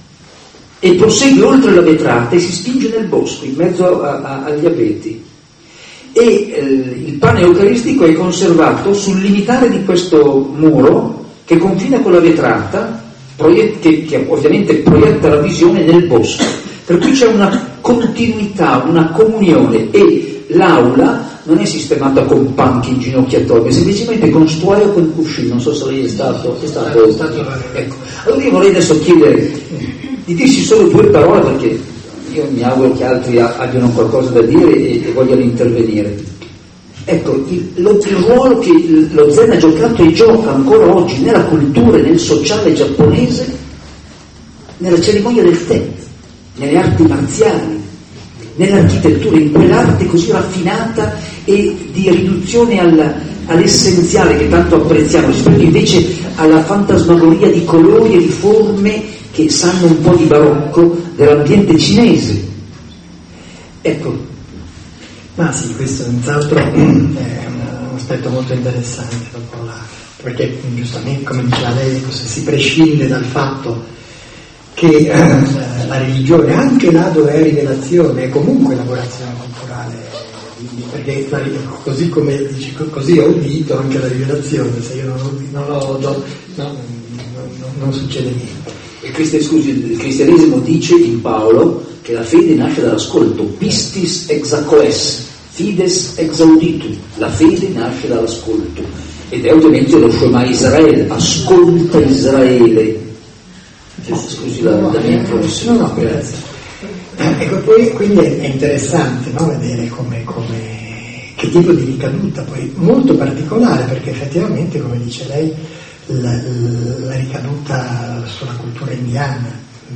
e prosegue oltre la vetrata e si spinge nel bosco, in mezzo a, a, agli abeti. E eh, il pane eucaristico è conservato sul limitare di questo muro che confina con la vetrata, proiett- che, che ovviamente proietta la visione nel bosco. Per cui c'è una continuità, una comunione, e l'aula non è sistemata con panchi inginocchiatori, è semplicemente con stuoio e con cuscino. Non so se lei è stato, è stato, è stato ecco. Allora io vorrei adesso chiedere di dirci solo due parole, perché io mi auguro che altri abbiano qualcosa da dire e, e vogliano intervenire. Ecco, il, lo, il ruolo che lo Zen ha giocato e gioca ancora oggi nella cultura e nel sociale giapponese nella cerimonia del tè, nelle arti marziali, nell'architettura, in quell'arte così raffinata e di riduzione al, all'essenziale che tanto apprezziamo, rispetto invece alla fantasmagoria di colori e di forme che sanno un po' di barocco dell'ambiente cinese. Ecco. Ma sì, questo senz'altro è un aspetto molto interessante, dopo la, perché giustamente, come diceva lei, se si prescinde dal fatto che eh, la religione, anche là dove è rivelazione, è comunque elaborazione culturale, perché la, così come dici, così ho udito anche la rivelazione, se io non, non l'ho, no, no, non, non succede niente. Il, cristian, scusi, il cristianesimo dice in Paolo che la fede nasce dall'ascolto, pistis exacoes, fides exauditu, la fede nasce dall'ascolto, ed è ovviamente lo Shema Israele, ascolta Israele. Scusi la, la mia professione. No, no, grazie. Ecco, poi quindi è interessante, no, vedere come, come, che tipo di ricaduta, poi molto particolare, perché effettivamente, come dice lei, la, la ricaduta sulla cultura indiana,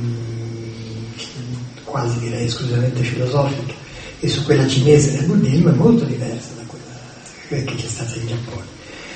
quasi direi esclusivamente filosofica, e su quella cinese del buddismo è molto diversa da quella che c'è stata in Giappone.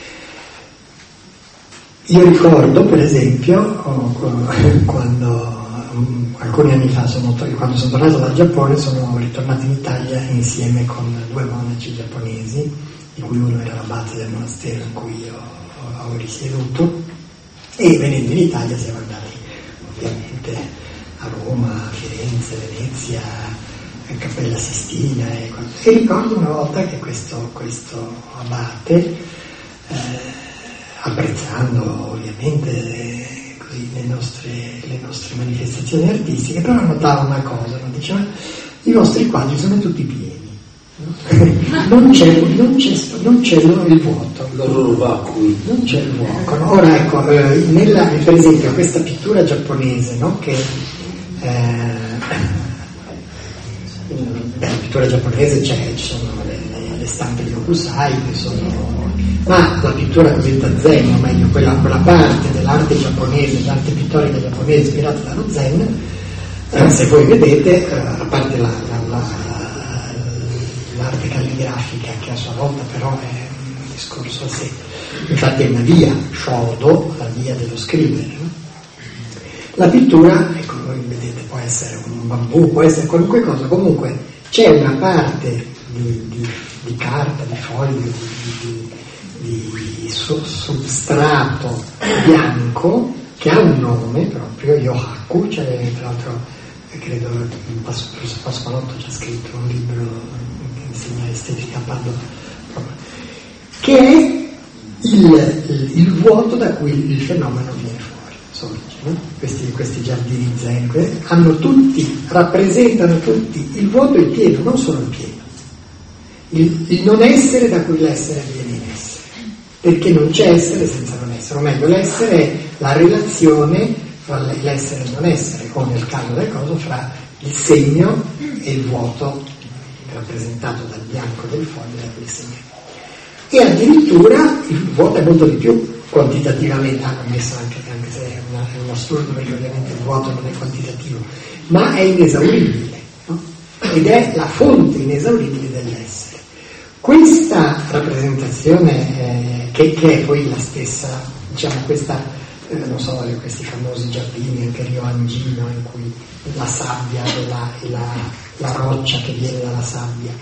Io ricordo, per esempio, quando alcuni anni fa, sono, quando sono tornato dal Giappone, sono ritornato in Italia insieme con due monaci giapponesi, di cui uno era l'abate del monastero in cui io ho risieduto, e venendo in Italia siamo andati ovviamente a Roma, a Firenze, Venezia, a Cappella Sistina, e, e ricordo una volta che questo, questo abate, eh, apprezzando ovviamente così le nostre, le nostre manifestazioni artistiche, però notava una cosa, no? Diceva: i vostri quadri sono tutti pieni, no? non, c'è, non, c'è, non c'è il vuoto, loro vacui, non c'è il vuoto. Ora ecco, eh, nella, per esempio questa pittura giapponese, no? Che eh, nella pittura giapponese c'è, ci sono le, le, le stampe di Hokusai che sono, ma la pittura cosiddetta zen, o meglio quella, quella parte dell'arte giapponese, l'arte pittorica giapponese ispirata dallo zen, eh, se voi vedete, eh, a parte la, la, la, l'arte calligrafica, che a sua volta però è un discorso a sé, infatti è una via, shodo, la via dello scrivere, no? La pittura, ecco, voi vedete, può essere un bambù, può essere qualunque cosa, comunque c'è una parte di, di, di carta, di foglio, di, di di substrato bianco che ha un nome proprio, yohaku, cioè tra l'altro credo Pasqualotto c'ha scritto un libro che insegna estetica parlo proprio, che è il, il, il vuoto da cui il fenomeno viene fuori, sorge, no? questi, questi giardini zen hanno tutti, rappresentano tutti il vuoto e il pieno, non solo il pieno, il, il non essere da cui l'essere viene in essere, perché non c'è essere senza non essere, o meglio l'essere è la relazione fra l'essere e il non essere, o nel caso del coso fra il segno e il vuoto rappresentato dal bianco del foglio da quel segno. E addirittura il vuoto è molto di più quantitativamente, hanno messo anche, anche se è, una, è un assurdo perché ovviamente il vuoto non è quantitativo, ma è inesauribile, no? Ed è la fonte inesauribile dell'essere. Questa rappresentazione eh, che, che è poi la stessa, diciamo questa, eh, non so, questi famosi giardini, anche Rio Angino, in cui la sabbia e la, e la, la roccia che viene dalla sabbia,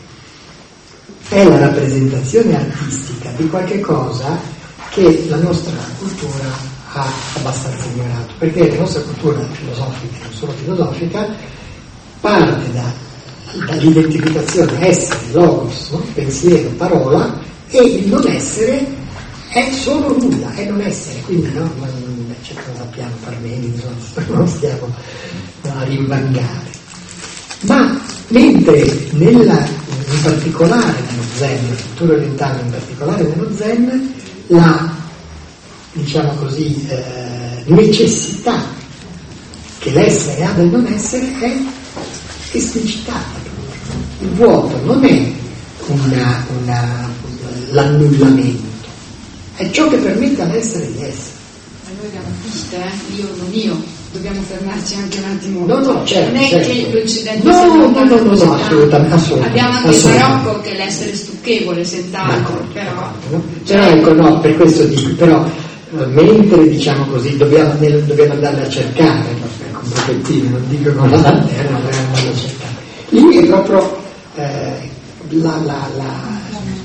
è la rappresentazione artistica di qualche cosa che la nostra cultura ha abbastanza ignorato, perché la nostra cultura filosofica, non solo filosofica, parte da dall'identificazione essere, logos, no? Pensiero, parola, e il non essere è solo nulla, è non essere, quindi no, non, certo, non sappiamo Parmenidi, non stiamo a rinvangare. Ma mentre nella, in particolare nello zen, nella cultura orientale, in particolare nello zen, la, diciamo così, eh, necessità che l'essere ha del non essere è esplicitata. Il vuoto non è una, una, l'annullamento, è ciò che permette all'essere di essere. Ma noi abbiamo piste, eh? Io non io. dobbiamo fermarci anche un attimo. No, no, certo, non è certo. che l'Occidente no, sia no, lontano no, no, no, assolutamente, assolutamente. Abbiamo anche assolutamente. il barocco che è l'essere stucchevole, senz'altro, D'accordo, però. d'accordo, no? Però ecco, no, per questo dico, però mentre diciamo così dobbiamo, dobbiamo andarle a cercare, ecco, un pochettino, non dico con la lanterna, dobbiamo andarle a cercare. Lì è proprio eh, la, la, la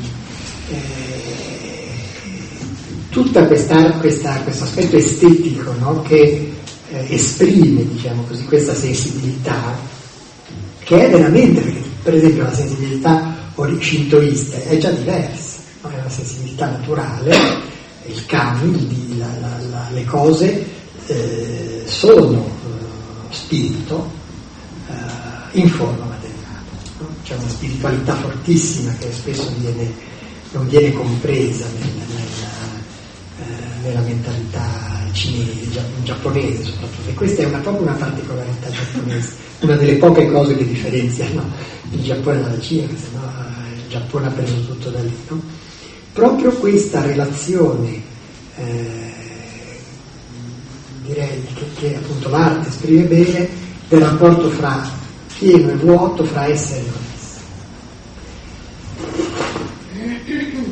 eh, tutta questa, questa, questo aspetto estetico, no? Che eh, esprime, diciamo così, questa sensibilità, che è veramente, perché per esempio la sensibilità shintoista è già diversa, no? È una sensibilità naturale, il kami, la, la, la, le cose eh, sono eh, spirito eh, in forma materiale, no? C'è una spiritualità fortissima che spesso viene, non viene compresa nella, nella, eh, nella mentalità cinese, giapponese soprattutto, e questa è una, proprio una particolarità giapponese, una delle poche cose che differenziano il Giappone dalla Cina, che sennò il Giappone ha preso tutto da lì, no? Proprio questa relazione, eh, direi che, che appunto l'arte esprime bene, del rapporto fra pieno e vuoto, fra essere e non essere.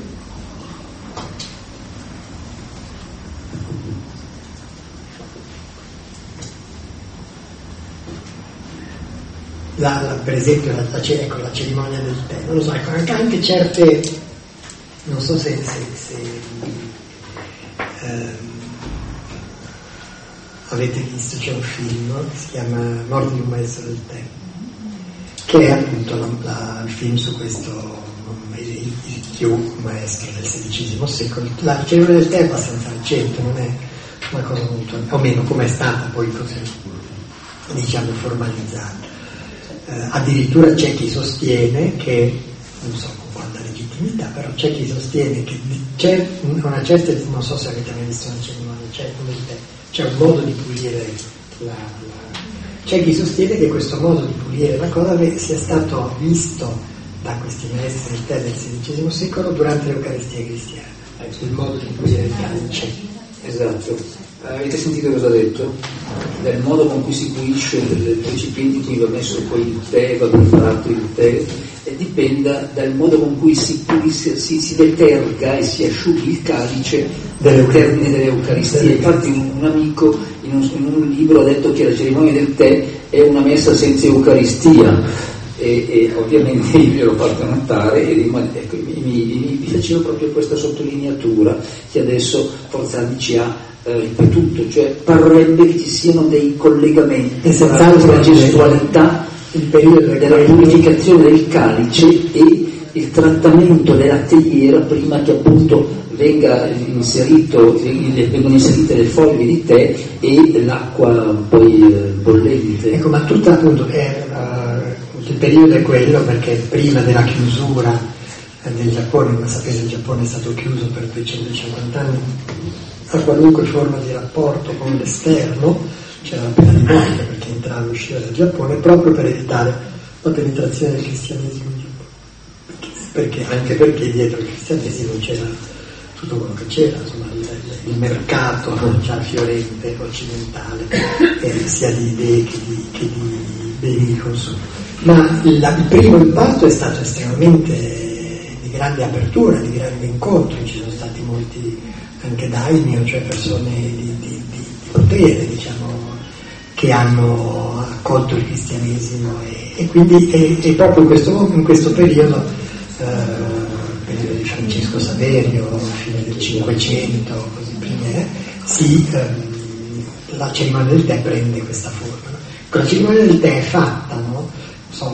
La, la, per esempio la, la, ecco, la cerimonia del tè, non lo so, ecco, anche, anche certe, non so se, se, se ehm, avete visto, c'è un film che si chiama Morte di un maestro del tè, che è appunto la, la, il film su questo il, il Kyo, maestro del sedicesimo secolo. La cerimonia del tè è abbastanza recente, non è una cosa molto, o meno come è stata poi così, diciamo, formalizzata. Eh, addirittura c'è chi sostiene che, non so con quanta legittimità, però c'è chi sostiene che c'è una certa, non so se avete mai visto una cerimonia, c'è, c'è un modo di pulire la, la, c'è chi sostiene che questo modo di pulire la cosa sia stato visto da questi maestri del tè del sedicesimo secolo durante l'Eucaristia cristiana, il modo di pulire il calice. Esatto. Avete sentito cosa ha detto? Del modo con cui si pulisce il recipiente in cui va messo poi il tè, va preparato il tè, e dipenda dal modo con cui si pulisce, si, si deterga e si asciughi il calice del termine dell'Eucaristia. Infatti un, un amico in un, in un libro ha detto che la cerimonia del tè è una messa senza Eucaristia. E, e ovviamente io gliel'ho fatto notare e ecco, mi, mi, mi, mi faceva proprio questa sottolineatura che adesso Forzani ci ha eh, ripetuto, cioè parrebbe che ci siano dei collegamenti tra la gestualità il periodo della purificazione del calice e il trattamento della teiera prima che appunto venga inserito, vengono inserite le foglie di tè e l'acqua poi eh, bollente. Ecco, ma tutta appunto è il periodo è quello perché prima della chiusura del Giappone, come sapete il Giappone è stato chiuso per duecentocinquanta anni a qualunque forma di rapporto con l'esterno, c'era la pena di morte per chi entrava e usciva dal Giappone, proprio per evitare la penetrazione del cristianesimo in Giappone, perché, anche perché dietro il cristianesimo c'era tutto quello che c'era, insomma il, il mercato già fiorente occidentale, eh, sia di idee che di, che di beni di consumo. Ma la, il primo impatto è stato estremamente di grande apertura, di grande incontro, ci sono stati molti anche daimyo, cioè persone di, di, di, di potere, diciamo, che hanno accolto il cristianesimo e, e quindi è, è proprio in questo, in questo periodo, eh, periodo di Francesco Saverio, fine del Cinquecento, così prima, eh, si, eh, la cerimonia del tè prende questa forma. No? La cerimonia del tè è fatta, no? So,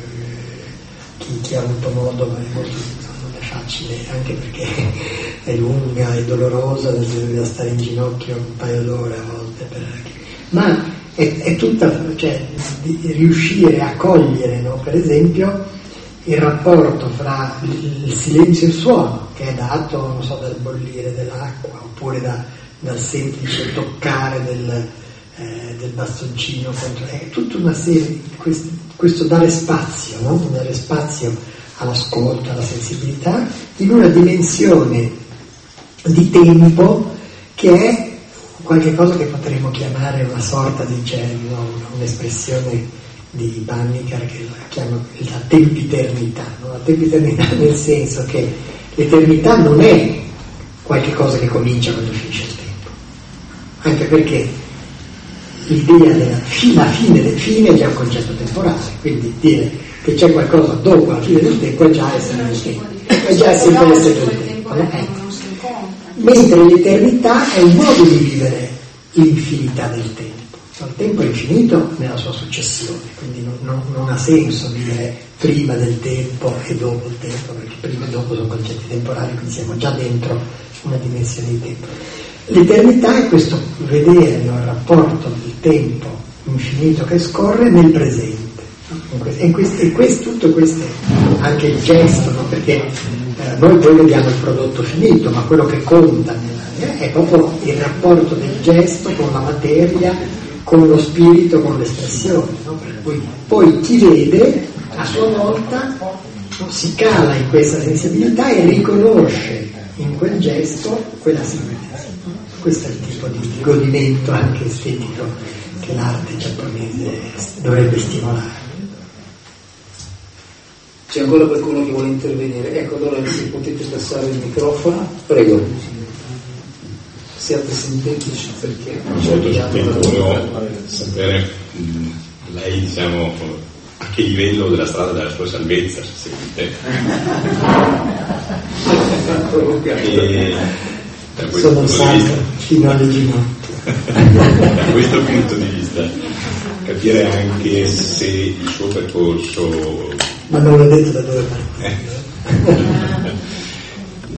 chi, chi ha avuto modo, ma è molto, non è facile, anche perché è lunga, è dolorosa, deve stare in ginocchio un paio d'ore a volte, per, ma è, è tutta, cioè, di riuscire a cogliere, no? Per esempio, il rapporto fra il silenzio e il suono, che è dato, non so, dal bollire dell'acqua, oppure da, dal semplice toccare del, eh, del bastoncino, contro, è tutta una serie di questi. Questo dare spazio, no? Dare spazio all'ascolto, alla sensibilità, in una dimensione di tempo che è qualche cosa che potremmo chiamare una sorta di genio, un'espressione di Bannicar che la chiama la tempiternità, no? La tempiternità nel senso che l'eternità non è qualche cosa che comincia quando finisce il tempo, anche perché l'idea della fi- la fine del fine è già un concetto temporale, quindi dire che c'è qualcosa dopo la fine del tempo è già essere nel tempo, è già sempre essere nel tempo, no? Ecco. Mentre l'eternità è un modo di vivere l'infinità del tempo. Il tempo è infinito nella sua successione, quindi non, non, non ha senso dire prima del tempo e dopo il tempo, perché prima e dopo sono concetti temporali, quindi siamo già dentro una dimensione di tempo. L'eternità è questo vedere il rapporto del tempo infinito che scorre nel presente. E, questo, e questo, tutto questo, anche il gesto, no? Perché eh, noi poi vediamo il prodotto finito, ma quello che conta nella, è proprio il rapporto del gesto con la materia, con lo spirito, con l'espressione, no? Per cui poi chi vede a sua volta si cala in questa sensibilità e riconosce in quel gesto quella simmetria. Questo è il tipo di godimento anche estetico che l'arte giapponese dovrebbe stimolare. C'è ancora qualcuno che vuole intervenire? Ecco, allora se potete passare il microfono, prego. Siate sintetici perché molto volevo sapere mh, lei, diciamo, a che livello della strada della sua salvezza si sente. E da questo sono punto di vista, fino alle ginocchia. da questo punto di vista, capire anche se il suo percorso. Ma non l'ho detto da dove partire.